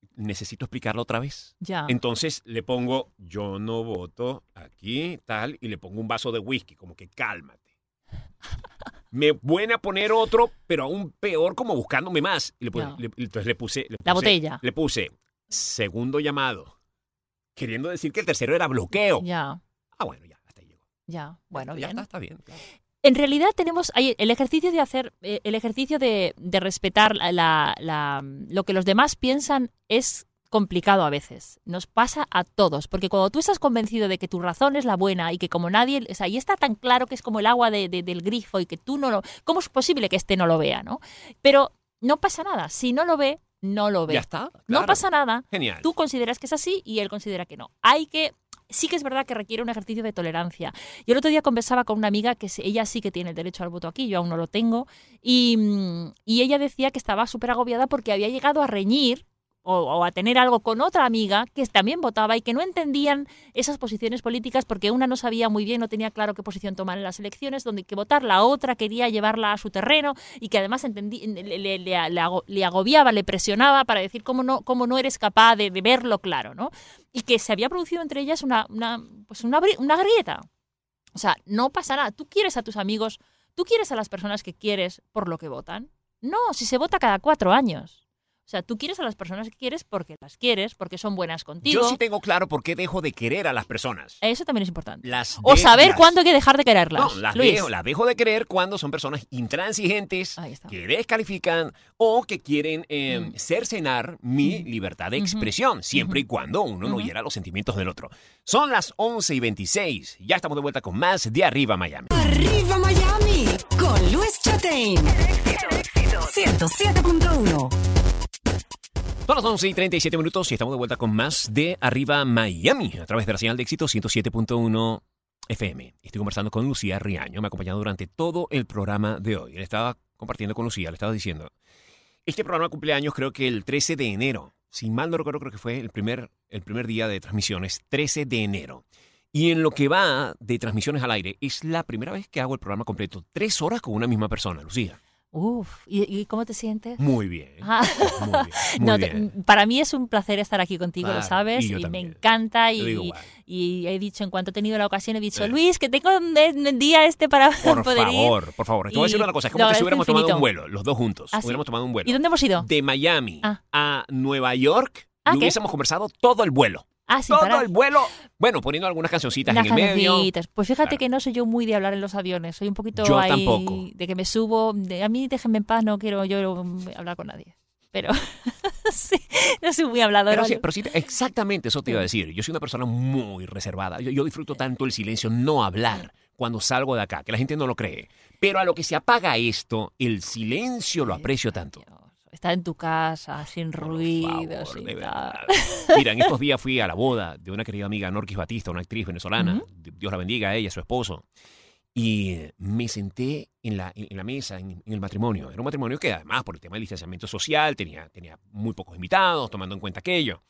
D: necesito explicarlo otra vez.
E: Ya.
D: Entonces le pongo, yo no voto aquí, tal, y le pongo un vaso de whisky, como que cálmate. Me voy a poner otro, pero aún peor, como buscándome más. Y
E: Ya.
D: entonces le puse...
E: La botella.
D: Le puse segundo llamado, queriendo decir que el tercero era bloqueo.
E: Ya,
D: Ah, bueno, ya, hasta ahí llegó.
E: ya. Bueno,
D: ya
E: bien.
D: está bien. Claro.
E: En realidad tenemos ahí el ejercicio de hacer, el ejercicio de respetar lo que los demás piensan es complicado a veces. Nos pasa a todos, porque cuando tú estás convencido de que tu razón es la buena y que como nadie, o sea, y está tan claro que es como el agua del grifo y que tú no lo, ¿cómo es posible que este no lo vea, no? Pero no pasa nada. Si no lo ve, no lo ve.
D: Ya está.
E: No
D: claro.
E: pasa nada.
D: Genial.
E: Tú consideras que es así y él considera que no. Sí que es verdad que requiere un ejercicio de tolerancia. Yo el otro día conversaba con una amiga que ella sí que tiene el derecho al voto aquí, yo aún no lo tengo, y ella decía que estaba súper agobiada porque había llegado a reñir o a tener algo con otra amiga que también votaba y que no entendían esas posiciones políticas porque una no sabía muy bien, no tenía claro qué posición tomar en las elecciones, donde hay que votar, la otra quería llevarla a su terreno y que además le agobiaba, le presionaba para decir cómo no eres capaz de verlo claro, ¿no? Y que se había producido entre ellas una grieta. O sea, no pasa nada. Tú quieres a tus amigos, tú quieres a las personas que quieres por lo que votan. No, si se vota cada 4 años. O sea, tú quieres a las personas que quieres porque las quieres, porque son buenas contigo.
D: Yo sí tengo claro por qué dejo de querer a las personas.
E: Eso también es importante.
D: O
E: saber cuándo hay que dejar de quererlas.
D: No, las
E: Luis.
D: dejo de querer cuando son personas intransigentes,
E: Ahí está.
D: que descalifican o que quieren cercenar mi libertad de expresión, siempre y cuando uno no hiera los sentimientos del otro. Son las 11:26. Ya estamos de vuelta con más de Arriba Miami.
C: Arriba Miami con Luis Chatein. 107.1.
D: Son las 11:37 y estamos de vuelta con más de Arriba Miami a través de la señal de éxito 107.1 FM. Estoy conversando con Lucía Riaño, me ha acompañado durante todo el programa de hoy. Le estaba compartiendo con Lucía, le estaba diciendo, este programa cumpleaños creo que el 13 de enero. Si mal no recuerdo, creo que fue el primer día de transmisiones, 13 de enero. Y en lo que va de transmisiones al aire, es la primera vez que hago el programa completo, 3 horas con una misma persona, Lucía.
E: Uf, ¿y cómo te sientes?
D: Muy bien.
E: Ah.
D: Muy bien. Muy
E: No,
D: bien.
E: para mí es un placer estar aquí contigo,
D: Claro,
E: lo sabes,
D: y yo
E: me
D: también.
E: encanta
D: Yo digo igual.
E: y he dicho, en cuanto he tenido la ocasión, he dicho, Luis, que tengo un día para
D: Por
E: poder ir.
D: favor. Te voy a decir
E: Y
D: una cosa. Es
E: lo
D: como que si
E: agradezco
D: hubiéramos tomado
E: infinito.
D: un vuelo, los dos juntos.
E: ¿Ah, sí?
D: Hubiéramos tomado un vuelo.
E: ¿Y dónde hemos ido?
D: De Miami
E: Ah.
D: a Nueva York,
E: ¿Ah,
D: y
E: qué?
D: hubiésemos conversado todo el vuelo.
E: Ah, sí,
D: Todo
E: para
D: el vuelo. Bueno, poniendo algunas cancioncitas
E: unas
D: en el medio.
E: cancioncitas. Pues fíjate
D: Claro.
E: que no soy yo muy de hablar en los aviones. Soy un poquito
D: Yo
E: ahí
D: tampoco.
E: de que me subo. A mí déjenme en paz, no quiero yo hablar con nadie. Pero sí, no soy muy habladora.
D: Pero sí, exactamente eso te iba a decir. Yo soy una persona muy reservada. Yo disfruto tanto el silencio, no hablar cuando salgo de acá, que la gente no lo cree. Pero a lo que se apaga esto, el silencio lo aprecio tanto.
E: Estar en tu casa, sin ruido,
D: Por favor,
E: sin
D: de
E: tal.
D: verdad. Mira, en estos días fui a la boda de una querida amiga, Norquis Batista, una actriz venezolana. Dios la bendiga a ella, a su esposo. Y me senté en la mesa, en el matrimonio. Era un matrimonio que además, por el tema del distanciamiento social, tenía muy pocos invitados, tomando en cuenta aquello.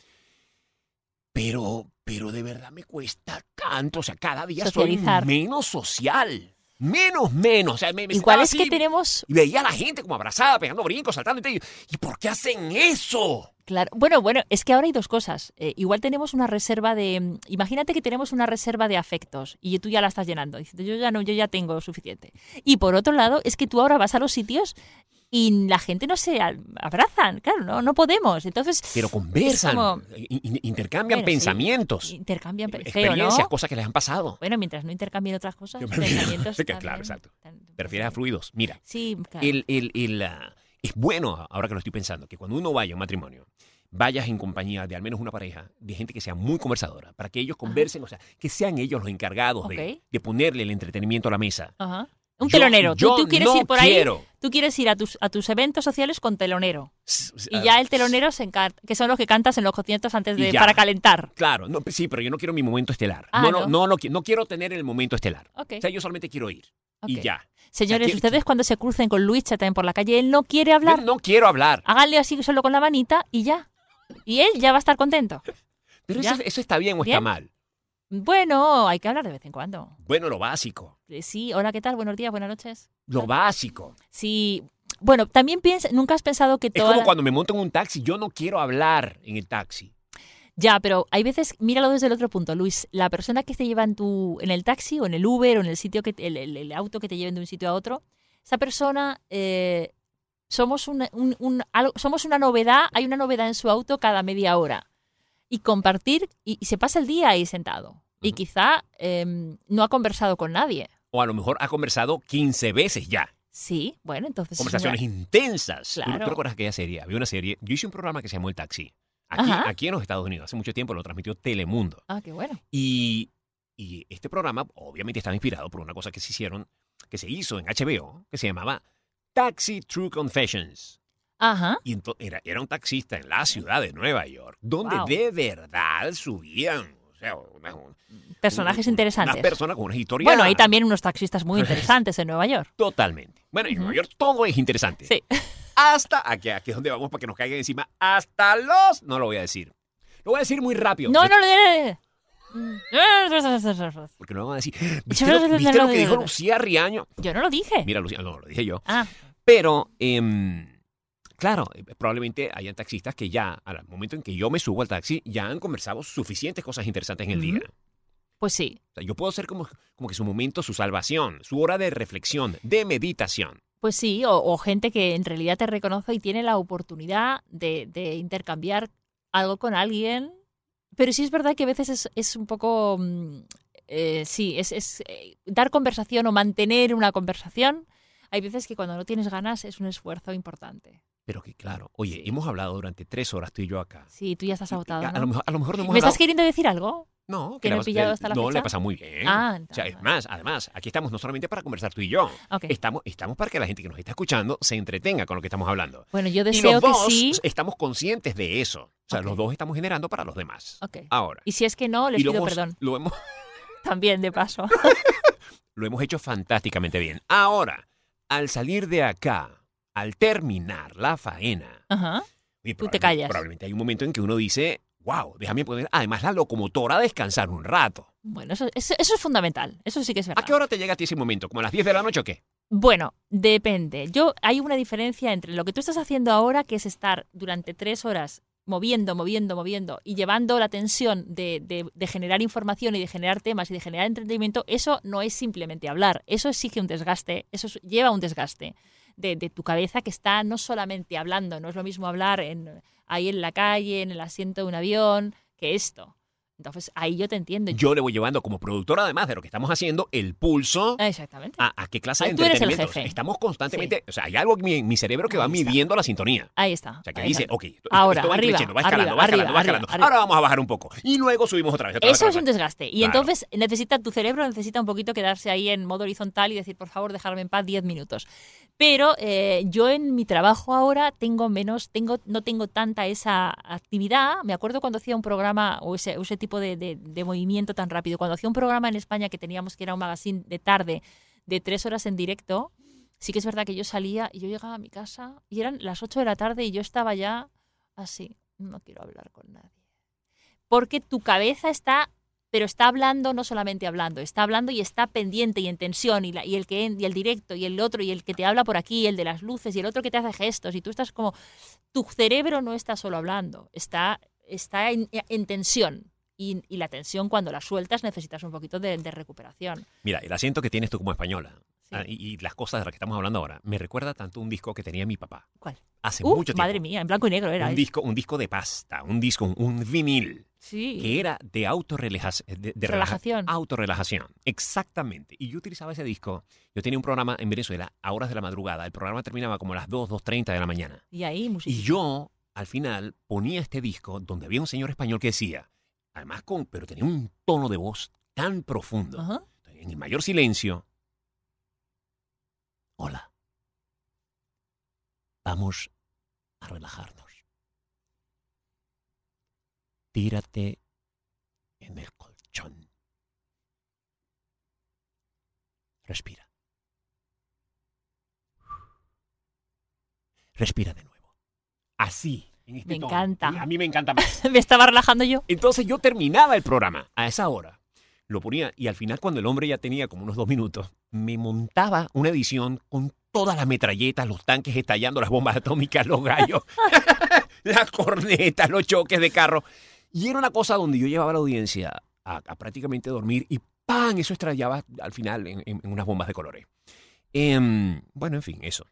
D: Pero de verdad me cuesta tanto. O sea, cada día
E: Socializar.
D: soy menos social. Menos. O sea, me
E: Igual
D: sentaba
E: es que
D: así
E: tenemos...
D: y veía a la gente como abrazada, pegando brincos, saltando. ¿Y por qué hacen eso?
E: Claro. Bueno, es que ahora hay dos cosas. Igual tenemos una reserva de... Imagínate que tenemos una reserva de afectos y tú ya la estás llenando. Dices, yo ya tengo suficiente. Y por otro lado, es que tú ahora vas a los sitios y la gente no se abrazan. Claro, no podemos. Entonces...
D: Pero conversan,
E: como-
D: intercambian
E: Bueno, sí,
D: pensamientos,
E: intercambian feo,
D: experiencias,
E: ¿no?
D: cosas que les han pasado.
E: Bueno, mientras no intercambien otras cosas,
D: Yo prefiero-
E: pensamientos
D: Sí, que
E: también.
D: claro, exacto. ¿Te refieres a fluidos? Mira,
E: Sí, claro.
D: es bueno, ahora que lo estoy pensando, que cuando uno vaya a un matrimonio, vayas en compañía de al menos una pareja, de gente que sea muy conversadora, para que ellos conversen, o sea, que sean ellos los encargados
E: Ok.
D: de ponerle el entretenimiento a la mesa.
E: Ajá. Un
D: Yo-
E: telonero.
D: yo
E: Tú quieres
D: no
E: ir por
D: quiero.
E: ahí. Tú quieres ir a tus eventos sociales con telonero. Y
D: Ah,
E: ya el telonero se encarga, que son los que cantas en los conciertos antes
D: Y
E: de
D: ya.
E: para calentar.
D: Claro, sí, pero yo no quiero mi momento estelar.
E: Ah,
D: No quiero tener el momento estelar.
E: Ok.
D: O sea, yo solamente quiero ir. Y
E: Ok.
D: ya.
E: Señores,
D: O sea,
E: ustedes cuando se crucen con Luis Chatein por la calle, él no quiere
D: Yo
E: hablar.
D: no quiero hablar.
E: Háganle así solo con la manita y ya. Y él ya va a estar contento.
D: Pero
E: Ya.
D: eso está bien o está
E: ¿Bien?
D: mal.
E: Bueno, hay que hablar de vez en cuando.
D: Bueno, lo básico.
E: Sí, hola, ¿qué tal? Buenos días, buenas noches.
D: Lo básico.
E: Sí, Bueno, también nunca has pensado que
D: Es
E: toda
D: como cuando me monto en un taxi, yo no quiero hablar en el taxi.
E: Ya, pero hay veces, míralo desde el otro punto, Luis, la persona que te lleva en el taxi o en el Uber o en el sitio el auto que te lleven de un sitio a otro, esa persona somos somos una novedad, hay una novedad en su auto cada media hora. Y compartir, y se pasa el día ahí sentado. Y quizá no ha conversado con nadie.
D: O a lo mejor ha conversado 15 veces ya.
E: Sí, bueno, entonces...
D: Conversaciones intensas.
E: Claro.
D: ¿Tú recuerdas aquella serie? Había una serie, yo hice un programa que se llamó El Taxi.
E: Ajá.
D: Aquí en los Estados Unidos, hace mucho tiempo lo transmitió Telemundo.
E: Ah, qué bueno.
D: Y este programa obviamente estaba inspirado por una cosa que se hizo en HBO, que se llamaba Taxi True Confessions.
E: Ajá.
D: Y era un taxista en la ciudad de Nueva York, donde
E: Wow.
D: de verdad subían, o sea,
E: Personajes interesantes.
D: Unas personas con unas historias.
E: Bueno, hay también unos taxistas muy interesantes en Nueva York.
D: Totalmente. Bueno, en Nueva York todo es interesante.
E: Sí.
D: Hasta aquí es donde vamos para que nos caigan encima. No lo voy a decir. Lo voy a decir muy rápido.
E: No.
D: Porque no van a decir, ¿viste lo que dijo Lucía Riaño?
E: Yo no lo dije.
D: Mira, Lucía, no, lo dije yo.
E: Ah,
D: Pero, claro, probablemente hayan taxistas que ya, al momento en que yo me subo al taxi, ya han conversado suficientes cosas interesantes en el día.
E: pues sí.
D: O sea, yo puedo ser como que su momento, su salvación, su hora de reflexión, de meditación.
E: Pues sí, o gente que en realidad te reconoce y tiene la oportunidad de intercambiar algo con alguien. Pero sí es verdad que a veces es un poco... dar conversación o mantener una conversación. Hay veces que cuando no tienes ganas es un esfuerzo importante.
D: Pero que claro, oye,
E: Sí.
D: hemos hablado durante 3 horas tú y yo acá.
E: Sí, tú ya estás agotado,
D: A
E: ¿no?
D: lo mejor no hemos
E: ¿Me
D: hablado...
E: estás queriendo decir algo?
D: No,
E: que no he
D: la-
E: pillado hasta la
D: no,
E: fecha?
D: le ha pasado muy bien.
E: Ah,
D: O sea, es
E: entonces.
D: más, además, aquí estamos no solamente para conversar tú y yo.
E: Ok.
D: Estamos para que la gente que nos está escuchando se entretenga con lo que estamos hablando.
E: Bueno, yo
D: Y
E: deseo
D: los
E: que
D: dos
E: sí.
D: estamos conscientes de eso. O sea,
E: Ok.
D: los dos estamos generando para los demás.
E: Ok.
D: Ahora.
E: Y si es que no, les
D: y lo
E: pido
D: hemos-
E: perdón.
D: Lo
E: También, de paso.
D: hemos hecho fantásticamente bien. Ahora, al salir de acá, al terminar la faena,
E: Ajá.
D: oye,
E: Tú te callas.
D: Probablemente hay un momento en que uno dice, wow, déjame poner además la locomotora a descansar un rato.
E: Bueno, eso es fundamental. Eso sí que es verdad.
D: ¿A qué hora te llega a ti ese momento? ¿Como a las 10 de la noche o qué?
E: Bueno, depende. Hay una diferencia entre lo que tú estás haciendo ahora, que es estar durante 3 horas moviendo y llevando la tensión de generar información y de generar temas y de generar entretenimiento. Eso no es simplemente hablar. Eso exige un desgaste. Lleva un desgaste de tu cabeza que está no solamente hablando. No es lo mismo hablar ahí en la calle, en el asiento de un avión, que esto. Entonces, ahí yo te entiendo.
D: Yo le voy llevando como productor, además de lo que estamos haciendo, el pulso
E: Exactamente.
D: a qué clase de
E: Ahí tú eres el
D: entretenimiento.
E: jefe.
D: Estamos constantemente, o sea, hay algo en mi cerebro que va
E: Ahí está.
D: midiendo la sintonía.
E: Ahí está.
D: O sea, que
E: Ahí
D: dice,
E: está.
D: ok,
E: Ahora,
D: esto va
E: arriba,
D: creciendo, va escalando, va
E: arriba,
D: escalando, va
E: arriba,
D: escalando.
E: arriba.
D: Ahora vamos a bajar un poco. Y luego subimos otra vez. otra vez,
E: Eso
D: otra
E: es un
D: vez.
E: desgaste. Y
D: Claro.
E: entonces tu cerebro necesita un poquito quedarse ahí en modo horizontal y decir, por favor, dejarme en paz 10 minutos. Pero yo en mi trabajo ahora no tengo tanta esa actividad. Me acuerdo cuando hacía un programa o ese tipo de movimiento tan rápido. Cuando hacía un programa en España que era un magazine de tarde de 3 horas en directo, sí que es verdad que yo salía y yo llegaba a mi casa y eran las 8 de la tarde y yo estaba ya así, no quiero hablar con nadie. Porque tu cabeza está hablando, no solamente hablando, está hablando y está pendiente y en tensión, y el directo, y el otro, y el que te habla por aquí, el de las luces, y el otro que te hace gestos, y tú estás como... Tu cerebro no está solo hablando, está en tensión. Y la tensión, cuando la sueltas, necesitas un poquito de recuperación.
D: Mira, el acento que tienes tú como española
E: Sí.
D: y las cosas de las que estamos hablando ahora, me recuerda tanto un disco que tenía mi papá
E: ¿Cuál?
D: hace mucho tiempo.
E: Madre mía, en blanco y negro era.
D: Un disco de pasta, un vinil,
E: Sí.
D: que era de autorrelajación.
E: Relajación.
D: Autorrelajación, exactamente. Y yo utilizaba ese disco. Yo tenía un programa en Venezuela a horas de la madrugada. El programa terminaba como a las 2:30 de la mañana.
E: Y ahí, música.
D: Y yo, al final, ponía este disco donde había un señor español que decía, además pero tenía un tono de voz tan profundo.
E: Ajá.
D: En el mayor silencio. Hola. Vamos a relajarnos. Tírate en el colchón. Respira. Respira de nuevo. Así. En este
E: Me
D: tono.
E: encanta.
D: A mí me encanta más.
E: Me estaba relajando yo.
D: Entonces yo terminaba el programa a esa hora. lo ponía y al final cuando el hombre ya tenía como unos 2 minutos, me montaba una edición con todas las metralletas, los tanques estallando, las bombas atómicas, los gallos, las cornetas, los choques de carro. Y era una cosa donde yo llevaba a la audiencia a prácticamente dormir y ¡pam! Eso estrellaba al final en unas bombas de colores. Bueno, en fin, eso.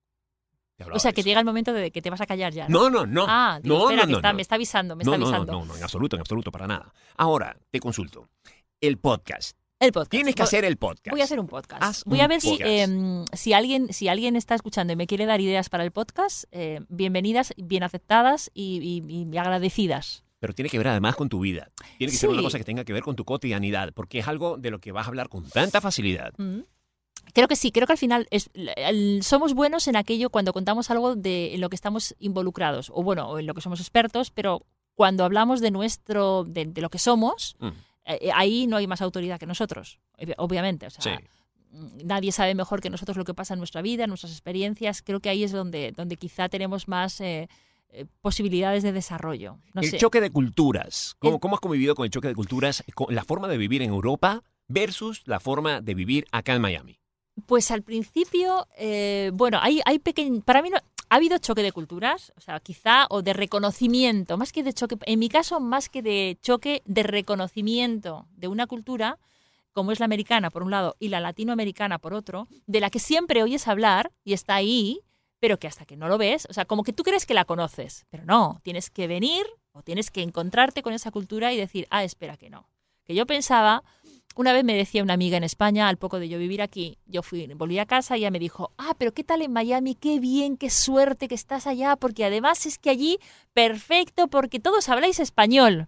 E: O sea, que llega el momento de que te vas a callar ya, ¿no?
D: No.
E: Ah, digo,
D: no,
E: espera,
D: no,
E: que
D: no.
E: me está avisando, me
D: No,
E: está
D: no,
E: avisando.
D: no, en absoluto, para nada. Ahora, te consulto. El podcast.
E: El podcast.
D: Tienes que hacer el podcast.
E: Voy a hacer un podcast.
D: Haz
E: Voy a
D: un
E: ver
D: podcast.
E: si alguien está escuchando y me quiere dar ideas para el podcast, bienvenidas, bien aceptadas y agradecidas.
D: Pero tiene que ver además con tu vida. Tiene que ser
E: Sí.
D: una cosa que tenga que ver con tu cotidianidad, porque es algo de lo que vas a hablar con tanta facilidad.
E: Creo que sí, creo que al final somos buenos en aquello cuando contamos algo en lo que estamos involucrados, o bueno, o en lo que somos expertos, pero cuando hablamos de de lo que somos, ahí no hay más autoridad que nosotros, obviamente. O sea,
D: Sí.
E: nadie sabe mejor que nosotros lo que pasa en nuestra vida, en nuestras experiencias. Creo que ahí es donde quizá tenemos más posibilidades de desarrollo. No
D: El
E: sé.
D: choque de culturas. ¿Cómo has convivido con el choque de culturas? Con la forma de vivir en Europa versus la forma de vivir acá en Miami.
E: Pues al principio, bueno, hay para mí no, ha habido choque de culturas, o sea, quizá, o de reconocimiento, más que de choque, en mi caso, más que de choque, de reconocimiento de una cultura, como es la americana por un lado y la latinoamericana por otro, de la que siempre oyes hablar y está ahí, pero que hasta que no lo ves, o sea, como que tú crees que la conoces, pero no, tienes que venir o tienes que encontrarte con esa cultura y decir, espera que no. Que yo pensaba, una vez me decía una amiga en España, al poco de yo vivir aquí, volví a casa y ella me dijo, pero ¿qué tal en Miami? Qué bien, qué suerte que estás allá, porque además es que allí, perfecto, porque todos habláis español.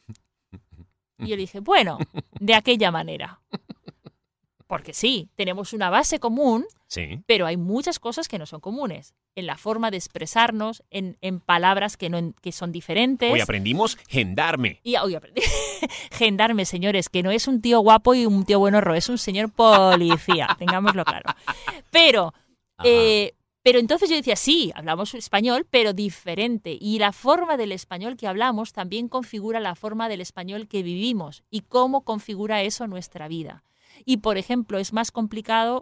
E: Y yo le dije, bueno, de aquella manera. Porque sí, tenemos una base común,
D: Sí.
E: pero hay muchas cosas que no son comunes. En la forma de expresarnos, en palabras que son diferentes.
D: Hoy aprendimos gendarme.
E: Y hoy aprendí. Gendarme, señores, que no es un tío guapo y un tío buenorro, es un señor policía, tengámoslo claro. Pero entonces yo decía, sí, hablamos español, pero diferente. Y la forma del español que hablamos también configura la forma del español que vivimos y cómo configura eso nuestra vida. Y, por ejemplo, es más complicado,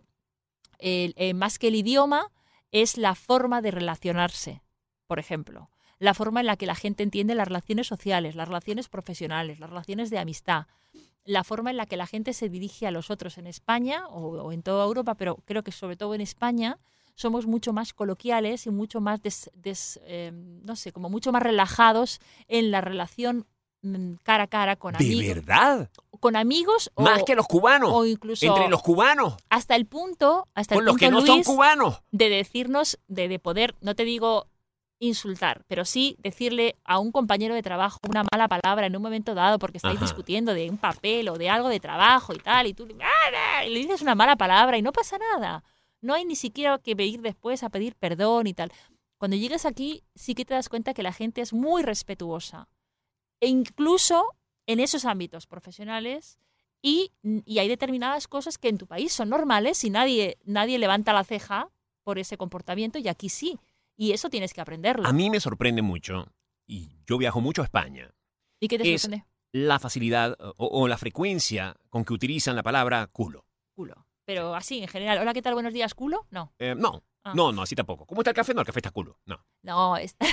E: más que el idioma, es la forma de relacionarse, por ejemplo. La forma en la que la gente entiende las relaciones sociales, las relaciones profesionales, las relaciones de amistad, la forma en la que la gente se dirige a los otros en España o en toda Europa, pero creo que sobre todo en España somos mucho más coloquiales y mucho más, no sé, como mucho más relajados en la relación cara a cara con
D: ¿De
E: amigos.
D: verdad?
E: Con amigos
D: Más que los cubanos.
E: o incluso
D: Entre los cubanos.
E: hasta el punto
D: Con los que no son
E: Luis,
D: cubanos.
E: de decirnos, de poder, no te digo insultar, pero sí decirle a un compañero de trabajo una mala palabra en un momento dado porque estáis
D: Ajá.
E: discutiendo de un papel o de algo de trabajo y tal, y tú y le dices una mala palabra y no pasa nada. No hay ni siquiera que ir después a pedir perdón y tal. Cuando llegas aquí sí que te das cuenta que la gente es muy respetuosa. E incluso en esos ámbitos profesionales y hay determinadas cosas que en tu país son normales y nadie levanta la ceja por ese comportamiento y aquí sí. Y eso tienes que aprenderlo.
D: A mí me sorprende mucho, y yo viajo mucho a España,
E: ¿Y qué te
D: es
E: sorprende?
D: la facilidad o la frecuencia con que utilizan la palabra culo.
E: Culo. Pero así, en general. Hola, ¿qué tal? Buenos días, culo. No.
D: No,
E: Ah.
D: no, así tampoco. ¿Cómo está el café? No, el café está culo. No.
E: No,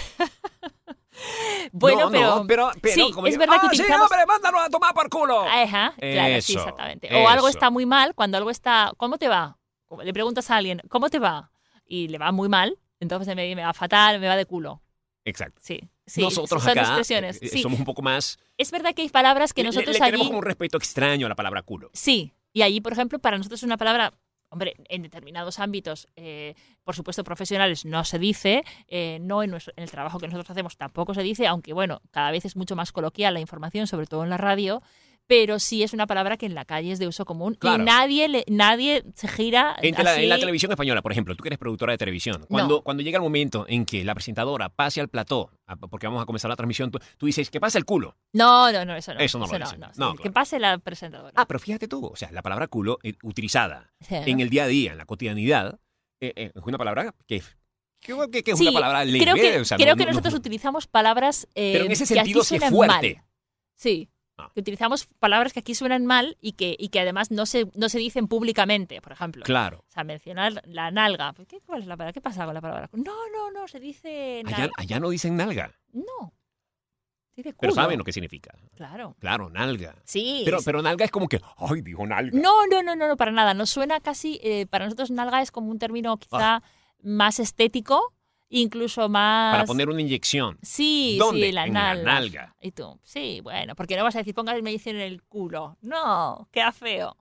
E: bueno,
D: No, pero
E: sí,
D: como
E: es
D: digo,
E: verdad que
D: sí,
E: utilizamos...
D: hombre, mándalo a tomar por culo.
E: Ajá, claro, sí,
D: Eso,
E: exactamente. O algo
D: eso.
E: está muy mal, cuando algo está... ¿Cómo te va? Le preguntas a alguien, ¿cómo te va? Y le va muy mal, entonces me va fatal, me va de culo.
D: Exacto.
E: Sí, sí.
D: Nosotros
E: son
D: acá
E: expresiones. Sí.
D: somos un poco más...
E: Es verdad que hay palabras que
D: le
E: nosotros
D: tenemos
E: allí...
D: como un respeto extraño a la palabra culo.
E: Sí, y allí, por ejemplo, para nosotros es una palabra... Hombre, en determinados ámbitos, por supuesto, profesionales no se dice, no en el trabajo que nosotros hacemos tampoco se dice, aunque bueno, cada vez es mucho más coloquial la información, sobre todo en la radio, pero sí es una palabra que en la calle es de uso común
D: Claro.
E: y nadie se gira
D: En
E: así.
D: la televisión española, por ejemplo, tú que eres productora de televisión, cuando llega el momento en que la presentadora pase al plató, porque vamos a comenzar la transmisión, tú dices, ¿qué pasa el culo?
E: No, eso no.
D: Eso no lo dicen. No,
E: Que
D: claro.
E: pase la presentadora.
D: Pero fíjate tú, o sea, la palabra culo utilizada
E: Sí.
D: en el día a día, en la cotidianidad, es una palabra que es
E: Sí,
D: una palabra leve.
E: creo que,
D: o sea,
E: creo
D: no-
E: que
D: no-
E: nosotros utilizamos palabras
D: Pero en ese
E: que aquí
D: sentido sí es
E: suenan
D: fuerte.
E: mal. Sí.
D: Ah.
E: Que utilizamos palabras que aquí suenan mal y que además no se dicen públicamente, por ejemplo.
D: Claro.
E: O sea, mencionar la nalga. Pues, ¿cuál es la palabra? ¿Qué pasa con la palabra? No, se dice nalga.
D: Allá no dicen nalga,
E: No. Se dice culo.
D: pero saben lo que significa.
E: Claro.
D: Claro, nalga.
E: Sí.
D: Pero nalga es como que, ay, dijo nalga.
E: No, para nada. Nos suena casi, para nosotros nalga es como un término quizá más estético, incluso más...
D: Para poner una inyección.
E: Sí,
D: ¿Dónde?
E: sí, la
D: En la
E: nalga.
D: nalga.
E: Y tú, sí, bueno, porque no vas a decir, póngale medicina en el culo. No, queda feo.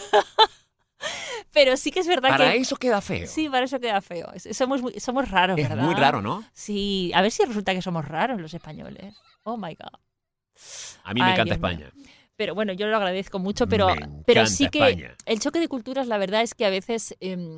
E: Pero sí que es verdad
D: Para
E: que...
D: eso queda feo.
E: Sí, para eso queda feo. Somos raros,
D: Es
E: ¿verdad?
D: muy raro, ¿no?
E: Sí, a ver si resulta que somos raros los españoles. Oh, my God.
D: A mí me
E: Ay,
D: encanta
E: Dios mío.
D: España.
E: Pero bueno, yo lo agradezco mucho, pero
D: Me encanta
E: sí que
D: España.
E: el choque de culturas, la verdad es que a veces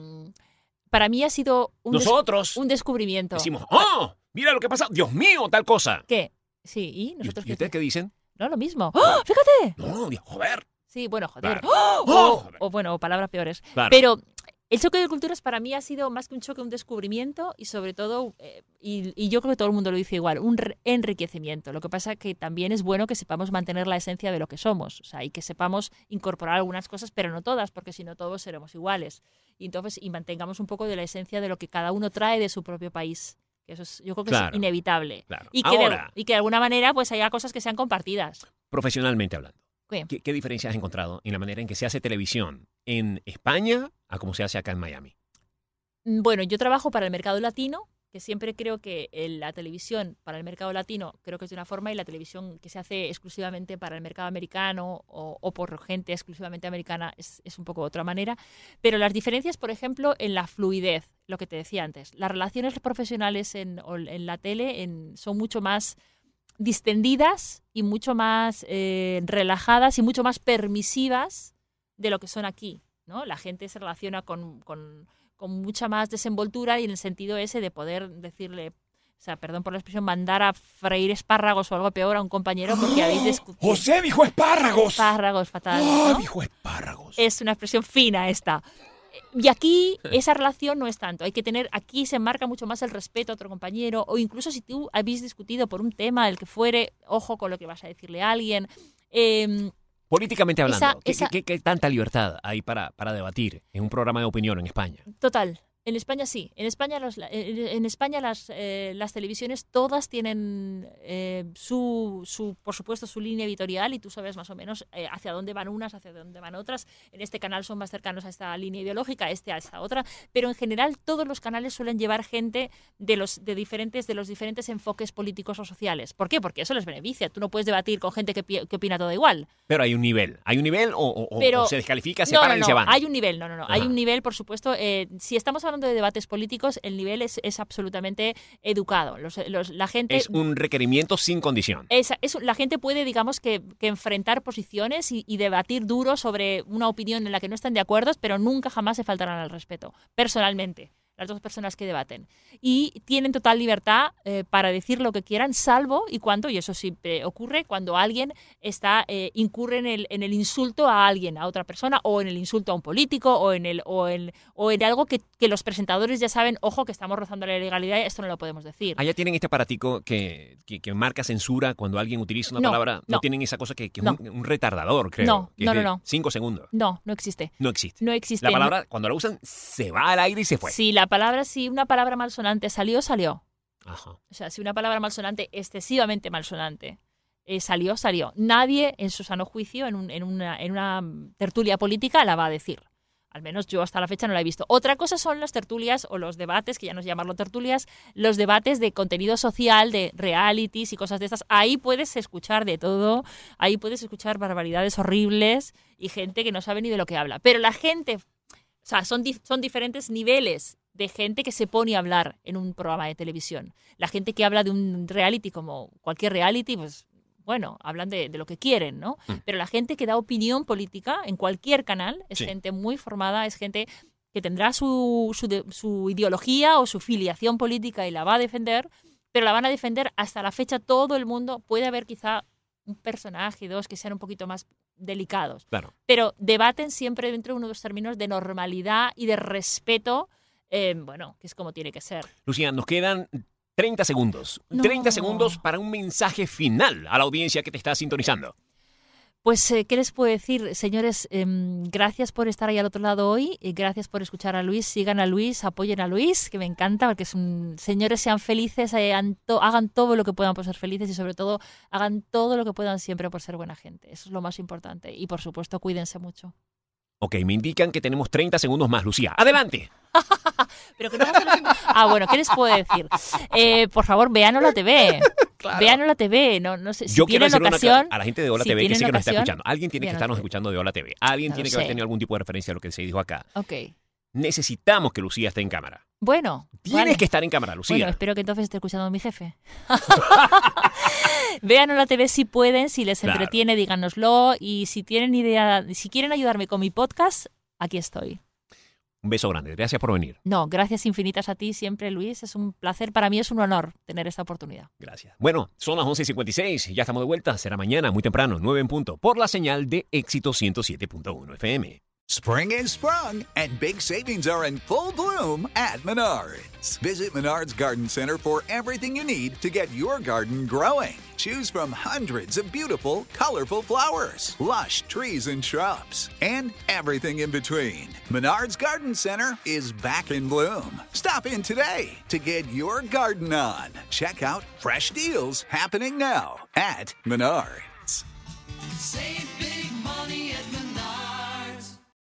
E: para mí ha sido
D: Nosotros
E: un descubrimiento.
D: decimos, ¡oh! Mira lo que pasa. Dios mío, tal cosa.
E: ¿Qué? Sí, ¿y
D: ¿Y
E: nosotros
D: ustedes qué dicen?
E: No, lo mismo. ¡Oh! ¡Fíjate!
D: No, joder.
E: Sí, bueno, joder.
D: Claro.
E: ¡Oh!
D: ¡Oh! Joder.
E: O bueno, palabras peores.
D: Claro.
E: Pero el choque de culturas para mí ha sido más que un choque, un descubrimiento y sobre todo, y yo creo que todo el mundo lo dice igual, un enriquecimiento. Lo que pasa es que también es bueno que sepamos mantener la esencia de lo que somos, o sea, y que sepamos incorporar algunas cosas, pero no todas, porque si no todos seremos iguales. Y entonces, y mantengamos un poco de la esencia de lo que cada uno trae de su propio país. Que eso es, yo creo que
D: Claro.
E: es inevitable.
D: Claro.
E: Y que,
D: Ahora,
E: y que de alguna manera pues haya cosas que sean compartidas.
D: profesionalmente hablando,
E: ¿Qué?
D: ¿qué diferencia has encontrado en la manera en que se hace televisión en España a como se hace acá en Miami?
E: Bueno, yo trabajo para el mercado latino, que siempre creo que la televisión para el mercado latino creo que es de una forma y la televisión que se hace exclusivamente para el mercado americano o por gente exclusivamente americana es un poco de otra manera. Pero las diferencias, por ejemplo, en la fluidez, lo que te decía antes, las relaciones profesionales en la tele son mucho más distendidas y mucho más relajadas y mucho más permisivas de lo que son aquí, ¿no? La gente se relaciona con mucha más desenvoltura y en el sentido ese de poder decirle, o sea, perdón por la expresión, mandar a freír espárragos o algo peor a un compañero porque habéis discutido.
D: ¡José dijo espárragos!
E: Espárragos, fatal,
D: ¡Oh,
E: ¿no?
D: dijo espárragos!
E: Es una expresión fina esta. Y aquí esa relación no es tanto. Hay que tener, aquí se marca mucho más el respeto a otro compañero o incluso si tú habéis discutido por un tema, el que fuere, ojo con lo que vas a decirle a alguien.
D: Políticamente hablando,
E: esa-
D: ¿qué tanta libertad hay para debatir en un programa de opinión en España?
E: Total. En España sí. En España, las televisiones todas tienen por supuesto, su línea editorial y tú sabes más o menos hacia dónde van unas, hacia dónde van otras. En este canal son más cercanos a esta línea ideológica, a esta otra. Pero en general todos los canales suelen llevar gente de los diferentes enfoques políticos o sociales. ¿Por qué? Porque eso les beneficia. Tú no puedes debatir con gente que opina todo igual.
D: Pero hay un nivel. ¿Hay un nivel o se descalifica, se
E: No,
D: paran y se van?
E: hay un nivel, no. Hay
D: Ajá.
E: un nivel, por supuesto. Si estamos hablando de debates políticos, el nivel es absolutamente educado. La gente...
D: Es un requerimiento sin condición.
E: La gente puede, digamos, que enfrentar posiciones y debatir duro sobre una opinión en la que no están de acuerdo, pero nunca jamás se faltarán al respeto, personalmente, las dos personas que debaten. Y tienen total libertad para decir lo que quieran, salvo y cuando, y eso siempre ocurre, cuando alguien incurre en el insulto a alguien, a otra persona, o en el insulto a un político, o en algo que los presentadores ya saben, ojo, que estamos rozando la ilegalidad, esto no lo podemos decir.
D: Allá tienen este aparatico que marca censura cuando alguien utiliza una
E: No,
D: palabra. No
E: no.
D: tienen esa cosa que es
E: No.
D: un retardador, creo.
E: No,
D: que es de
E: no.
D: 5 segundos.
E: No existe.
D: No existe.
E: No existe.
D: La palabra, cuando la usan, se va al aire y se fue.
E: Si una palabra malsonante salió.
D: Ajá.
E: O sea, si una palabra malsonante, excesivamente malsonante, salió. Nadie, en su sano juicio, en una tertulia política, la va a decir. Al menos yo hasta la fecha no la he visto. Otra cosa son las tertulias o los debates, que ya no es llamarlo tertulias, los debates de contenido social, de realities y cosas de estas. Ahí puedes escuchar de todo, ahí puedes escuchar barbaridades horribles y gente que no sabe ni de lo que habla. Pero la gente, o sea, son diferentes niveles de gente que se pone a hablar en un programa de televisión. La gente que habla de un reality como cualquier reality, pues bueno, hablan de lo que quieren, ¿no? Pero la gente que da opinión política en cualquier canal es
D: Sí.
E: gente muy formada, es gente que tendrá su ideología o su filiación política y la va a defender, pero la van a defender hasta la fecha todo el mundo. Puede haber quizá un personaje, dos, que sean un poquito más delicados.
D: Claro.
E: Pero debaten siempre dentro de unos términos de normalidad y de respeto, bueno, que es como tiene que ser.
D: Lucía, nos quedan 30 segundos.
E: No.
D: 30 segundos para un mensaje final a la audiencia que te está sintonizando.
E: Pues, ¿qué les puedo decir? Señores, gracias por estar ahí al otro lado hoy, y gracias por escuchar a Luis, sigan a Luis, apoyen a Luis, que me encanta, porque señores, sean felices, hagan todo lo que puedan por ser felices y sobre todo hagan todo lo que puedan siempre por ser buena gente. Eso es lo más importante y por supuesto cuídense mucho.
D: Ok, me indican que tenemos 30 segundos más, Lucía. ¡Adelante!
E: Pero que no bueno, ¿qué les puedo decir? Por favor, vean Hola TV. Claro. Vean Hola TV. No sé, si
D: yo quiero
E: tienen
D: hacer
E: ocasión...
D: a la gente de Hola TV que sí que nos está escuchando. Alguien tiene que
E: vean
D: estarnos
E: Hola TV.
D: escuchando de Hola TV. Alguien tiene que haber tenido algún tipo de referencia a lo que se dijo acá.
E: Ok.
D: Necesitamos que Lucía esté en cámara.
E: Bueno.
D: Tienes que estar en cámara, Lucía.
E: Bueno, espero que entonces esté escuchando a mi jefe. Vean Hola TV si pueden, si les entretiene, díganoslo. Y si tienen idea, si quieren ayudarme con mi podcast, aquí estoy.
D: Un beso grande. Gracias por venir.
E: No, gracias infinitas a ti siempre, Luis. Es un placer. Para mí es un honor tener esta oportunidad.
D: Gracias. Bueno, son las 11:56. Ya estamos de vuelta. Será mañana, muy temprano, 9 en punto, por la señal de Éxito 107.1 FM.
A: Spring is sprung, and big savings are in full bloom at Menards. Visit Menards Garden Center for everything you need to get your garden growing. Choose from hundreds of beautiful, colorful flowers, lush trees and shrubs, and everything in between. Menards Garden Center is back in bloom. Stop in today to get your garden on. Check out fresh deals happening now at Menards.
B: Save